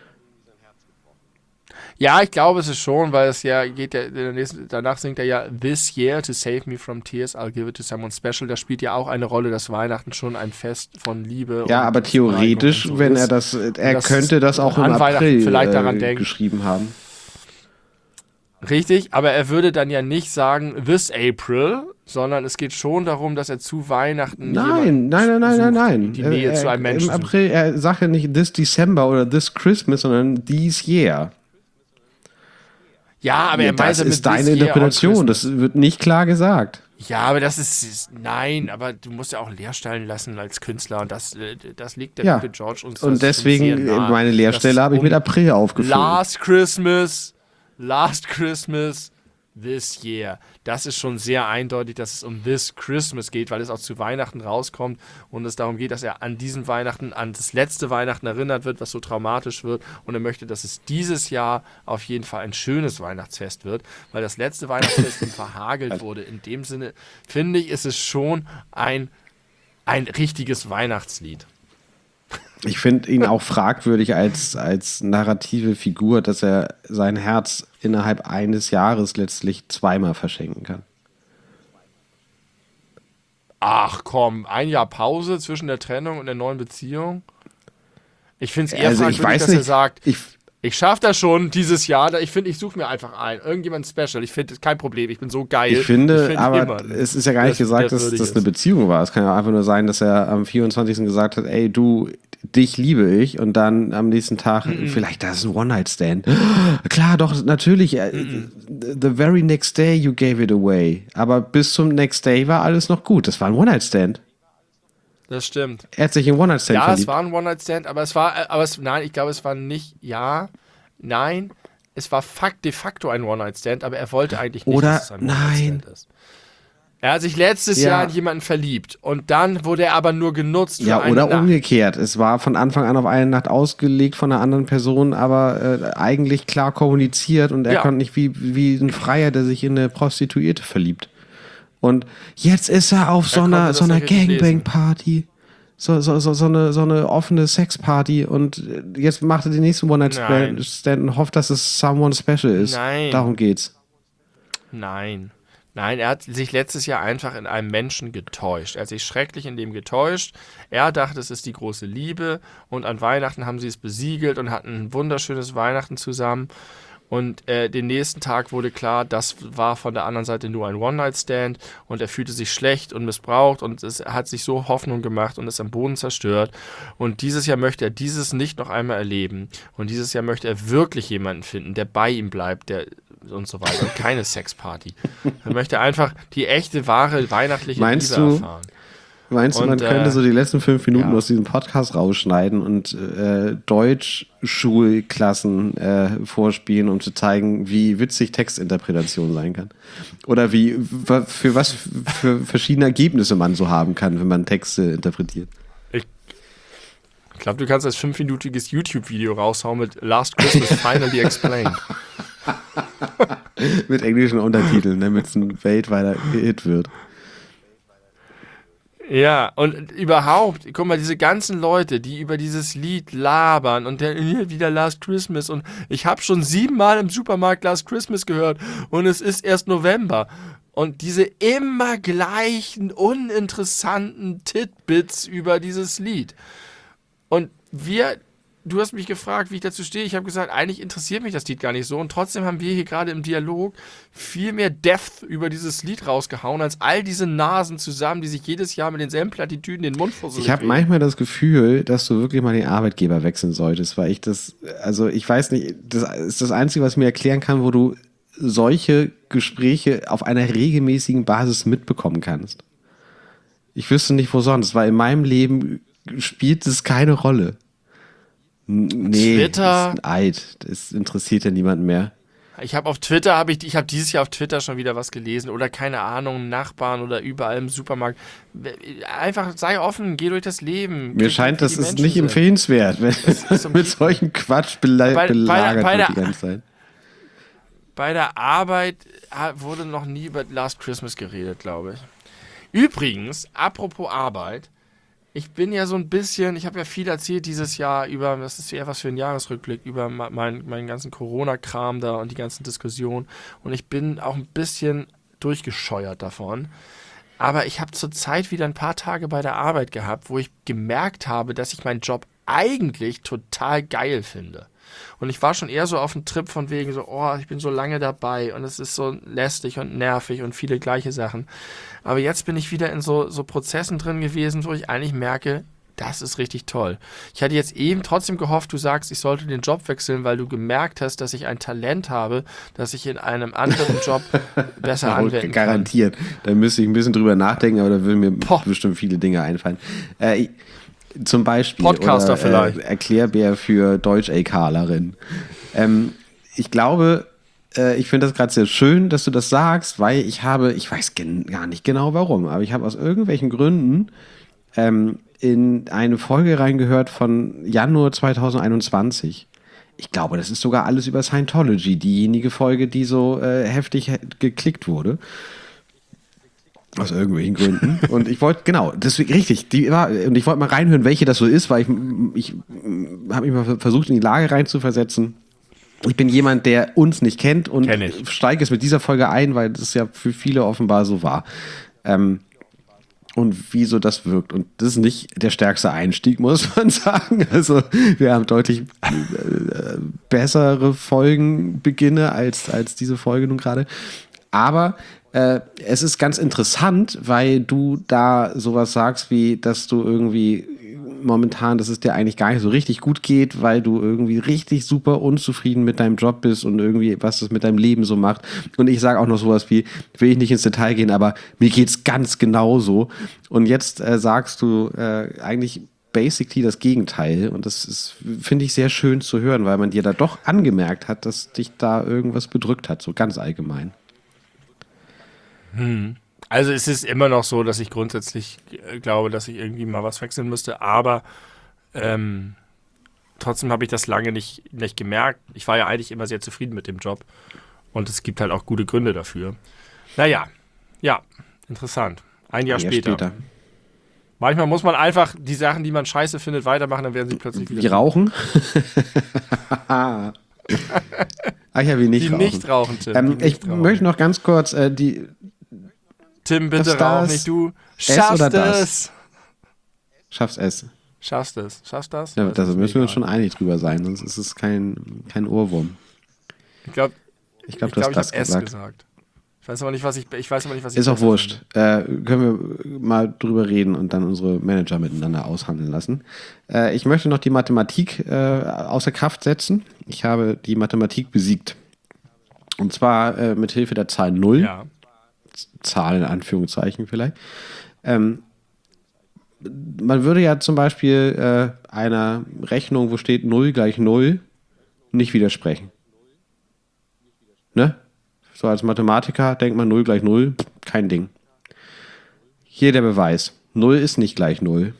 Ja, ich glaube es ist schon, weil es ja geht ja, der nächsten, danach singt er ja This year to save me from tears, I'll give it to someone special. Da spielt ja auch eine Rolle, dass Weihnachten schon ein Fest von Liebe ja, und aber theoretisch, so wenn ist. er das, er das könnte das auch im April vielleicht daran äh, geschrieben haben. Richtig, aber er würde dann ja nicht sagen This April, sondern es geht schon darum, dass er zu Weihnachten Nein, nein, nein, nein, nein, nein. Die Nähe er, zu einem Menschen. Im April, er sagt ja nicht This December oder This Christmas, sondern This Year. Ja, aber ja, er meint das ist deine Interpretation, das wird nicht klar gesagt. Ja, aber das ist, ist, nein, aber du musst ja auch Leerstellen lassen als Künstler und das, das liegt der ja. gute George uns. Und deswegen, meine Leerstelle habe ich um mit April aufgefüllt. Last Christmas, Last Christmas, This Year. Das ist schon sehr eindeutig, dass es um This Christmas geht, weil es auch zu Weihnachten rauskommt und es darum geht, dass er an diesen Weihnachten, an das letzte Weihnachten erinnert wird, was so traumatisch wird und er möchte, dass es dieses Jahr auf jeden Fall ein schönes Weihnachtsfest wird, weil das letzte Weihnachtsfest ihm verhagelt wurde. In dem Sinne, finde ich, ist es schon ein, ein richtiges Weihnachtslied. Ich finde ihn auch fragwürdig als, als narrative Figur, dass er sein Herz innerhalb eines Jahres letztlich zweimal verschenken kann. Ach komm, ein Jahr Pause zwischen der Trennung und der neuen Beziehung? Ich finde es eher also fragwürdig, ich weiß dass nicht, er sagt, ich, ich schaffe das schon dieses Jahr. Ich finde, ich suche mir einfach ein. Irgendjemand special. Ich finde, kein Problem. Ich bin so geil. Ich finde, ich find aber immer, es ist ja gar nicht gesagt, dass das eine Beziehung war. Es kann ja einfach nur sein, dass er am vierundzwanzigsten gesagt hat, ey, du, dich liebe ich. Und dann am nächsten Tag, mm-mm. vielleicht das ist ein One-Night-Stand. Klar, doch, natürlich. Mm-mm. The very next day you gave it away. Aber bis zum next day war alles noch gut. Das war ein One-Night-Stand. Das stimmt. Er hat sich in One-Night-Stand Ja, verliebt. es war ein One-Night-Stand, aber es war, aber es, nein, ich glaube, es war nicht, ja, nein, es war fakt, de facto ein One-Night-Stand, aber er wollte eigentlich nicht, Oder, dass es ein One-Night-Stand ist. Er hat sich letztes ja. Jahr in jemanden verliebt und dann wurde er aber nur genutzt für ja, eine oder Nacht. umgekehrt. Es war von Anfang an auf eine Nacht ausgelegt von einer anderen Person, aber äh, eigentlich klar kommuniziert und er Ja. konnte nicht wie, wie ein Freier, der sich in eine Prostituierte verliebt. Und jetzt ist er auf so Er einer, konnte so das einer nicht richtig Gangbang-Party. So, so, so, so, eine, so eine offene Sexparty und jetzt macht er den nächsten One-Night-Stand und hofft, dass es someone special ist. Nein. Darum geht's. Nein. Nein, er hat sich letztes Jahr einfach in einem Menschen getäuscht. Er hat sich schrecklich in dem getäuscht. Er dachte, es ist die große Liebe und an Weihnachten haben sie es besiegelt und hatten ein wunderschönes Weihnachten zusammen. Und äh, den nächsten Tag wurde klar, das war von der anderen Seite nur ein One-Night-Stand und er fühlte sich schlecht und missbraucht und es hat sich so Hoffnung gemacht und ist am Boden zerstört. Und dieses Jahr möchte er dieses nicht noch einmal erleben. Und dieses Jahr möchte er wirklich jemanden finden, der bei ihm bleibt, der und so weiter. Und keine Sexparty. Er möchte einfach die echte, wahre, weihnachtliche Meinst Liebe du, erfahren. Meinst du, Und, man könnte äh, so die letzten fünf Minuten ja. aus diesem Podcast rausschneiden und äh, Deutschschulklassen äh, vorspielen, um zu zeigen, wie witzig Textinterpretation sein kann? Oder wie wa- für was für verschiedene Ergebnisse man so haben kann, wenn man Texte interpretiert. Ich glaube, du kannst als fünfminütiges YouTube-Video raushauen mit Last Christmas Finally Explained. Mit englischen Untertiteln, damit es ein weltweiter Hit wird. Ja, und überhaupt, guck mal, diese ganzen Leute, die über dieses Lied labern und dann hier wieder Last Christmas und ich habe schon siebenmal im Supermarkt Last Christmas gehört und es ist erst November. Und diese immer gleichen, uninteressanten Titbits über dieses Lied. Und wir, du hast mich gefragt, wie ich dazu stehe. Ich habe gesagt, eigentlich interessiert mich das Lied gar nicht so. Und trotzdem haben wir hier gerade im Dialog viel mehr Depth über dieses Lied rausgehauen, als all diese Nasen zusammen, die sich jedes Jahr mit denselben Plattitüden den Mund versuchen. Ich habe manchmal das Gefühl, dass du wirklich mal den Arbeitgeber wechseln solltest, weil ich das, also ich weiß nicht, das ist das Einzige, was mir erklären kann, wo du solche Gespräche auf einer regelmäßigen Basis mitbekommen kannst. Ich wüsste nicht, wo sonst, weil in meinem Leben spielt es keine Rolle. Nee, Twitter. das ist ein Eid. Das interessiert ja niemanden mehr. Ich habe auf Twitter, habe ich, ich habe dieses Jahr auf Twitter schon wieder was gelesen oder keine Ahnung, Nachbarn oder überall im Supermarkt. Einfach sei offen, geh durch das Leben. Mir scheint, das ist nicht empfehlenswert, wenn um mit solchen Quatsch bela- bei, belagert bei der, wird die ganze Zeit. Bei der Arbeit wurde noch nie über Last Christmas geredet, glaube ich. Übrigens, apropos Arbeit, ich bin ja so ein bisschen, ich habe ja viel erzählt dieses Jahr über, das ist eher was für ein Jahresrückblick, über meinen mein ganzen Corona-Kram da und die ganzen Diskussionen. Und ich bin auch ein bisschen durchgescheuert davon. Aber ich habe zurzeit wieder ein paar Tage bei der Arbeit gehabt, wo ich gemerkt habe, dass ich meinen Job eigentlich total geil finde. Und ich war schon eher so auf dem Trip von wegen so, oh, ich bin so lange dabei und es ist so lästig und nervig und viele gleiche Sachen. Aber jetzt bin ich wieder in so, so Prozessen drin gewesen, wo ich eigentlich merke, das ist richtig toll. Ich hatte jetzt eben trotzdem gehofft, du sagst, ich sollte den Job wechseln, weil du gemerkt hast, dass ich ein Talent habe, das ich in einem anderen Job besser anwenden kann. Garantiert. Da müsste ich ein bisschen drüber nachdenken, aber da würden mir Boah. bestimmt viele Dinge einfallen. Äh, ich, Zum Beispiel Podcaster oder, vielleicht. Äh, Erklärbär für Deutsch-AKlerin. Ähm, ich glaube, äh, ich finde das gerade sehr schön, dass du das sagst, weil ich habe, ich weiß gen- gar nicht genau warum, aber ich habe aus irgendwelchen Gründen ähm, in eine Folge reingehört von Januar zwanzig einundzwanzig. Ich glaube, das ist sogar alles über Scientology, diejenige Folge, die so äh, heftig he- geklickt wurde. Aus irgendwelchen Gründen. Und ich wollte, genau, deswegen, richtig, die war, und ich wollte mal reinhören, welche das so ist, weil ich, ich habe mich mal versucht, in die Lage reinzuversetzen. Ich bin jemand, der uns nicht kennt und Kenn ich. steige es mit dieser Folge ein, weil das ja für viele offenbar so war. Ähm, und wieso das wirkt. Und das ist nicht der stärkste Einstieg, muss man sagen. Also wir haben deutlich äh, bessere Folgenbeginne als, als diese Folge nun gerade. Aber äh, es ist ganz interessant, weil du da sowas sagst, wie dass du irgendwie momentan, dass es dir eigentlich gar nicht so richtig gut geht, weil du irgendwie richtig super unzufrieden mit deinem Job bist und irgendwie, was das mit deinem Leben so macht. Und ich sage auch noch sowas wie, will ich nicht ins Detail gehen, aber mir geht's ganz genauso. Und jetzt äh, sagst du äh, eigentlich basically das Gegenteil. Und das ist, finde ich, sehr schön zu hören, weil man dir da doch angemerkt hat, dass dich da irgendwas bedrückt hat, so ganz allgemein. Hm. Also es ist immer noch so, dass ich grundsätzlich äh, glaube, dass ich irgendwie mal was wechseln müsste, aber ähm, trotzdem habe ich das lange nicht, nicht gemerkt. Ich war ja eigentlich immer sehr zufrieden mit dem Job und es gibt halt auch gute Gründe dafür. Naja, ja, interessant. Ein Jahr, Ein Jahr später. später. Manchmal muss man einfach die Sachen, die man scheiße findet, weitermachen, dann werden sie plötzlich wieder Wie rauchen? Ach ja, wie nicht die rauchen. nicht rauchen, Tim. Ähm, die ich nicht rauchen. möchte noch ganz kurz äh, die Tim, bitte das, rauch das, nicht, du es schaffst oder das? es. Schaff's es. Schaffst es. Schaffst das? Ja, Das da ist müssen wir uns egal. schon einig drüber sein, sonst ist es kein, kein Ohrwurm. Ich glaube, Ich glaube, ich, du glaub, hast ich das habe S gesagt. gesagt. Ich weiß aber nicht, was ich, ich weiß aber nicht, was ich Ist auch besser wurscht. finde. Äh, können wir mal drüber reden und dann unsere Manager miteinander aushandeln lassen. Äh, ich möchte noch die Mathematik äh, außer Kraft setzen. Ich habe die Mathematik besiegt. Und zwar äh, mit Hilfe der Zahl null. Ja. Zahl in Anführungszeichen vielleicht. Ähm, man würde ja zum Beispiel äh, einer Rechnung, wo steht null gleich null, nicht widersprechen. Ne? So als Mathematiker denkt man null gleich null, kein Ding. Hier der Beweis. null ist nicht gleich null.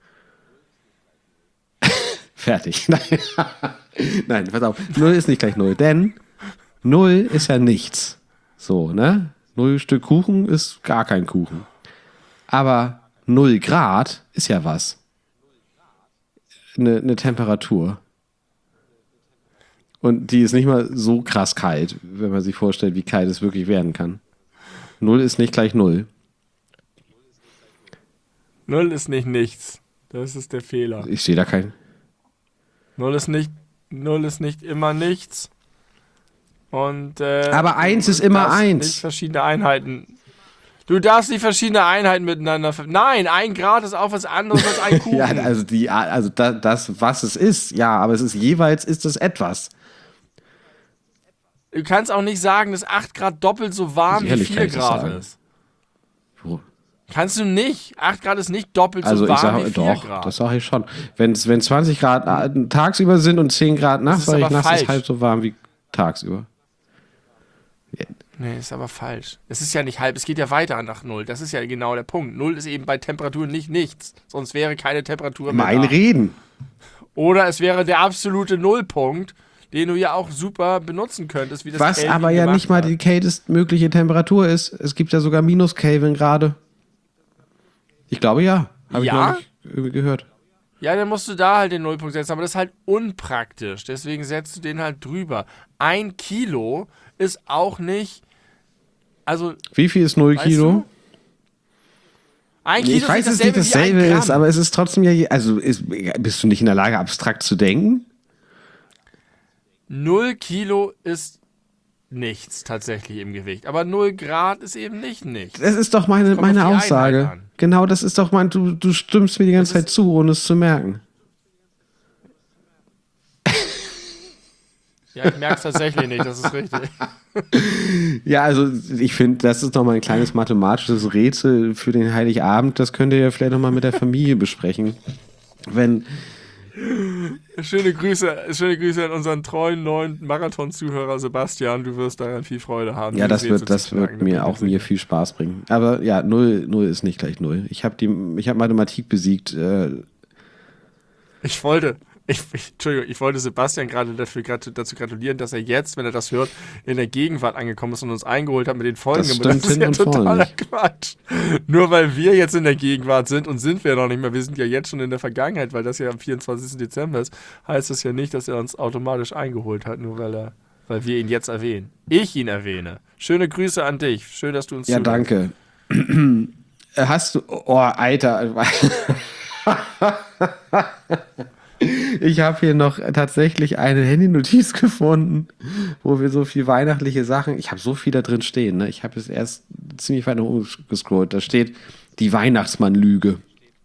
Fertig. Nein. Nein, pass auf. null ist nicht gleich null, denn null ist ja nichts. So, ne? null Stück Kuchen ist gar kein Kuchen. Aber null Grad ist ja was. Eine, eine Temperatur. Und die ist nicht mal so krass kalt, wenn man sich vorstellt, wie kalt es wirklich werden kann. null ist nicht gleich null. null ist nicht nichts. Das ist der Fehler. Ich sehe da keinen. null ist nicht, null ist nicht immer nichts. Und, äh, aber eins ist immer eins. Nicht verschiedene Einheiten. Du darfst nicht verschiedene Einheiten miteinander. Ver- Nein, ein Grad ist auch was anderes als ein Kuchen. Ja, also, die, also da, das, was es ist, ja, aber es ist jeweils ist es etwas. Du kannst auch nicht sagen, dass acht Grad doppelt so warm Sicherlich wie kann vier ich das Grad sagen. ist. Wo? Kannst du nicht. acht Grad ist nicht doppelt Also so ich warm sage, wie vier doch, Grad. das sage ich schon. Wenn es wenn zwanzig Grad äh, tagsüber sind und zehn Grad nachts, ist sage ich, aber nachts ist falsch. halb so warm wie tagsüber. Nee, ist aber falsch. Es ist ja nicht halb, es geht ja weiter nach Null. Das ist ja genau der Punkt. Null ist eben bei Temperaturen nicht nichts. Sonst wäre keine Temperatur mehr Mein da. Reden. Oder es wäre der absolute Nullpunkt, den du ja auch super benutzen könntest. Wie das Was Kelvin aber ja gemacht nicht mal hat. die kältestmögliche Temperatur ist. Es gibt ja sogar minus Kelvin gerade. Ich glaube ja. Habe Ja? ich neulich irgendwie gehört. Ja, dann musst du da halt den Nullpunkt setzen, aber das ist halt unpraktisch. Deswegen setzt du den halt drüber. Ein Kilo ist auch nicht, also, Wie viel ist null weißt Kilo? du? Ein Kilo Ich weiß, dass ist es nicht dasselbe wie ein Gramm. ist, aber es ist trotzdem ja, je- also ist, bist du nicht in der Lage, abstrakt zu denken? Null Kilo ist nichts tatsächlich im Gewicht. Aber null Grad ist eben nicht nichts. Das ist doch meine, Kommt meine auf die Aussage. Einheit an. Genau, das ist doch mein, du, du stimmst mir die ganze Das Zeit zu, ohne es zu merken. Ja, ich merke es tatsächlich nicht, das ist richtig. Ja, also ich finde, das ist noch mal ein kleines mathematisches Rätsel für den Heiligabend. Das könnt ihr ja vielleicht noch mal mit der Familie besprechen. Wenn, Schöne Grüße, schöne Grüße an unseren treuen neuen Marathon-Zuhörer Sebastian. Du wirst daran viel Freude haben. ja, Die das Rätsel wird, das zu knacken, wird da bin mir ich auch sicher. mir viel Spaß bringen. Aber ja, null, null ist nicht gleich null. Ich habe die, ich habe Mathematik besiegt. Äh, Ich wollte, ich, ich, Entschuldigung, ich wollte Sebastian gerade dafür, gratu- dazu gratulieren, dass er jetzt, wenn er das hört, in der Gegenwart angekommen ist und uns eingeholt hat mit den Folgen. Das Aber stimmt hin und vorne totaler nicht. Quatsch. Nur weil wir jetzt in der Gegenwart sind und sind wir noch nicht mehr, wir sind ja jetzt schon in der Vergangenheit, weil das ja am vierundzwanzigsten Dezember ist, heißt das ja nicht, dass er uns automatisch eingeholt hat, nur weil er, weil wir ihn jetzt erwähnen. Ich ihn erwähne. Schöne Grüße an dich. Schön, dass du uns ja, zuhörst. danke. Hast du, oh, Alter. Ich habe hier noch tatsächlich eine Handynotiz gefunden, wo wir so viel weihnachtliche Sachen, ich habe so viel da drin stehen, ne? Ich habe es erst ziemlich weit nach oben gescrollt, da steht die Weihnachtsmann-Lüge.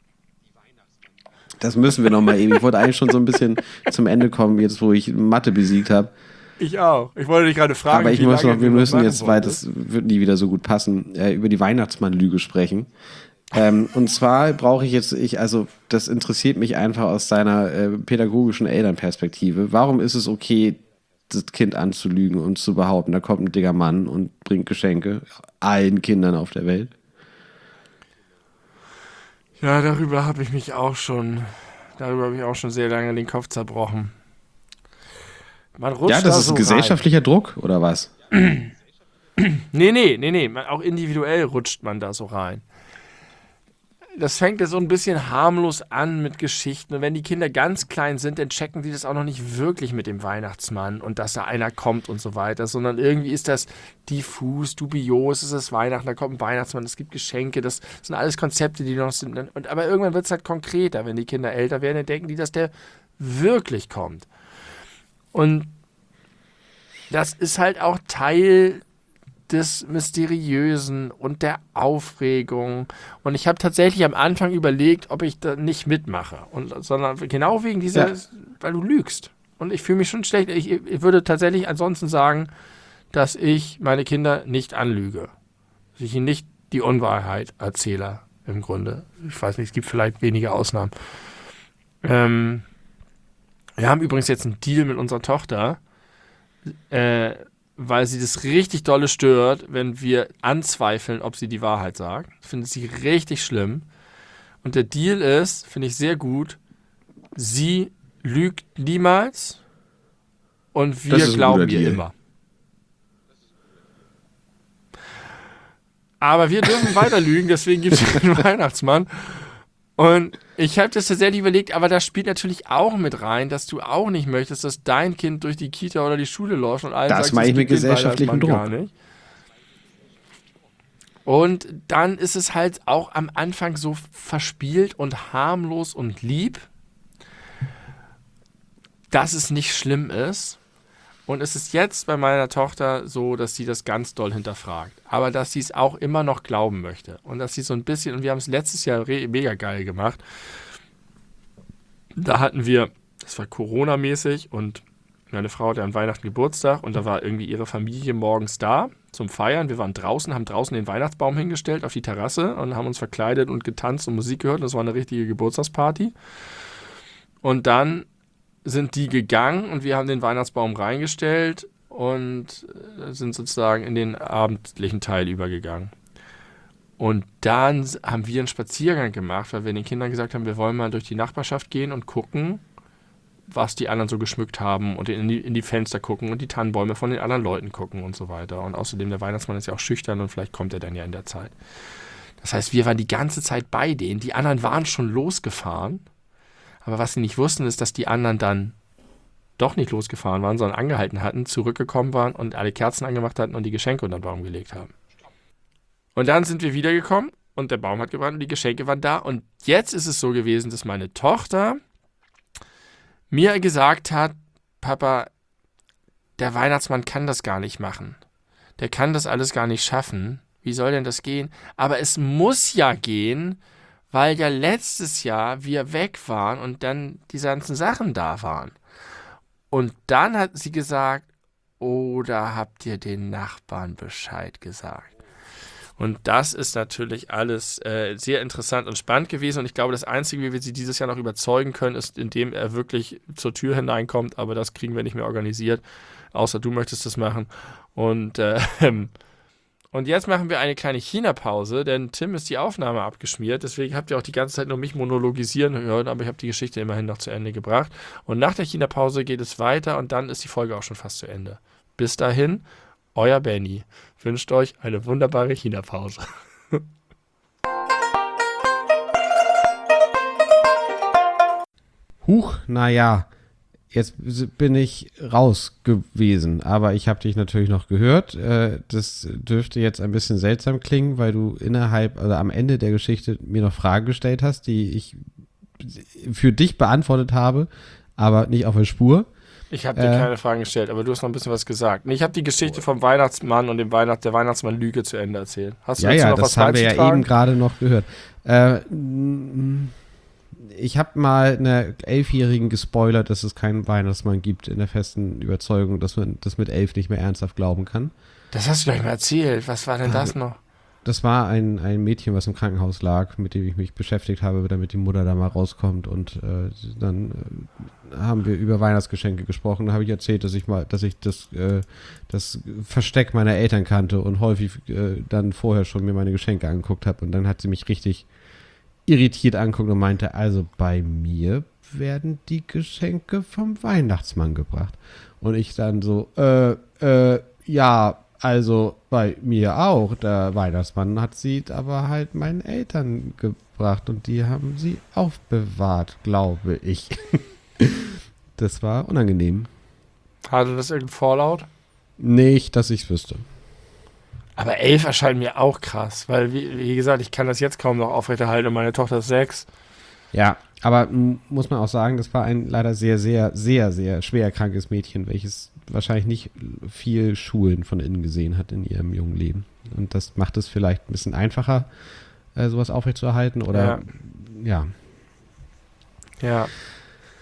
Das müssen wir noch mal eben. Ich wollte eigentlich schon so ein bisschen zum Ende kommen, jetzt wo ich Mathe besiegt habe. Ich auch. Ich wollte dich gerade fragen, Aber ich wie muss lange noch, wir du das müssen machen jetzt, weil wolltest. das wird nie wieder so gut passen, äh, über die Weihnachtsmann-Lüge sprechen. Ähm, und zwar brauche ich jetzt, ich, also das interessiert mich einfach aus seiner äh, pädagogischen Elternperspektive. Warum ist es okay, das Kind anzulügen und zu behaupten, da kommt ein dicker Mann und bringt Geschenke allen Kindern auf der Welt? Ja, darüber habe ich mich auch schon, darüber habe ich auch schon sehr lange den Kopf zerbrochen. Man rutscht Ja, das da ist so gesellschaftlicher Druck, oder was? rein. Nee, nee, nee, nee. Man, auch individuell rutscht man da so rein. Das fängt ja so ein bisschen harmlos an mit Geschichten. Und wenn die Kinder ganz klein sind, dann checken die das auch noch nicht wirklich mit dem Weihnachtsmann und dass da einer kommt und so weiter, sondern irgendwie ist das diffus, dubios, es ist Weihnachten, da kommt ein Weihnachtsmann, es gibt Geschenke, das sind alles Konzepte, die noch sind. Und, aber irgendwann wird es halt konkreter, wenn die Kinder älter werden, dann denken die, dass der wirklich kommt. Und das ist halt auch Teil des Mysteriösen und der Aufregung. Und ich habe tatsächlich am Anfang überlegt, ob ich da nicht mitmache. Und, sondern genau wegen dieser, Ja. weil du lügst. Und ich fühle mich schon schlecht. Ich, ich würde tatsächlich ansonsten sagen, dass ich meine Kinder nicht anlüge. Dass ich ihnen nicht die Unwahrheit erzähle. im Grunde. Ich weiß nicht, es gibt vielleicht wenige Ausnahmen. Ähm, wir haben übrigens jetzt einen Deal mit unserer Tochter, äh, weil sie das richtig dolle stört, wenn wir anzweifeln, ob sie die Wahrheit sagt. Das findet sie richtig schlimm. Und der Deal ist, finde ich sehr gut, sie lügt niemals und wir glauben ihr immer. Aber wir dürfen weiter lügen, deswegen gibt es den Weihnachtsmann. Und ich habe das tatsächlich überlegt, aber da spielt natürlich auch mit rein, dass du auch nicht möchtest, dass dein Kind durch die Kita oder die Schule läuft und allen das sagt, meine ich mit gesellschaftlichem Druck. Gar nicht. Und dann ist es halt auch am Anfang so verspielt und harmlos und lieb, dass es nicht schlimm ist. Und es ist jetzt bei meiner Tochter so, dass sie das ganz doll hinterfragt. Aber dass sie es auch immer noch glauben möchte. Und dass sie so ein bisschen, und wir haben es letztes Jahr re- mega geil gemacht. Da hatten wir, das war Corona-mäßig und meine Frau hatte an Weihnachten Geburtstag und da war irgendwie ihre Familie morgens da zum Feiern. Wir waren draußen, haben draußen den Weihnachtsbaum hingestellt auf die Terrasse und haben uns verkleidet und getanzt und Musik gehört. Das war eine richtige Geburtstagsparty. Und dann sind die gegangen und wir haben den Weihnachtsbaum reingestellt und sind sozusagen in den abendlichen Teil übergegangen. Und dann haben wir einen Spaziergang gemacht, weil wir den Kindern gesagt haben, wir wollen mal durch die Nachbarschaft gehen und gucken, was die anderen so geschmückt haben und in die, in die Fenster gucken und die Tannenbäume von den anderen Leuten gucken und so weiter. Und außerdem, der Weihnachtsmann ist ja auch schüchtern und vielleicht kommt er dann ja in der Zeit. Das heißt, wir waren die ganze Zeit bei denen. Die anderen waren schon losgefahren. Aber was sie nicht wussten, ist, dass die anderen dann doch nicht losgefahren waren, sondern angehalten hatten, zurückgekommen waren und alle Kerzen angemacht hatten und die Geschenke unter den Baum gelegt haben. Und dann sind wir wiedergekommen und der Baum hat gebrannt und die Geschenke waren da. Und jetzt ist es so gewesen, dass meine Tochter mir gesagt hat, Papa, der Weihnachtsmann kann das gar nicht machen. Der kann das alles gar nicht schaffen. Wie soll denn das gehen? Aber es muss ja gehen, weil ja letztes Jahr wir weg waren und dann diese ganzen Sachen da waren. Und dann hat sie gesagt, oder habt ihr den Nachbarn Bescheid gesagt? Und das ist natürlich alles äh, sehr interessant und spannend gewesen. Und ich glaube, das Einzige, wie wir sie dieses Jahr noch überzeugen können, ist, indem er wirklich zur Tür hineinkommt. Aber das kriegen wir nicht mehr organisiert, außer du möchtest das machen. Und äh, Und jetzt machen wir eine kleine China-Pause, denn Tim ist die Aufnahme abgeschmiert. Deswegen habt ihr auch die ganze Zeit nur mich monologisieren hören, aber ich habe die Geschichte immerhin noch zu Ende gebracht. Und nach der China-Pause geht es weiter und dann ist die Folge auch schon fast zu Ende. Bis dahin, euer Benny wünscht euch eine wunderbare China-Pause. Huch, naja. Jetzt bin ich raus gewesen, aber ich habe dich natürlich noch gehört. Das dürfte jetzt ein bisschen seltsam klingen, weil du innerhalb, also am Ende der Geschichte mir noch Fragen gestellt hast, die ich für dich beantwortet habe, aber nicht auf der Spur. Ich habe dir äh, keine Fragen gestellt, aber du hast noch ein bisschen was gesagt. Ich habe die Geschichte vom Weihnachtsmann und dem Weihnacht, der Weihnachtsmann-Lüge zu Ende erzählt. Hast du ja, dazu ja, noch das was haben wir ja beizutragen? eben gerade noch gehört. Äh, Ich habe mal einer Elfjährigen gespoilert, dass es keinen Weihnachtsmann gibt, in der festen Überzeugung, dass man das mit elf nicht mehr ernsthaft glauben kann. Das hast du gleich mal erzählt. Was war denn das noch? Das war ein, ein Mädchen, was im Krankenhaus lag, mit dem ich mich beschäftigt habe, damit die Mutter da mal rauskommt. Und äh, dann äh, haben wir über Weihnachtsgeschenke gesprochen. Da habe ich erzählt, dass ich mal, dass ich das, äh, das Versteck meiner Eltern kannte und häufig äh, dann vorher schon mir meine Geschenke angeguckt habe. Und dann hat sie mich richtig irritiert anguckt und meinte, also bei mir werden die Geschenke vom Weihnachtsmann gebracht. Und ich dann so, äh, äh, ja, also bei mir auch. Der Weihnachtsmann hat sie aber halt meinen Eltern gebracht und die haben sie aufbewahrt, glaube ich. Das war unangenehm. Hatte das irgendein Fallout? Nicht, dass ich es wüsste. Aber elf erscheint mir auch krass, weil, wie, wie gesagt, ich kann das jetzt kaum noch aufrechterhalten und meine Tochter ist sechs. Ja, aber m- muss man auch sagen, das war ein leider sehr, sehr, sehr, sehr schwer krankes Mädchen, welches wahrscheinlich nicht viel Schulen von innen gesehen hat in ihrem jungen Leben. Und das macht es vielleicht ein bisschen einfacher, äh, sowas aufrechtzuerhalten oder, ja. Ja.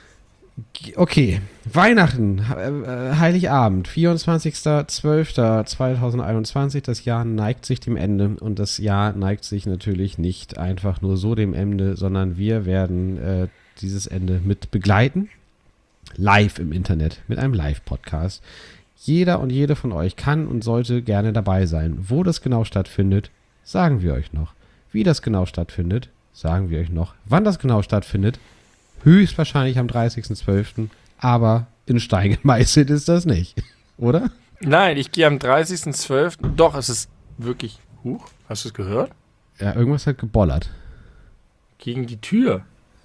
Okay, Weihnachten, äh, Heiligabend, vierundzwanzigster zwölfter zweitausendeinundzwanzig. Das Jahr neigt sich dem Ende und das Jahr neigt sich natürlich nicht einfach nur so dem Ende, sondern wir werden äh, dieses Ende mit begleiten, live im Internet, mit einem Live-Podcast. Jeder und jede von euch kann und sollte gerne dabei sein. Wo das genau stattfindet, sagen wir euch noch. Wie das genau stattfindet, sagen wir euch noch. Wann das genau stattfindet, höchstwahrscheinlich am dreißigsten zwölften Aber in Stein gemeißelt ist das nicht, oder? Nein, ich gehe am dreißigsten zwölften Doch, es ist wirklich... Huch, hast du es gehört? Ja, irgendwas hat gebollert. Gegen die Tür.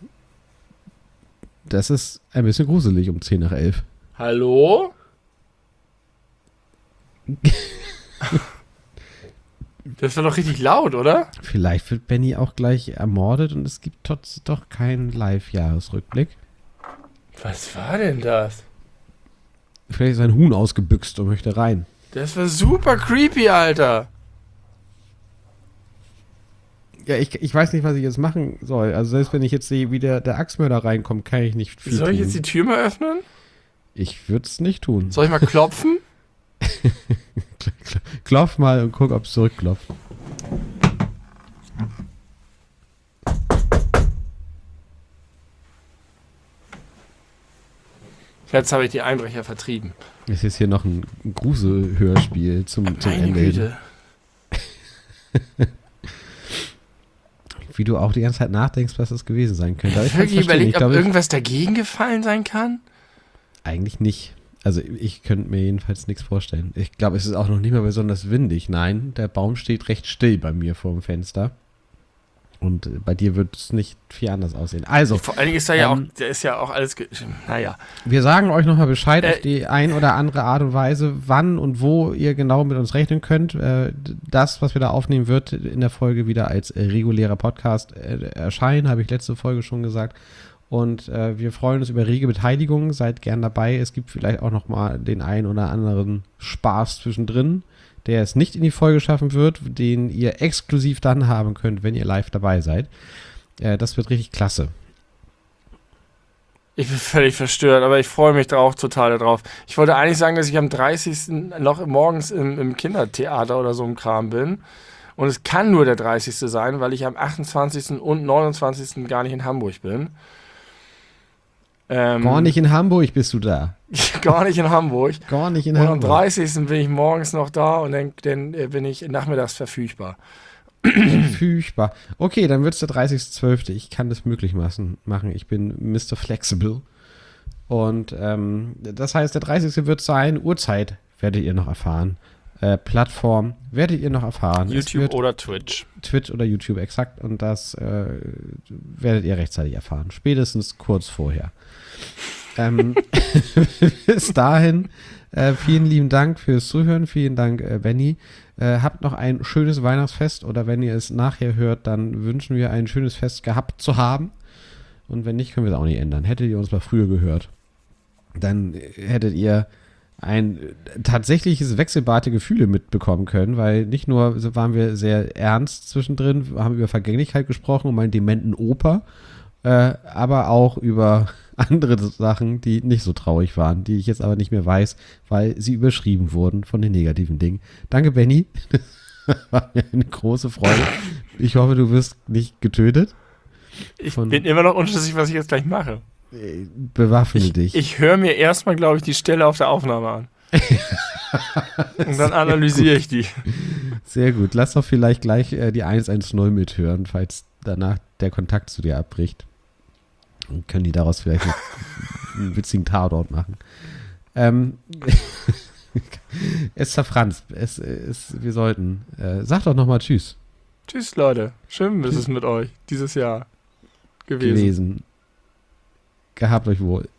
Das ist ein bisschen gruselig um zehn nach elf. Hallo? Das war doch richtig laut, oder? Vielleicht wird Benny auch gleich ermordet und es gibt trotzdem doch keinen Live-Jahresrückblick. Was war denn das? Vielleicht ist ein Huhn ausgebüxt und möchte rein. Das war super creepy, Alter. Ja, ich, ich weiß nicht, was ich jetzt machen soll. Also selbst wenn ich jetzt sehe, wie der, der Axtmörder reinkommt, kann ich nicht viel Soll ich tun. jetzt die Tür mal öffnen? Ich würde es nicht tun. Soll ich mal klopfen? Klopf mal und guck, ob es zurückklopft. Jetzt habe ich die Einbrecher vertrieben. Es ist hier noch ein Gruselhörspiel zum, zum Meine Ende. hin. Güte. Wie du auch die ganze Zeit nachdenkst, was das gewesen sein könnte. Aber Ich ich habe kann's verstehen. überlegt, Ich ob glaube, irgendwas dagegen gefallen sein kann. eigentlich nicht. Also ich könnte mir jedenfalls nichts vorstellen. Ich glaube, es ist auch noch nicht mal besonders windig. Nein, der Baum steht recht still bei mir vor dem Fenster. Und bei dir wird es nicht viel anders aussehen. Also, Vor allen Dingen ist da ja ähm, auch, der ist ja auch alles, ge- naja. wir sagen euch nochmal Bescheid Äh, auf die ein oder andere Art und Weise, wann und wo ihr genau mit uns rechnen könnt. Äh, das, was wir da aufnehmen, wird in der Folge wieder als äh, regulärer Podcast äh, erscheinen, habe ich letzte Folge schon gesagt. Und äh, wir freuen uns über rege Beteiligung. Seid gern dabei. Es gibt vielleicht auch nochmal den einen oder anderen Spaß zwischendrin, der es nicht in die Folge schaffen wird, den ihr exklusiv dann haben könnt, wenn ihr live dabei seid. Äh, das wird richtig klasse. Ich bin völlig verstört, aber ich freue mich da auch total drauf. Ich wollte eigentlich sagen, dass ich am dreißigsten noch morgens im, im Kindertheater oder so im Kram bin. Und es kann nur der dreißigste sein, weil ich am achtundzwanzigsten und neunundzwanzigsten gar nicht in Hamburg bin. Ähm, Gar nicht in Hamburg bist du da. gar nicht in Hamburg. Gar nicht in Und am Hamburg. dreißigsten bin ich morgens noch da und dann, dann äh, bin ich nachmittags verfügbar. Verfügbar. Okay, dann wird es der dreißigste zwölfte Ich kann das möglich machen. machen. Ich bin Mister Flexible. Und ähm, das heißt, der dreißigste wird sein. Uhrzeit werdet ihr noch erfahren. Äh, Plattform werdet ihr noch erfahren. Es YouTube wird oder Twitch. Twitch oder YouTube, exakt. Und das äh, werdet ihr rechtzeitig erfahren. Spätestens kurz vorher. ähm, bis dahin, äh, vielen lieben Dank fürs Zuhören. Vielen Dank, äh, Benny. Äh, habt noch ein schönes Weihnachtsfest. Oder wenn ihr es nachher hört, dann wünschen wir ein schönes Fest gehabt zu haben. Und wenn nicht, können wir es auch nicht ändern. Hättet ihr uns mal früher gehört, dann hättet ihr ein tatsächliches Wechselbad der Gefühle mitbekommen können, weil nicht nur waren wir sehr ernst zwischendrin, haben über Vergänglichkeit gesprochen, um einen dementen Opa, äh, aber auch über andere Sachen, die nicht so traurig waren, die ich jetzt aber nicht mehr weiß, weil sie überschrieben wurden von den negativen Dingen. Danke, Benny. Das war mir eine große Freude. Ich hoffe, du wirst nicht getötet. Ich Von- bin immer noch unschlüssig, was ich jetzt gleich mache. Bewaffne Ich, dich. ich höre mir erstmal, glaube ich, die Stelle auf der Aufnahme an. Und dann analysiere ich die. Sehr gut. Lass doch vielleicht gleich äh, die eins eins null mithören, falls danach der Kontakt zu dir abbricht. Und können die daraus vielleicht noch einen witzigen Tatort machen. Ähm, Esther Franz, es, es, wir sollten. Äh, sag doch nochmal Tschüss. Tschüss, Leute. Schön ist es mit euch dieses Jahr gewesen. Gewesen. Gehabt euch wohl.